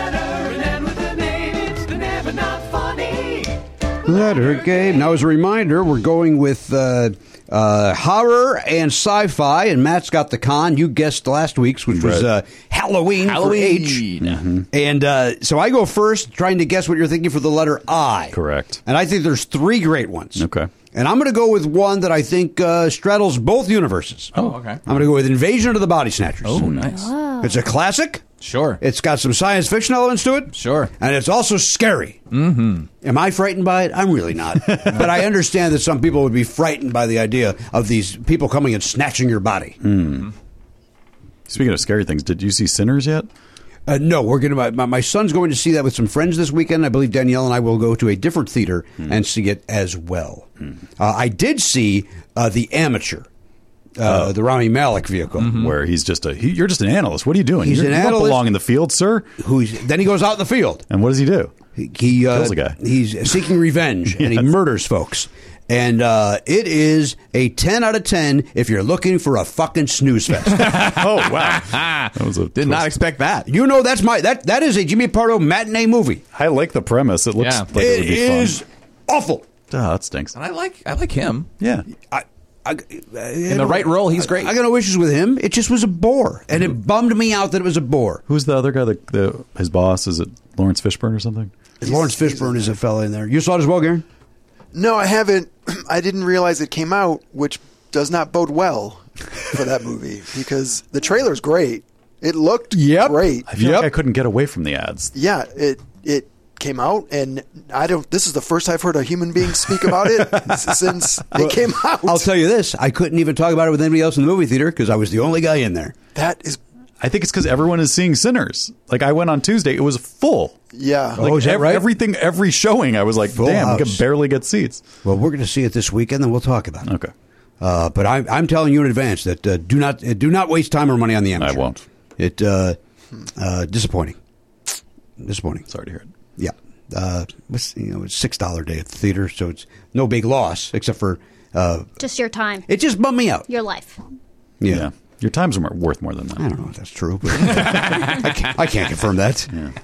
Letter game. Now, as a reminder, we're going with uh, uh, horror and sci-fi, and Matt's got the con. You guessed last week's, which was uh, Halloween, Halloween. for H. Mm-hmm. And uh, so I go first, trying to guess what you're thinking for the letter I. Correct. And I think there's three great ones. Okay. And I'm going to go with one that I think uh, straddles both universes. Oh, okay. I'm going to go with Invasion of the Body Snatchers. Oh, nice. It's a classic. Sure. It's got some science fiction elements to it. Sure. And it's also scary. Mm-hmm. Am I frightened by it? I'm really not. But I understand that some people would be frightened by the idea of these people coming and snatching your body. Mm. Speaking of scary things, did you see Sinners yet? Uh, no, we're going to. My, my son's going to see that with some friends this weekend. I believe Danielle and I will go to a different theater mm. and see it as well. Mm. Uh, I did see uh, The Amateur. Uh, oh. The Rami Malek vehicle, mm-hmm. where he's just a he, you're just an analyst. What are you doing? He's you're, an you analyst. don't belong in the field, sir. Who's then he goes out in the field, and what does he do? He, he uh, kills a guy. He's seeking revenge, yes. and he murders folks. And uh, it is a ten out of ten if you're looking for a fucking snooze fest. Oh wow, that was a did twist. not expect that. You know that's my that that is a Jimmy Pardo matinee movie. I like the premise. It looks Yeah. like it, It would be is fun. awful. Oh, that stinks. And I like I like him. Yeah. I, I, In the right role, he's great. I, I got no issues with him. It just was a bore, and it bummed me out that it was a bore. Who's the other guy? The, the his boss is it Lawrence Fishburne or something? Lawrence Fishburne is a fella in there. You saw it as well, Garen? No, I haven't. I didn't realize it came out, which does not bode well for that movie because the trailer's great. It looked Yep. great. I feel Yep. like I couldn't get away from the ads. Yeah, it it came out, and I don't. This is the first I've heard a human being speak about it since it came out. I'll tell you this: I couldn't even talk about it with anybody else in the movie theater because I was the only guy in there. That is, I think it's because everyone is seeing Sinners. Like I went on Tuesday, it was full. yeah. Oh, Like is that ev- right? everything, every showing, I was like, Full damn, we house. could barely get seats. Well, we're going to see it this weekend, then we'll talk about it. Okay, Uh, but I'm, I'm telling you in advance that uh, do not uh, do not waste time or money on the amateur. I won't. It uh, uh, disappointing. Disappointing. Sorry to hear it. Yeah. Uh, it's, you know, it's six dollar day at the theater, so it's no big loss except for uh, Just your time, it just bummed me out. your life. Yeah. Yeah, your times are more, worth more than that. I don't know if that's true, but I, can't, I can't confirm that.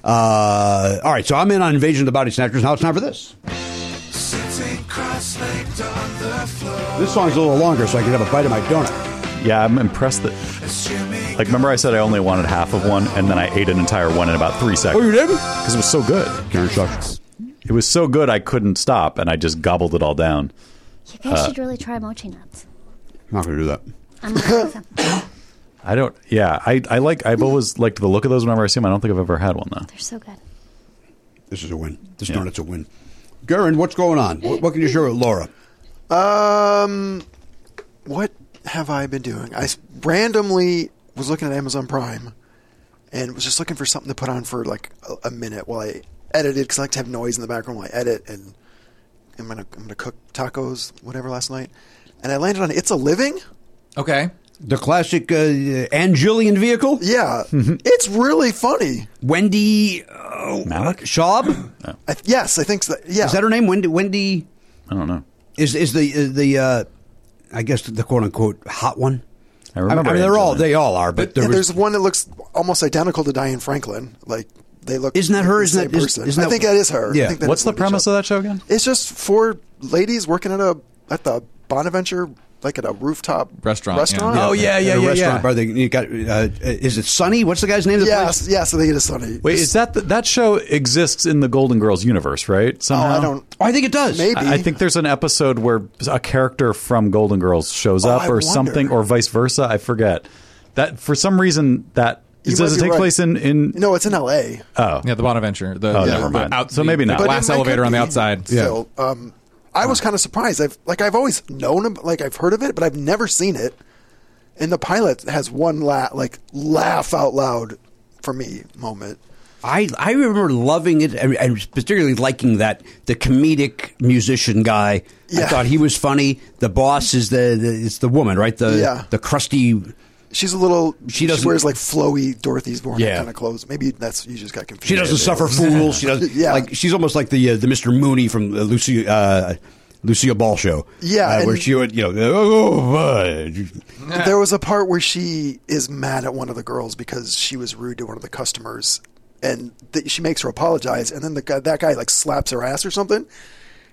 Uh, all right, so I'm in on Invasion of the Body Snatchers. Now it's time for this. This song's a little longer, so I can have a bite of my donut. Yeah, I'm impressed that. Like, remember I said I only wanted half of one, and then I ate an entire one in about three seconds. Oh, you did? Because it was so good. Karen sucks. It was so good I couldn't stop, and I just gobbled it all down. You guys should really try mochi nuts. I'm not going to do that. I'm gonna make them. I don't. Yeah, I, I like. I've always liked the look of those whenever I see them. I don't think I've ever had one though. They're so good. This is a win. This Yeah. donut's a win. Garen, what's going on? What, what can you share with Laura? Um, what have I been doing? I s- randomly was looking at Amazon Prime and was just looking for something to put on for like a, a minute while I edited because I like to have noise in the background while I edit. And I'm gonna I'm gonna cook tacos, whatever, last night, and I landed on It's a Living. Okay. The classic uh, Angelian vehicle? Yeah, it's really funny. Wendy uh, Malick? Schaub? I, yes, I think so. Yeah, Is that her name? Wendy? Wendy I don't know. is is the uh, the uh, I guess the quote unquote hot one. I remember. I mean, they're all Angela. they all are, but there yeah, was, there's one that looks almost identical to Diane Franklin. Like they look. Isn't that her? the Isn't same that- is- person. isn't I that- think that is her. Yeah. I think that What's is the Wendy premise Schaub. of that show again? It's just four ladies working at a at the Bonaventure, like at a rooftop Restaurant, Restaurant. yeah. oh yeah yeah At a yeah restaurant yeah. bar. They you got uh, is it Sunny? What's the guy's name? Of the Yes, place? yes. I think it is funny. Wait, is that the, that show exists in the Golden Girls universe, right? Oh, Somehow? I don't. Oh, I think it does. Maybe. I I think there's an episode where a character from Golden Girls shows Oh, up, I or wonder. something, or vice versa. I forget. That for some reason that You does might it be take right. place in in? No, it's in L A. Oh, Yeah, the Bonaventure. The, Oh, the, never the mind. Out, So the- maybe not. The But glass it might elevator on the be. outside. So, um, I was kind of surprised. I've like I've always known, ab- like I've heard of it, but I've never seen it. And the pilot has one la- like laugh out loud for me moment. I, I remember loving it and, and particularly liking that the comedic musician guy. I Yeah. thought he was funny. The boss is the, the it's the woman, right? The Yeah. the crusty. She's a little. She She, doesn't- wears like flowy Dorothy's Born Yeah. kind of clothes. Maybe that's you just got confused. She doesn't suffer fools. She doesn't. Yeah. like she's almost like the uh, the Mister Mooney from the Lucia uh, Lucia Ball show. Yeah, uh, where and- she would you know oh, uh, There was a part where she is mad at one of the girls because she was rude to one of the customers, and th- she makes her apologize, and then the guy, that guy like slaps her ass or something,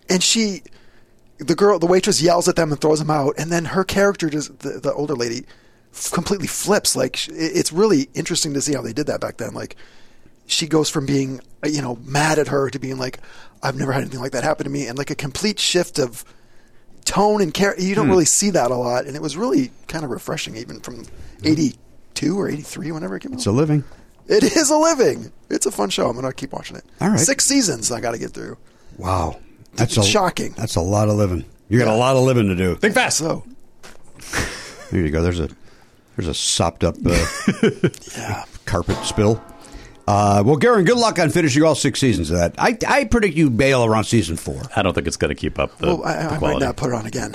and she, the girl, the waitress yells at them and throws them out, and then her character, just the, the older lady, f- completely flips. Like sh- it's really interesting to see how they did that back then. Like she goes from being, you know, mad at her to being like, I've never had anything like that happen to me, and like a complete shift of tone and character. You don't Hmm. really see that a lot, and it was really kind of refreshing, even from eighty-two or eighty-three, whenever it came out. It's a living. It is a living. It's a fun show. I'm going to keep watching it. All right. Six seasons I got to get through. Wow. That's It's a, shocking. That's a lot of living. You got a lot of living to do. Think fast. So, There you go. There's a there's a sopped up uh, yeah. carpet spill. Uh, well, Garen, good luck on finishing all six seasons of that. I, I predict you bail around season four. I don't think it's going to keep up the, Well, I, the I might quality. not put it on again.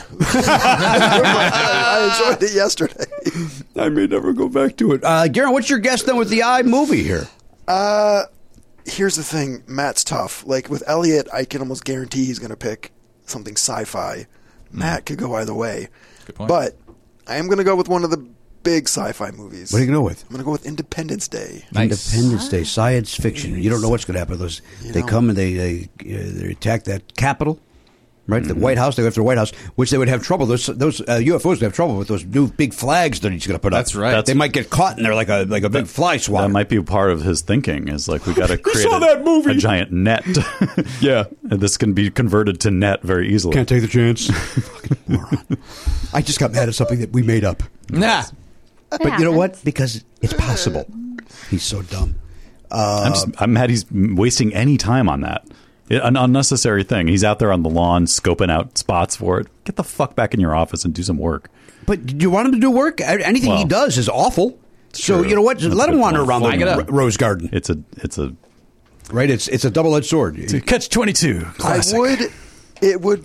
I enjoyed it yesterday. I may never go back to it. Uh, Garen, what's your guess then with the iMovie here? Uh, here's the thing. Matt's tough. Like with Elliot, I can almost guarantee he's going to pick something sci-fi. Matt could go either way. Good point. But I am going to go with one of the big sci-fi movies. What are you going to go with? I'm going to go with Independence Day. Nice. Independence Day, science fiction. You don't know what's going to happen. Those You they know. come and they they, uh, they attack that Capitol, right? The White House. They go after the White House, which they would have trouble. Those those uh, U F Os would have trouble with those new big flags that he's going to put up. That's right. They might get caught in there like a like a big fly swatter. That might be part of his thinking. Is like we got to create saw a, that movie. a giant net. Yeah. And this can be converted to net very easily. Can't take the chance. Fucking moron. I just got mad at something that we made up. Nah. But you know what? Because it's possible. He's so dumb. I'm just I'm mad he's wasting any time on that. It, an unnecessary thing. He's out there on the lawn scoping out spots for it. Get the fuck back in your office and do some work. But do you want him to do work? Anything he Well, does is awful. So true. you know what? Just That's let a him good wander point. around Flag it the up. r- rose garden. It's a it's a Right? It's it's a double edged sword. catch twenty-two. I would, it would,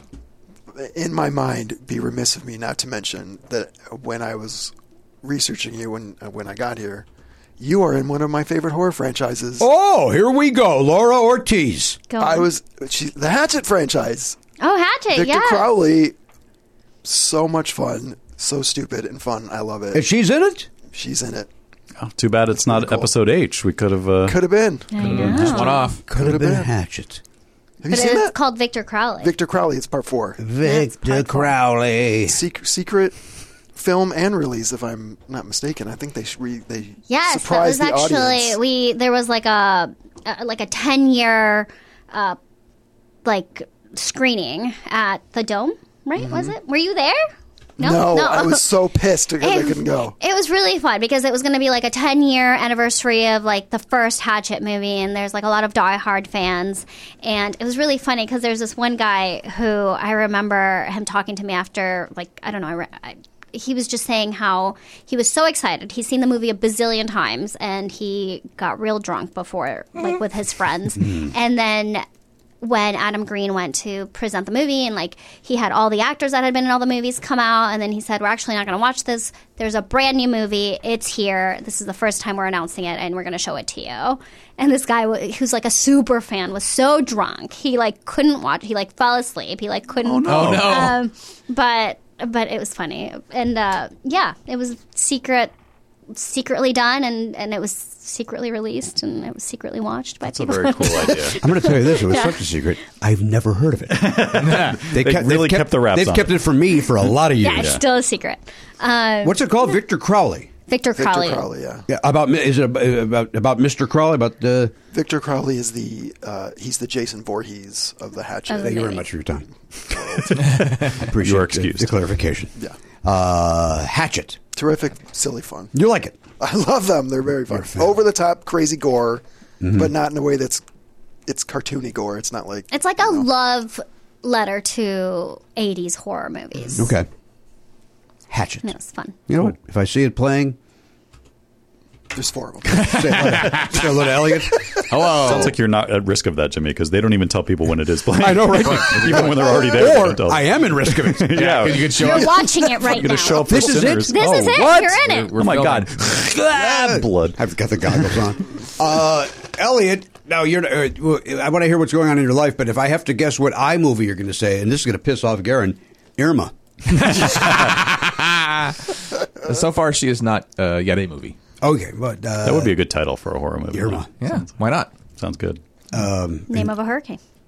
in my mind, be remiss of me not to mention that when I was researching you when when I got here, you are in one of my favorite horror franchises. Oh, here we go, Laura Ortiz. Go I on. was she, the Hatchet franchise. Oh, Hatchet, Victor yes. Crowley, so much fun, so stupid and fun. I love it. And she's in it? She's in it. Oh, too bad it's not cool. episode H. We could have. Uh, Could have been. I know. Just one off. Could have have been been. Hatchet. Have you But seen it's that? called Victor Crowley. Victor Crowley. It's part four. Victor Crowley. Secret, secret film and release, if I'm not mistaken. I think they sh- re- they Yes, that surprised was the actually audience. we. There was like a, a like a ten year, uh, like screening at the Dome. Right? Was it? Were you there? No, I was so pissed because I It- couldn't go. It was really fun because it was going to be like a ten year anniversary of like the first Hatchet movie, and there's like a lot of diehard fans, and it was really funny because there's this one guy who I remember him talking to me after, like I don't know, I, re- I, he was just saying how he was so excited. He's seen the movie a bazillion times, and he got real drunk before, like with his friends, and then. When Adam Green went to present the movie, and like he had all the actors that had been in all the movies come out, and then he said, "We're actually not going to watch this. There's a brand new movie. It's here. This is the first time we're announcing it, and we're going to show it to you." And this guy, w- who's like a super fan, was so drunk he like couldn't watch. He like fell asleep. He like couldn't. Oh, no. Um, but but it was funny, and uh, yeah, it was secret, secretly done, and and it was secretly released, and it was secretly watched by That's a people. very cool idea. I'm going to tell you this. It was Yeah. such a secret. I've never heard of it. they They really they've kept the wraps They've on kept it. it from me for a lot of years. Yeah, it's still a secret. Um, What's it called? Victor Crowley. Victor Victor Crowley. Crowley, yeah. Yeah, about is it about about Mister Crowley? About the. Victor Crowley is the uh, he's the Jason Voorhees of the Hatchet. Of Thank you very Maybe. much for your time. Appreciate You are the- excused. The clarification. Yeah, Uh, Hatchet. terrific, silly fun. You like it? I love them. They're very fun. You're a fan. Over the top, crazy gore, Mm-hmm. but not in a way that's it's cartoony gore. It's not like It's like a love letter to eighties horror movies. Okay. Hatchet. And it was fun. You know what? If I see it playing, there's four of them. say hello, say hello to Elliot. Hello. Sounds like you're not at risk of that, Jimmy, because they don't even tell people when it is playing. I know, right? Even when they're already there. they don't Or tell I am in risk of it. Yeah, You could show You're up. watching it right You're now. going to show up for This is it? sinners. This oh, is it. What? You're in it. We're Oh my filming. God! Ah, blood. I've got the goggles on. Uh, Elliot, now you're. Uh, I want to hear what's going on in your life, but if I have to guess what iMovie you're going to say, and this is going to piss off Garen, Irma. So far, she is not uh, yet a movie. Okay, but uh, That would be a good title for a horror movie. Irma. Yeah, why not? Sounds good. Um, Name of a hurricane.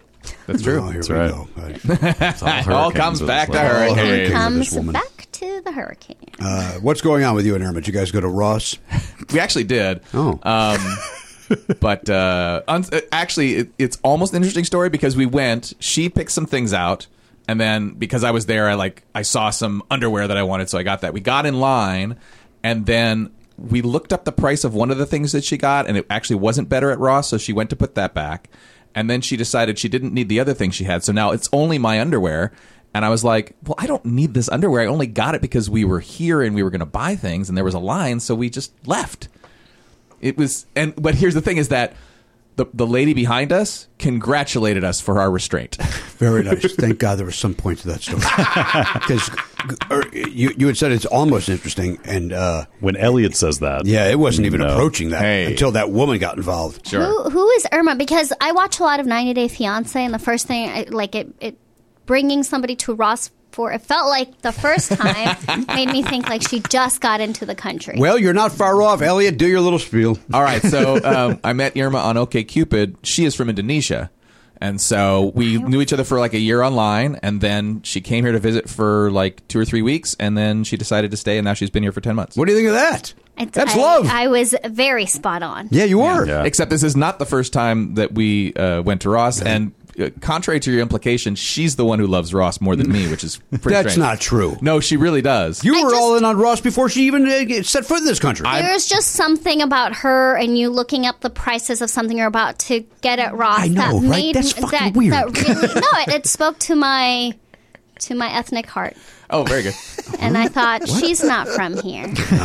That's true. Oh, here That's we right. go. Right. It's all It all hurricanes comes with back this to level. All hurricanes. hurricanes. It comes this woman. back to the hurricane. Uh, what's going on with you and Irma? Did you guys go to Ross? We actually did. Oh. Um, but uh, un- actually, it, it's almost an interesting story because we went. She picked some things out, and then because I was there, I like I saw some underwear that I wanted, so I got that. We got in line, and then we looked up the price of one of the things that she got, and it actually wasn't better at Ross, so she went to put that back. And then she decided she didn't need the other thing she had, so now it's only my underwear. And I was like, well, I don't need this underwear. I only got it because we were here and we were going to buy things, and there was a line, so we just left. It was, and but here's the thing: is that the the lady behind us congratulated us for our restraint. Very nice. Thank God there was some point to that story. Because you, you had said it's almost interesting, and uh, When Elliot says that, yeah, it wasn't even no. approaching that Hey. until that woman got involved. Who who is Irma? Because I watch a lot of ninety Day Fiance, and the first thing, I, like it, it bringing somebody to Ross for it felt like the first time made me think like she just got into the country. Well, you're not far off, Elliot. Do your little spiel. All right, so um, I met Irma on OkCupid. She is from Indonesia. And so we knew each other for like a year online, and then she came here to visit for like two or three weeks, and then she decided to stay, and now she's been here for ten months. What do you think of that? It's- That's I, love. I was very spot on. Yeah, you are. Yeah. Except this is not the first time that we uh, went to Ross, and uh, contrary to your implication, she's the one who loves Ross more than me, which is pretty That's strange. not true. No, she really does. You I were just- all in on Ross before she even uh, set foot in this country. There's just something about her and you looking up the prices of something you're about to get at Ross I know, that right? made That's fucking that, weird. that really no, it, it spoke to my to my ethnic heart. Oh, very good. And I thought, she's not from here. People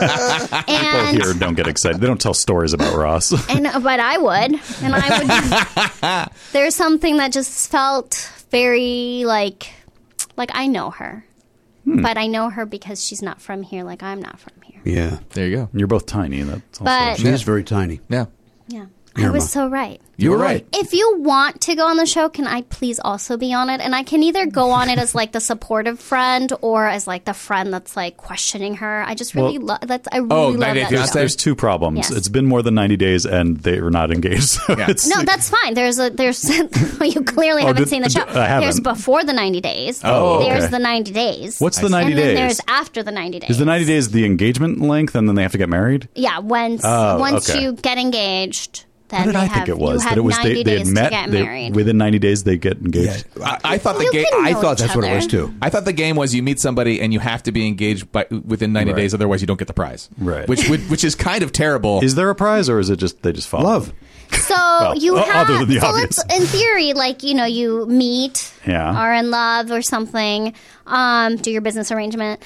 and here don't get excited. They don't tell stories about Ross. and but I would, and I would. There's something that just felt very like, like I know her, Hmm. but I know her because she's not from here, like I'm not from here. yeah. There you go. You're both tiny. That's also But She is very tiny. Yeah. yeah, I Irma. was so right. You were right. If you want to go on the show, can I please also be on it? And I can either go on it as like the supportive friend or as like the friend that's like questioning her. I just really Well- love that. I really Oh, love ninety that Day show. There's, there's two problems. Yes. It's been more than ninety days, and they are not engaged. So Yeah. it's, No, that's fine. There's a there's you clearly Oh, haven't did- seen the show. I haven't. There's before the ninety days. Oh, okay. There's the ninety days. What's the ninety and then days? there's after the ninety days. Is the ninety days the engagement length, and then they have to get married? Yeah, once Oh, once okay. you get engaged, then What did they I have think it was? you That have it was ninety they, they days had met to get they- married. within ninety days they get engaged. I, I thought the You game. can I know thought each that's what it other. was too. I thought the game was you meet somebody and you have to be engaged by within ninety Right. days, otherwise you don't get the prize. Right. Which would, which is kind of terrible. Is there a prize, or is it just they just follow? Love. So you o- have other than the so obvious. let's in theory, like you know, you meet, Yeah. are in love or something, um, do your business arrangement,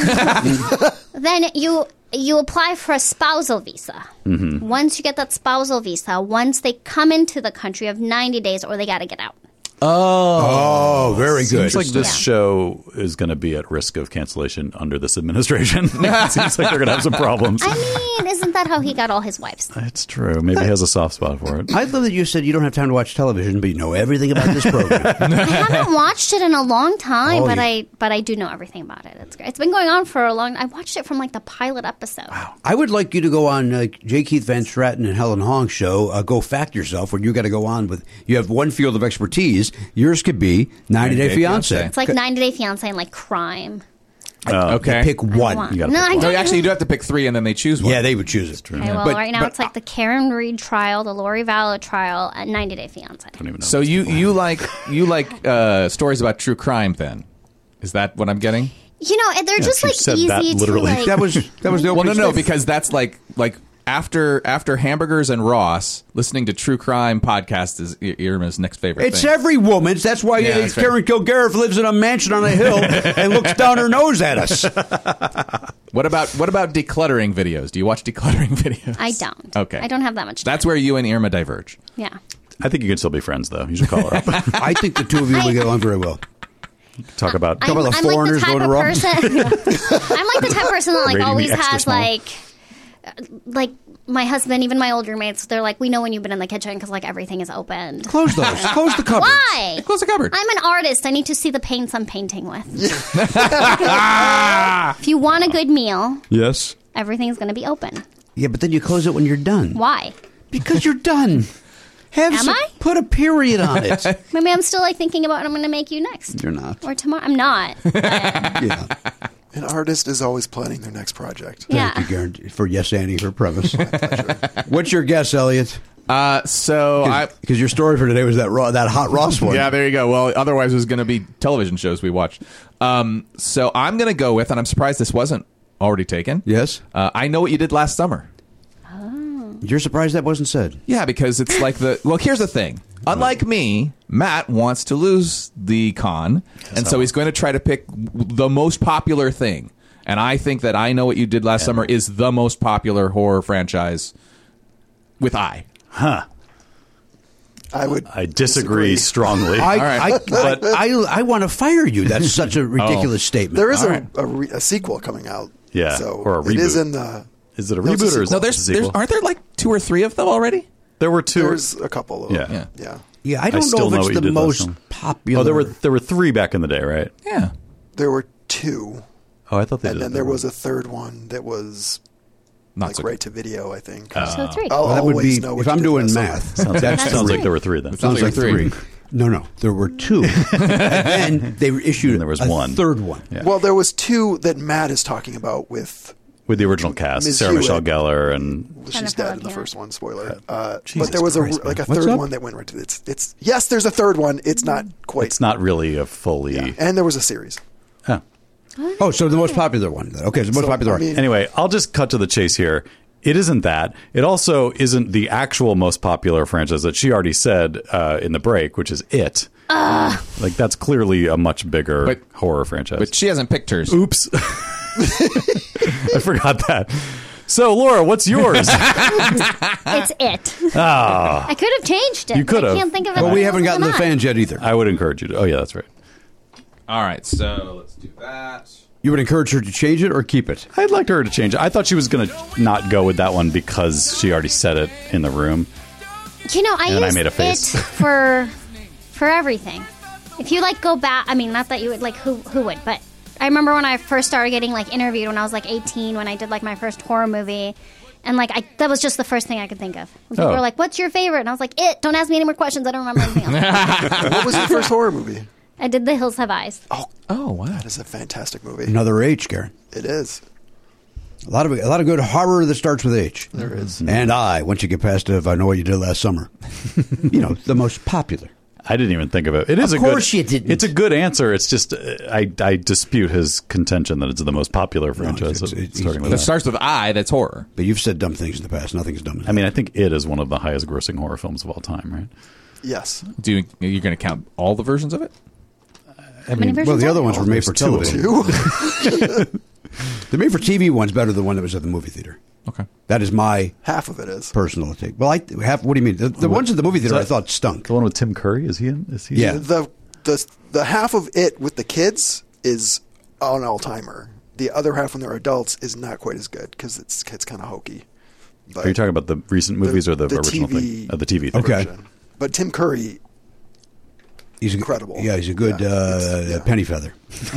then you you apply for a spousal visa. Mm-hmm. Once you get that spousal visa, once they come into the country of ninety days, or they got to get out. Oh, very good. Seems like this Yeah. show is going to be at risk of cancellation under this administration. It seems like they're going to have some problems. I mean, isn't that how he got all his wives? It's true. Maybe he has a soft spot for it. I love that you said you don't have time to watch television, but you know everything about this program. I haven't watched it in a long time, Oh, but you- I but I do know everything about it. It's great. It's been going on for a long. I watched it from like the pilot episode. Wow. I would like you to go on uh, J. Keith Van Stratton and Helen Hong's show, uh, Go Fact Yourself, where you got to go on with, you have one field of expertise. Yours could be ninety Day Day Fiance. Fiancé. It's like ninety Day Fiance and like crime. okay. Pick one. want- You gotta no, pick I one. No, don't. actually, you do have to pick three, and then they choose one. Yeah, they would choose it. Okay, well, But- right now but it's like the Karen Reed trial, the Lori Vallow trial, and ninety Day Fiance. I don't even know. So you you like you like uh, stories about true crime? Then is that what I'm getting? You know, they're just she like said easy that to literally. like. That was that was the Well, no, opening no, statement. because that's like like after after hamburgers and Ross, listening to true crime podcast is I- Irma's next favorite. It's thing. every woman's. That's why Yeah, uh, that's fair. Karen Kilgariff lives in a mansion on a hill and looks down her nose at us. What about what about decluttering videos? Do you watch decluttering videos? I don't. Okay. I don't have that much time. That's where you and Irma diverge. Yeah. I think you can still be friends, though. You should call her up. I think the two of you will get on very well. Talk about. I'm, about the I'm foreigners like the type going of to Raw? person. I'm like the type of person that like Rating me always extra has small. like, uh, like my husband, even my old roommates. They're like, we know when you've been in the kitchen because like everything is opened. Close those. Close the cupboard. Why? Close the cupboard. I'm an artist. I need to see the paints I'm painting with. If you want a good meal, Yes. everything's going to be open. Yeah, but then you close it when you're done. Why? Because you're done. Have Am some, I? Put a period on it. Maybe I'm still like thinking about what I'm going to make you next. You're not. Or tomorrow. I'm not. But, Yeah. An artist is always planning their next project. yeah. Thank you, Garen, for yes anding her premise. What's your guess, Elliot? Uh, so I. Because your story for today was that raw, that hot Ross one. Yeah, there you go. Well, otherwise it was going to be television shows we watched. Um, so I'm going to go with, and I'm surprised this wasn't already taken. Yes. Uh, I Know What You Did Last Summer. You're surprised that wasn't said. Yeah, because it's like the. Well, here's the thing. Unlike me, Matt wants to lose the con, and so he's going to try to pick the most popular thing. And I think that I Know What You Did Last Summer is the most popular horror franchise with I. Huh. I would. I disagree, strongly. I, right. I, but I, I want to fire you. That's such a ridiculous statement. There is All a, right. a, re, a sequel coming out. Yeah, So or a it is reboot. in the. Is it a No, it's a reboot or is sequel. it No, a there's, there's sequel? aren't there like two or three of them already? There were two. There's a couple of them. Yeah. Yeah. Yeah, I don't still know know if what it's you the did last most summer. popular. Oh, there were there were three back in the day, right? Yeah. There were two, Oh, I thought they and did. then there was a third one that was Not like so right to video. I think. So three. I'll Well, that would always be know what if you I'm did doing last math. summer. Sounds, That's sounds three. like there were three then. Sounds like three. No, no, there were two. And then they issued And there was a one. third one. Yeah. Well, there was two that Matt is talking about with. With the original cast, Miz Sarah Michelle Hewitt. Gellar and She's Jennifer dead in the Lopez. first one. Spoiler. Uh, Jesus but there was a Christ, like a man. What's third up? one that went right to it's. It's yes, there's a third one. It's not quite. it's not really a fully. Yeah. And there was a series. Huh. Oh, so the most popular one. Okay, it's the most So, popular I mean- one. Anyway, I'll just cut to the chase here. It isn't that. It also isn't the actual most popular franchise that she already said uh, in the break, which is It. Like that's clearly a much bigger But- horror franchise. But she hasn't picked hers. Oops, I forgot that. So, Laura, what's yours? It's it. I could have changed it. You could but have. I can't think of it. But we haven't gotten to the on. fans yet either. I would encourage you to. Oh, yeah, that's right. All right, so let's do that. You would encourage her to change it or keep it? I'd like her to change it. I thought she was going to not go with that one because she already said it in the room. You know, I And I use made a face. it for for everything. If you like go back, I mean, not that you would like who who would, but I remember when I first started getting like interviewed when I was like eighteen, when I did like my first horror movie, and like I that was just the first thing I could think of. When people Oh. were like, "What's your favorite?" And I was like, "It." Don't ask me any more questions. I don't remember anything else. What was your first horror movie? I did The Hills Have Eyes. Oh, Oh, wow. that is a fantastic movie. Another H, Karen. It is. A lot of a lot of good horror that starts with H. There is. And I, once you get past it, if I Know What You Did Last Summer, you know, the most popular. I didn't even think of it. It is Of a good. course you didn't. It's a good answer. It's just uh, I I dispute his contention that it's the most popular it's- franchise. it's- it's- starting with That that. starts with I, that's horror. But you've said dumb things in the past. Nothing's dumb as I mean, I think It is one of the highest grossing horror films of all time, right? Yes. Do you, you're going to count all the versions of it? How many versions Well, the are other there? ones were made for There's two of television. Two. The made for T V one's better than the one that was at the movie theater. Okay. That is my Half of it is. personal take. Well, I have. What do you mean? The, the ones at the movie theater that- I thought stunk. The one with Tim Curry is he in? Is he? Yeah. The the the half of it with the kids is an all timer. The other half when they're adults is not quite as good because it's it's kind of hokey. But Are you talking about the recent movies or the, the original T V thing? Uh, the T V thing. Okay. version. But Tim Curry, He's a, incredible. Yeah, he's a good Yeah, uh, it's- yeah. penny feather.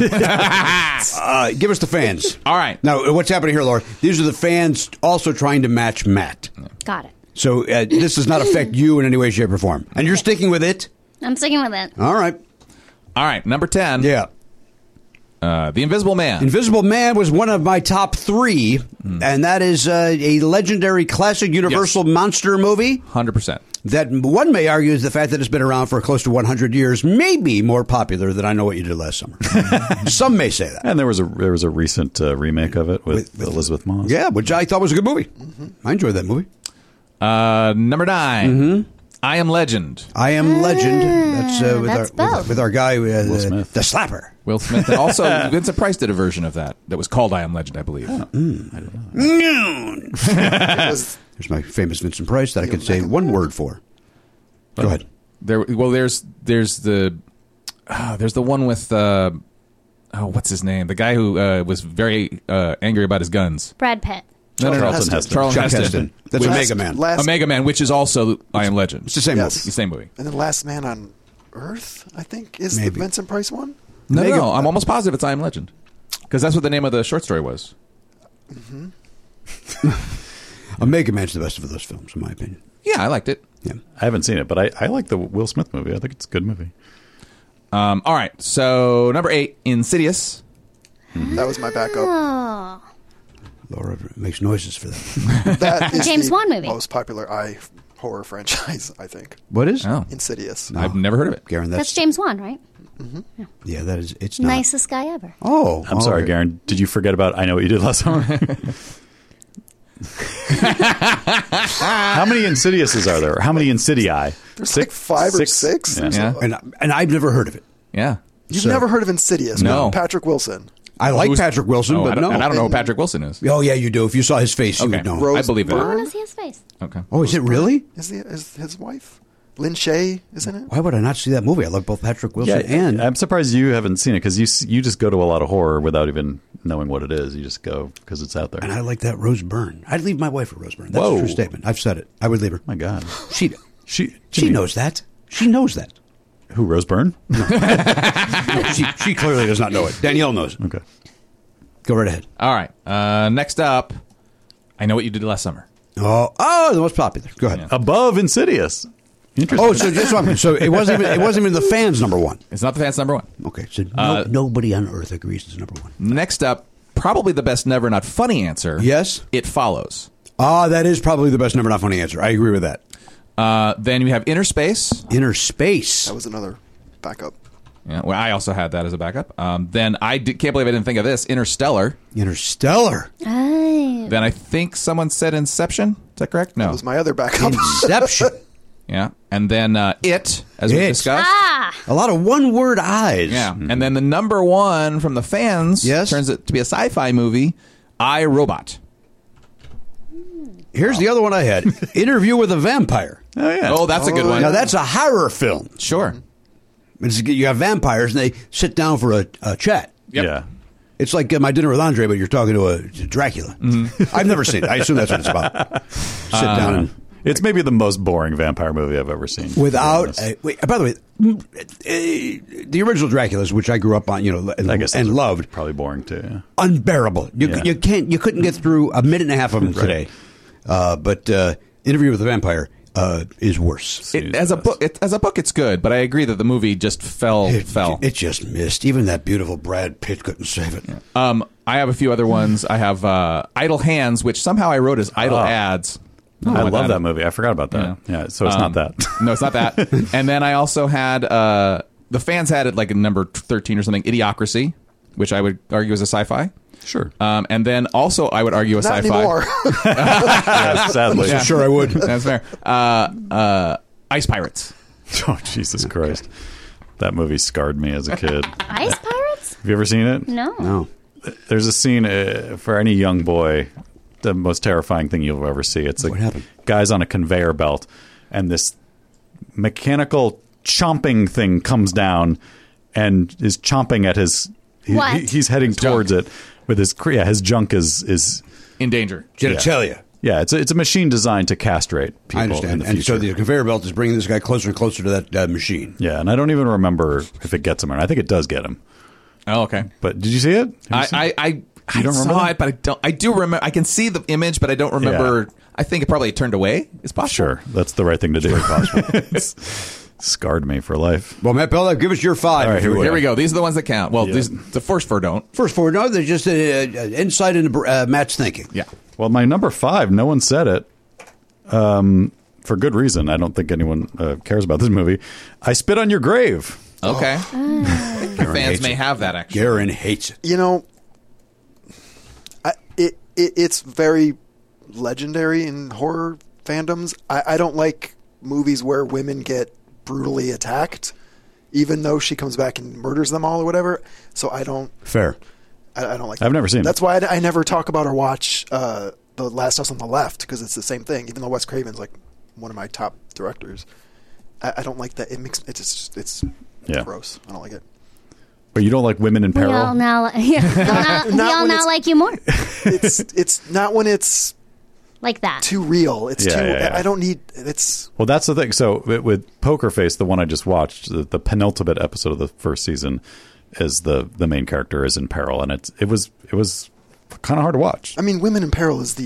uh, give us the fans. All right. Now, what's happening here, Laura? These are the fans also trying to match Matt. Got it. So uh, this does not affect you in any way, shape, or form. And you're sticking with it? I'm sticking with it. All right. All right, number ten. Yeah. Uh, the Invisible Man. Invisible Man was one of my top three, and that is uh, a legendary classic Universal Yes. monster movie one hundred percent. that one may argue is the fact that it's been around for close to one hundred years may be more popular than I Know What You Did Last Summer. Some may say that. And there was a there was a recent uh, remake of it with, With- with- Elizabeth Moss. Yeah, which I thought was a good movie. I enjoyed that movie. Uh, number nine. Mm-hmm. I Am Legend. I Am Legend. That's, uh, with, that's our, both. with, with our guy, uh, Will Smith. the Slapper. Will Smith. And also, Vincent Price did a version of that that was called I Am Legend, I believe. Noon. it was There's my famous Vincent Price that I could say one word for. Go ahead. There, well, there's there's the uh, there's the one with uh, oh, what's his name? The guy who uh, was very uh, angry about his guns. Brad Pitt. No, no, no, Charlton Heston. Charlton Chuck Heston. Heston. That's last- Omega Man. Last, Omega Man, which is also I Am Legend. It's the same Yes. The movie. same movie. and then Last Man on Earth, I think, is Maybe. the Vincent Price one. No, no, Omega- no, I'm almost positive it's I Am Legend because that's what the name of the short story was. A Mega Man's the best of those films, in my opinion. Yeah, I liked it. Yeah. I haven't seen it, but I, I like the Will Smith movie. I think it's a good movie. Um, all right, so number eight, Insidious. That was my backup. Oh. Laura makes noises for that. That is James the Wan movie. most popular I horror franchise, I think. What is? Oh, Insidious. I've never heard of it. Garen, That's that's, James Wan, right? yeah, that is. It's not. Nicest guy ever. Oh, I'm all sorry, right. Garen. Did you forget about I Know What You Did Last Summer? How many Insidiouses are there? How many Insidii? There's like five or six. Yeah. Yeah. And and I've never heard of it. Yeah. You've So- never heard of Insidious? No. with Patrick Wilson. I like Who's- Patrick Wilson, Oh, I but don't, no. and I don't know who Patrick Wilson is. Oh yeah, you do. If you saw his face, you Okay. would know. Rose I believe I that. want to see his face. Okay. Oh, is it really? Is the is his wife? Lynn Shay is in it? Why would I not see that movie? I love both Patrick Wilson and I'm surprised you haven't seen it because you s- you just go to a lot of horror without even knowing what it is. You just go because it's out there. and I like that Rose Byrne. I'd leave my wife for Rose Byrne. That's Whoa. a true statement. I've said it. I would leave her. My God, She she she knows that. She knows that. who Rose Byrne? No, she she clearly does not know it. Danielle knows. Okay. Go right ahead. All right. Uh, next up, I Know What You Did Last Summer. Oh, oh, the most popular. Go ahead. Above Insidious. Interesting. Oh, so just one. So it wasn't even it wasn't even the fans' number one. It's not the fans' number one. Okay, so no, Uh, nobody on earth agrees it's number one. Next up, probably the best never not funny answer. Yes. It Follows. Ah, that is probably the best never not funny answer. I agree with that. Uh, then you have Inner Space. Inner Space. That was another backup. Yeah, well, I also had that as a backup. Um, then I did, can't believe I didn't think of this. Interstellar. Interstellar. Aye. Then I think someone said Inception. Is that correct? No. That was my other backup. Inception. Yeah. And then uh, It, as we It. discussed. Ah. A lot of one-word eyes. Yeah. And then the number one from the fans Yes. turns it to be a sci-fi movie, I, Robot. Here's the other one I had. Interview with a Vampire. Oh yeah. Oh, that's a good one. Now that's a horror film. Sure. It's, you have vampires and they sit down for a, a chat. Yep. Yeah. It's like uh, My Dinner with Andre, but you're talking to a to Dracula. Mm-hmm. I've never seen it. I assume that's what it's about. Sit Uh, down and It's maybe the most boring vampire movie I've ever seen. to be without. honest. A, wait, by the way, mm, uh, the original Draculas, which I grew up on, you know, and, I guess and those are loved, probably boring too. Yeah. unbearable. You, Yeah. you can't. You couldn't get through a minute and a half of them Right. today. Uh, but uh, Interview with the Vampire uh, is worse. It, as a book, it, as a book, it's good, but I agree that the movie just fell. It, fell. it just missed. Even that beautiful Brad Pitt couldn't save it. Um, I have a few other ones. I have uh, Idle Hands, which somehow I wrote as Idle Oh. Ads. I don't know what love that is. movie. I forgot about that. Yeah. Yeah. So it's Um, not that. No, it's not that. And then I also had uh, the fans had it like a number thirteen or something. Idiocracy, which I would argue is a sci-fi. Sure. Um, and then also I would argue a Not sci-fi. anymore. Yeah, sadly. Yeah. Sure, I would. That's fair. Uh, uh, Ice Pirates. Oh Jesus Christ. That movie scarred me as a kid. Ice Pirates? Have you ever seen it? No. No. There's a scene uh, for any young boy, the most terrifying thing you'll ever see. It's like What happened? guys on a conveyor belt, and this mechanical chomping thing comes down and is chomping at his. He, What? he- he's heading towards it with his. cre- Yeah, his junk is is. In danger. Genitalia. Yeah, it's a, it's a machine designed to castrate people I in understand. the And so future. the conveyor belt is bringing this guy closer and closer to that uh, machine. Yeah, and I don't even remember if it gets him or not. I think it does get him. Oh, okay. But did you see it? Have you I, seen I, it? I, I don't saw remember that? it, but I don't. I do remember. I can see the image, but I don't remember. I think it probably turned away. Is possible. Sure, that's the right thing to do. It's scarred me for life. Well, Matt Bella, give us your five. All right, if you here we would. Here we go. These are the ones that count. Well, Yeah. these, the first four don't. First four, no, they're just uh, uh, insight into uh, Matt's thinking. Yeah. Well, my number five, no one said it. Um, for good reason. I don't think anyone uh, cares about this movie. I Spit on Your Grave. Okay. Garen Fans hates may it. have that actually. Garen hates it. You know, I, it, it it's very legendary in horror fandoms. I, I don't like movies where women get brutally attacked, even though she comes back and murders them all or whatever. So I don't. Fair. I, I don't like. I've never seen it. That's why I, I never talk about or watch uh, The Last House on the Left, because it's the same thing. Even though Wes Craven's like one of my top directors, I, I don't like that. It makes it's just, it's Yeah. gross. I don't like it. But you don't like women in We all peril? now, yeah, we all now, we Not all when now it's- like you more. It's it's not when it's Like that. too real. It's Yeah, too. yeah, yeah. I don't need. It's Well, that's the thing. So with- with Poker Face, the one I just watched, the, the penultimate episode of the first season, is the the main character is in peril, and it's it was it was kind of hard to watch. I mean, Women in Peril is the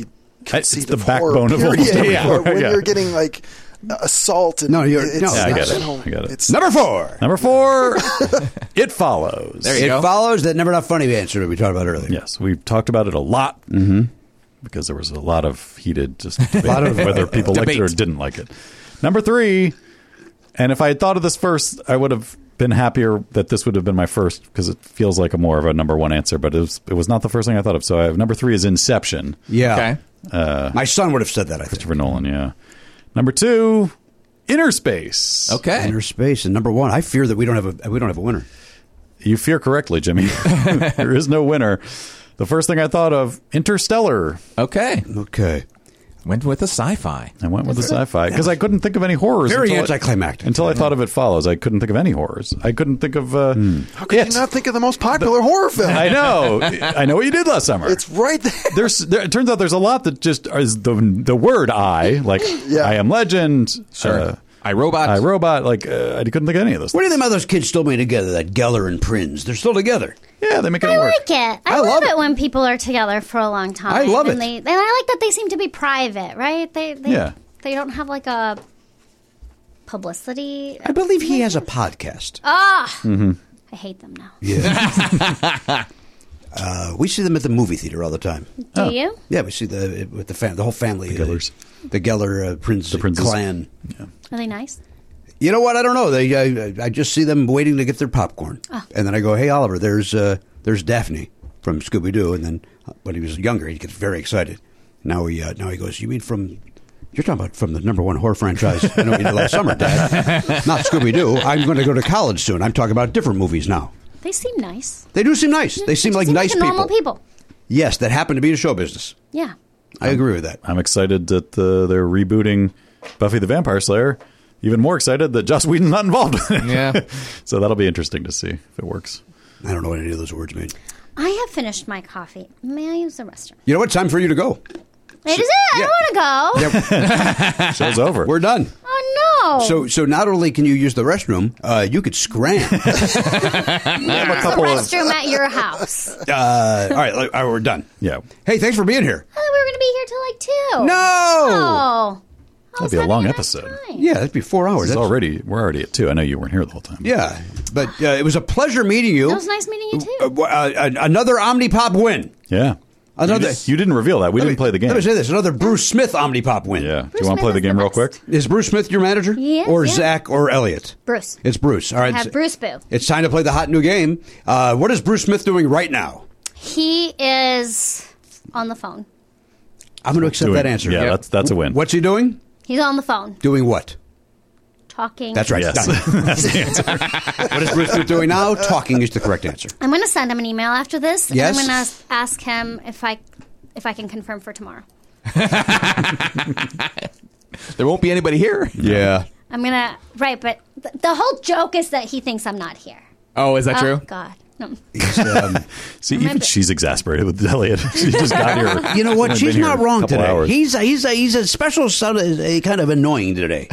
consecutive the backbone horror of almost period every where- horror, when yeah. you're getting like assault. And No, you're- it's, no. Yeah, I get it's- it. I get it. It's, Number four. Number four, It Follows. There you It go. follows that never not funny answer that we talked about earlier. Yes, we talked about it a lot mm-hmm. because there was a lot of heated just debate lot of, whether uh, people liked it or debate. didn't like it. Number three, and if I had thought of this first, I would have been happier that this would have been my first because it feels like a more of a number one answer, but it was, it was not the first thing I thought of. So I have number three is Inception. Yeah. Okay. Uh, My son would have said that, I think. Christopher Nolan, yeah. Number two, Inner Space. Okay. Inner Space. And number one, I fear that we don't have a we don't have a winner. You fear correctly, Jimmy. There is no winner. The first thing I thought of, Interstellar. Okay. Okay. Went with a sci-fi. I went with the sci-fi because I couldn't think of any horrors. Very until I- anticlimactic. Until I thought of It Follows. I couldn't think of any horrors. I couldn't think of uh, How could It. you not think of the most popular horror film? I know. I know what you did last summer. It's right there. There's, there, it turns out there's a lot that just is the the word I, like Yeah. I Am Legend, Sure. uh, I, Robot. I Robot. Like uh, I couldn't think of any of those. What do you think about those kids still being together? That Geller and Prinz. They're still together. Yeah, they make it I work. like it. I, I love, love it. it. when people are together for a long time. I love and it. They, and I like that they seem to be private, right? They, they Yeah. They don't have like a publicity. I believe he has a podcast. Ah, Mm-hmm. I hate them now. Yeah. uh, we see them at the movie theater all the time. Do you? Yeah, we see the with the fam- the whole family. The Gellers. Uh, the Geller uh, Prinz The Prinzes. clan. Are they nice? You know what? I don't know. They, I, I just see them waiting to get their popcorn, Oh. and then I go, "Hey, Oliver, there's uh, there's Daphne from Scooby Doo." And then uh, when he was younger, he gets very excited. Now he uh, now he goes, "You mean from?" You're talking about from the number one horror franchise I know you did last summer, Dad. Not Scooby Doo. I'm going to go to college soon. I'm talking about different movies now. They seem nice. They do seem nice. They seem just like seem nice like normal people. people. Yes, that happen to be in show business. Yeah. I agree with that. I'm excited that uh, they're rebooting Buffy the Vampire Slayer. Even more excited that Joss Whedon's not involved in it. Yeah. So that'll be interesting to see if it works. I don't know what any of those words mean. I have finished my coffee. May I use the restroom? You know what? Time for you to go. It is it. I don't want to go. Show's over. We're done. Oh no. So, so not only can you use the restroom, uh, you could scram. We have a couple the of restroom at your house. Uh, all right, like, all right, we're done. yeah. Hey, thanks for being here. I thought we were going to be here till like two. No. Oh. I was That'd be a having long nice episode. time. Yeah, that'd be four hours. It's That's- already we're already at two. I know you weren't here the whole time. Yeah, but uh, it was a pleasure meeting you. It was nice meeting you too. Uh, uh, another Omnipop win. Yeah. Another. You, di- you didn't reveal that. We Let didn't me- play the game. Let me say this: another Bruce Smith Omnipop win. Yeah. Do Bruce you want to play Smith the is game the real best. quick? Is Bruce Smith your manager? Yes, or yeah. Zach or Elliot? Bruce. It's Bruce. All right. I have Bruce Boo. It's time to play the hot new game. Uh, what is Bruce Smith doing right now? He is on the phone. I'm going to accept Doing- that answer. Yeah, that's that's a win. What's he doing? He's on the phone Doing what? talking. That's right. Yes. Done. That's the answer. What is Bruce Smith doing now? Talking is the correct answer. I'm going to send him an email after this. Yes? And I'm going to ask him if I if I can confirm for tomorrow. There won't be anybody here. Yeah. I'm going to right, but th- the whole joke is that he thinks I'm not here. Oh, is that Oh true? God. No. Um, See, even she's exasperated with Elliot. She just got here. you know what? Only She's been not here a wrong couple today. hours. He's a, he's a, he's a special son, a kind of annoying today.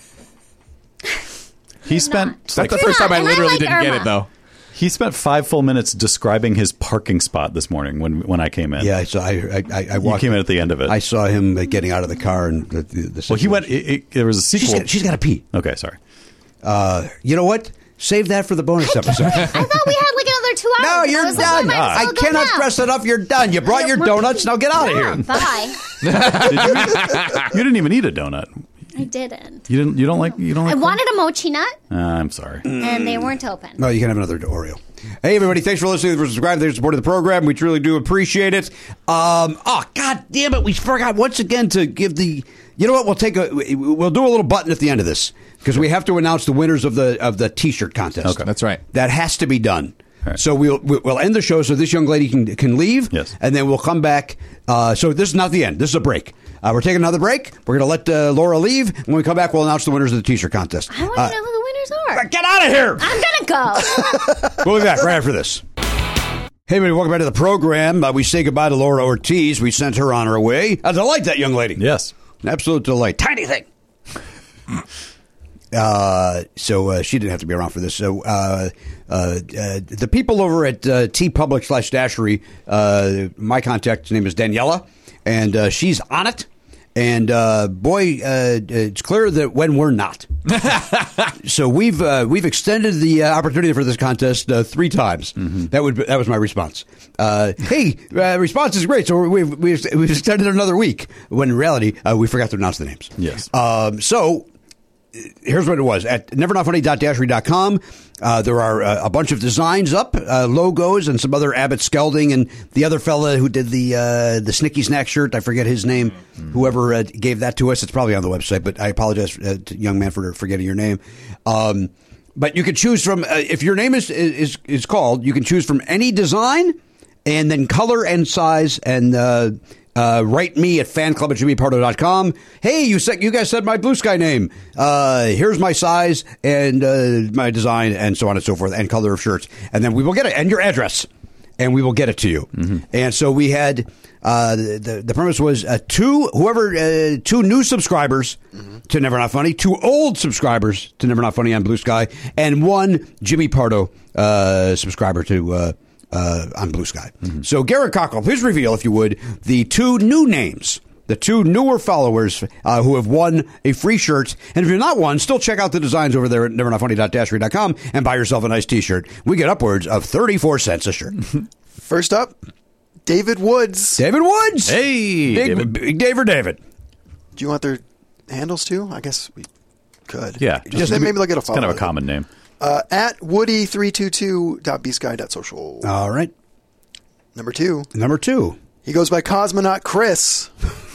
He spent not. like, That's the first time I and I literally like didn't get Irma. it, though. he spent five full minutes describing his parking spot this morning when when I came in. Yeah, so I I, I, I You walked. came in at the end of it. I saw him uh, getting out of the car and the, the, the well, he went. It, it, there was a She's sequel. got, she's got to pee. okay, sorry. Uh, you know what? Save that for the bonus episode. I thought we had like another two hours. No, I you're was like, done. we might as I well go cannot now. stress it enough. You're done. You brought your We're- donuts. Now get out of Yeah, here. Bye. You didn't even eat a donut. I didn't. You didn't. You don't like. You don't I like. wanted a mochi nut, Uh, I'm sorry. and they weren't open. No, you can have another Oreo. Hey, everybody. Thanks for listening. For subscribing. Thanks for supporting the program. We truly do appreciate it. Um, oh, God damn it. We forgot once again to give the... You know what? We'll take a... We'll do a little button at the end of this because we have to announce the winners of the of the T-shirt contest. Okay. That's right. That has to be done. right. So we'll we'll end the show so this young lady can can leave. Yes. And then we'll come back. Uh, so this is not the end. This is a break. Uh, we're taking another break. We're going to let uh, Laura leave. When we come back, we'll announce the winners of the T-shirt contest. I want to Uh, know who the winners are. Get out of here! I'm gonna go. We'll be back right after this. Hey, everybody, welcome back to the program. Uh, we say goodbye to Laura Ortiz. We sent her on her way. A delight, that young lady. Yes. An absolute delight. Tiny thing. Uh, so uh, she didn't have to be around for this. So uh, uh, uh, the people over at uh, T Public slash Dashery, uh, my contact's name is Daniela, and uh, she's on it. And uh, boy, uh, it's clear that when we're not. So we've uh, we've extended the uh, opportunity for this contest uh, three times. Mm-hmm. That would that was my response. Uh, hey, uh, response is great. So we've we've, we've extended it another week. When in reality, uh, we forgot to announce the names. Yes. Um, so. Here's what it was. At never not funny dot dashery dot com, uh, there are uh, a bunch of designs up, uh, logos, and some other Abbott Skelding and the other fella who did the uh, the Snicky Snack shirt. I forget his name. Mm-hmm. Whoever uh, gave that to us. It's probably on the website, but I apologize, uh, to young man, for forgetting your name. Um, but you could choose from, uh, if your name is, is is called, you can choose from any design and then color and size and uh Uh, write me at fanclub at jimmy pardo dot com. Hey, you said you guys said my Blue Sky name. Uh, here's my size and uh, my design and so on and so forth and color of shirts. And then we will get it and your address and we will get it to you. Mm-hmm. And so we had uh, the the premise was uh, two whoever uh, two new subscribers mm-hmm. to Never Not Funny, two old subscribers to Never Not Funny on Blue Sky, and one Jimmy Pardo uh, subscriber to. Uh, Uh, on Blue Sky. Mm-hmm. So, Garrett Cockrell, please reveal, if you would, the two new names, the two newer followers uh, who have won a free shirt. And if you're not one, still check out the designs over there at never not funny dot dashery dot com and buy yourself a nice T-shirt. We get upwards of thirty-four cents a shirt. First up, David Woods. David Woods! Hey! Big David. Big Dave or David? Do you want their handles too? I guess we could. Yeah. Just, just maybe they'll get a follow. It's kind of a common name. Uh, at woody three two two dot b sky dot social. All right. Number two. Number two. He goes by Cosmonaut Chris.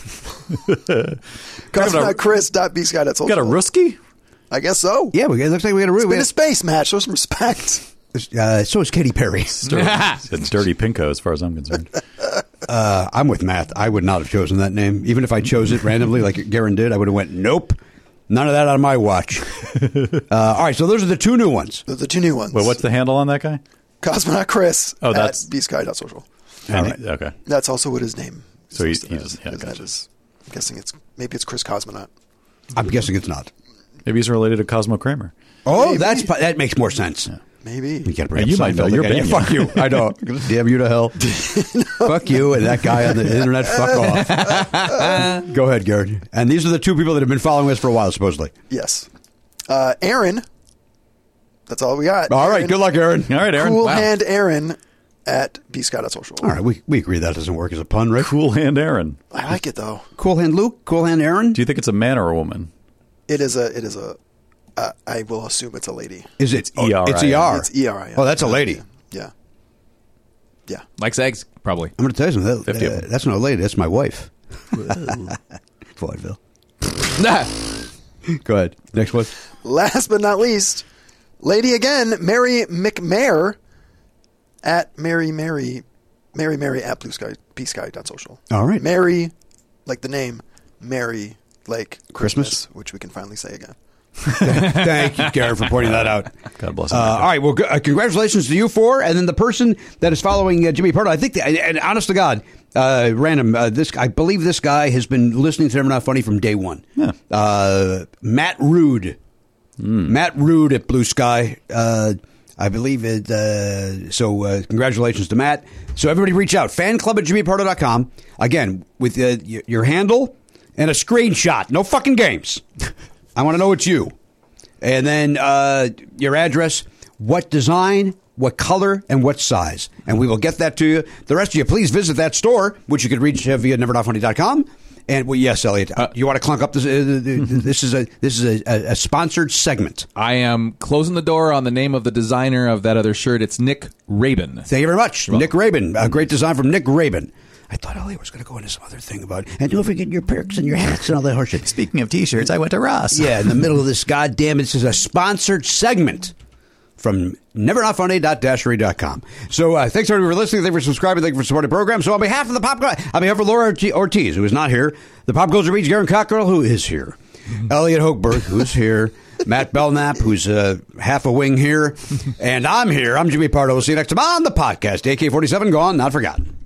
Cosmonaut Chris dot b sky dot social. Got a Ruski? I guess so. Yeah, we, it looks like we got a It's we been had, a space match. Show some respect. Uh, so is Katy Perry. It's Dirty Pinko, as far as I'm concerned. Uh, I'm with Matt. I would not have chosen that name. Even if I chose it randomly like Garen did, I would have went, nope. None of that on my watch. uh, all right, so those are the two new ones. The, the two new ones. Well, what's the handle on that guy? Cosmonaut Chris oh, that's... at b sky dot social. All right. Okay. That's also what his name is. So he, he doesn't, yeah, his gotcha. is. I'm guessing it's, maybe it's Chris Cosmonaut. I'm guessing it's not. Maybe he's related to Cosmo Kramer. Oh, Maybe. that's that makes more sense. Yeah. Maybe. You can't bring Hey, up you might know. Seinfeld You're again. banned. Yeah, fuck you. I know. Damn you to hell. Fuck you and that guy on the internet. Fuck off. Go ahead, Garrett. And these are the two people that have been following us for a while, supposedly. Yes. Uh, Aaron. That's all we got. All right. Aaron, Good luck, Aaron. All right, Aaron. Cool Wow. Hand Aaron at b sky dot social. All right. We, we agree that doesn't work as a pun, right? Cool Hand Aaron. I like it, though. Cool Hand Luke? Cool Hand Aaron? Do you think it's a man or a woman? It is a, it is a, uh, I will assume it's a lady. Is it? E R I N. It's E R. It's E R I N. Oh, that's a lady. Yeah. Yeah. Likes eggs, probably. I'm going to tell you something. That, fifty of uh, them. that's not a lady. That's my wife. Vaudeville. Go ahead. Next one. Last but not least, lady again, Mary McMare at Mary Mary, Mary Mary at Blue Sky, b sky dot social. All right. Mary, like the name, Mary, like Christmas? Christmas, which we can finally say again. Thank you, Garrett, for pointing that out. God bless Uh, him. all right. Well, c- uh, congratulations to you four, and then the person that is following uh, Jimmy Pardo. I think, the, and, and honest to God, uh, random. Uh, this, I believe this guy has been listening to Never Not Funny from day one. Yeah. Uh, Matt Rude, mm. Matt Rude at Blue Sky. Uh, I believe it. Uh, so, uh, congratulations to Matt. So, everybody, reach out. Fanclub at jimmy pardo dot com. Again, with uh, y- your handle and a screenshot. No fucking games. I want to know it's you. And then uh, your address, what design, what color, and what size. And we will get that to you. The rest of you, please visit that store, which you could reach uh, via never not funny dot com. And well, yes, Elliot, uh, you want to clunk up this? Uh, this is a this is a, a sponsored segment. I am closing the door on the name of the designer of that other shirt. It's Nick Rabin. Thank you very much, Nick Rabin. A great design from Nick Rabin. I thought Elliot was going to go into some other thing about, and don't forget your perks and your hats and all that horseshit. Speaking of T-shirts, I went to Ross. Yeah, in the middle of this goddamn, this is a sponsored segment from never not funny dot dashery dot com. So uh, thanks everybody for listening. Thank you for subscribing. Thank you for supporting the program. So on behalf of the Pop, on behalf of Laura Ortiz, who is not here, the Pop Culture Beats, Garen Cockrell, who is here, Elliot Hochberg, who's here, Matt Belknap, who's uh, half a wing here, and I'm here. I'm Jimmy Pardo. We'll see you next time on the podcast. A K forty-seven, gone, not forgotten.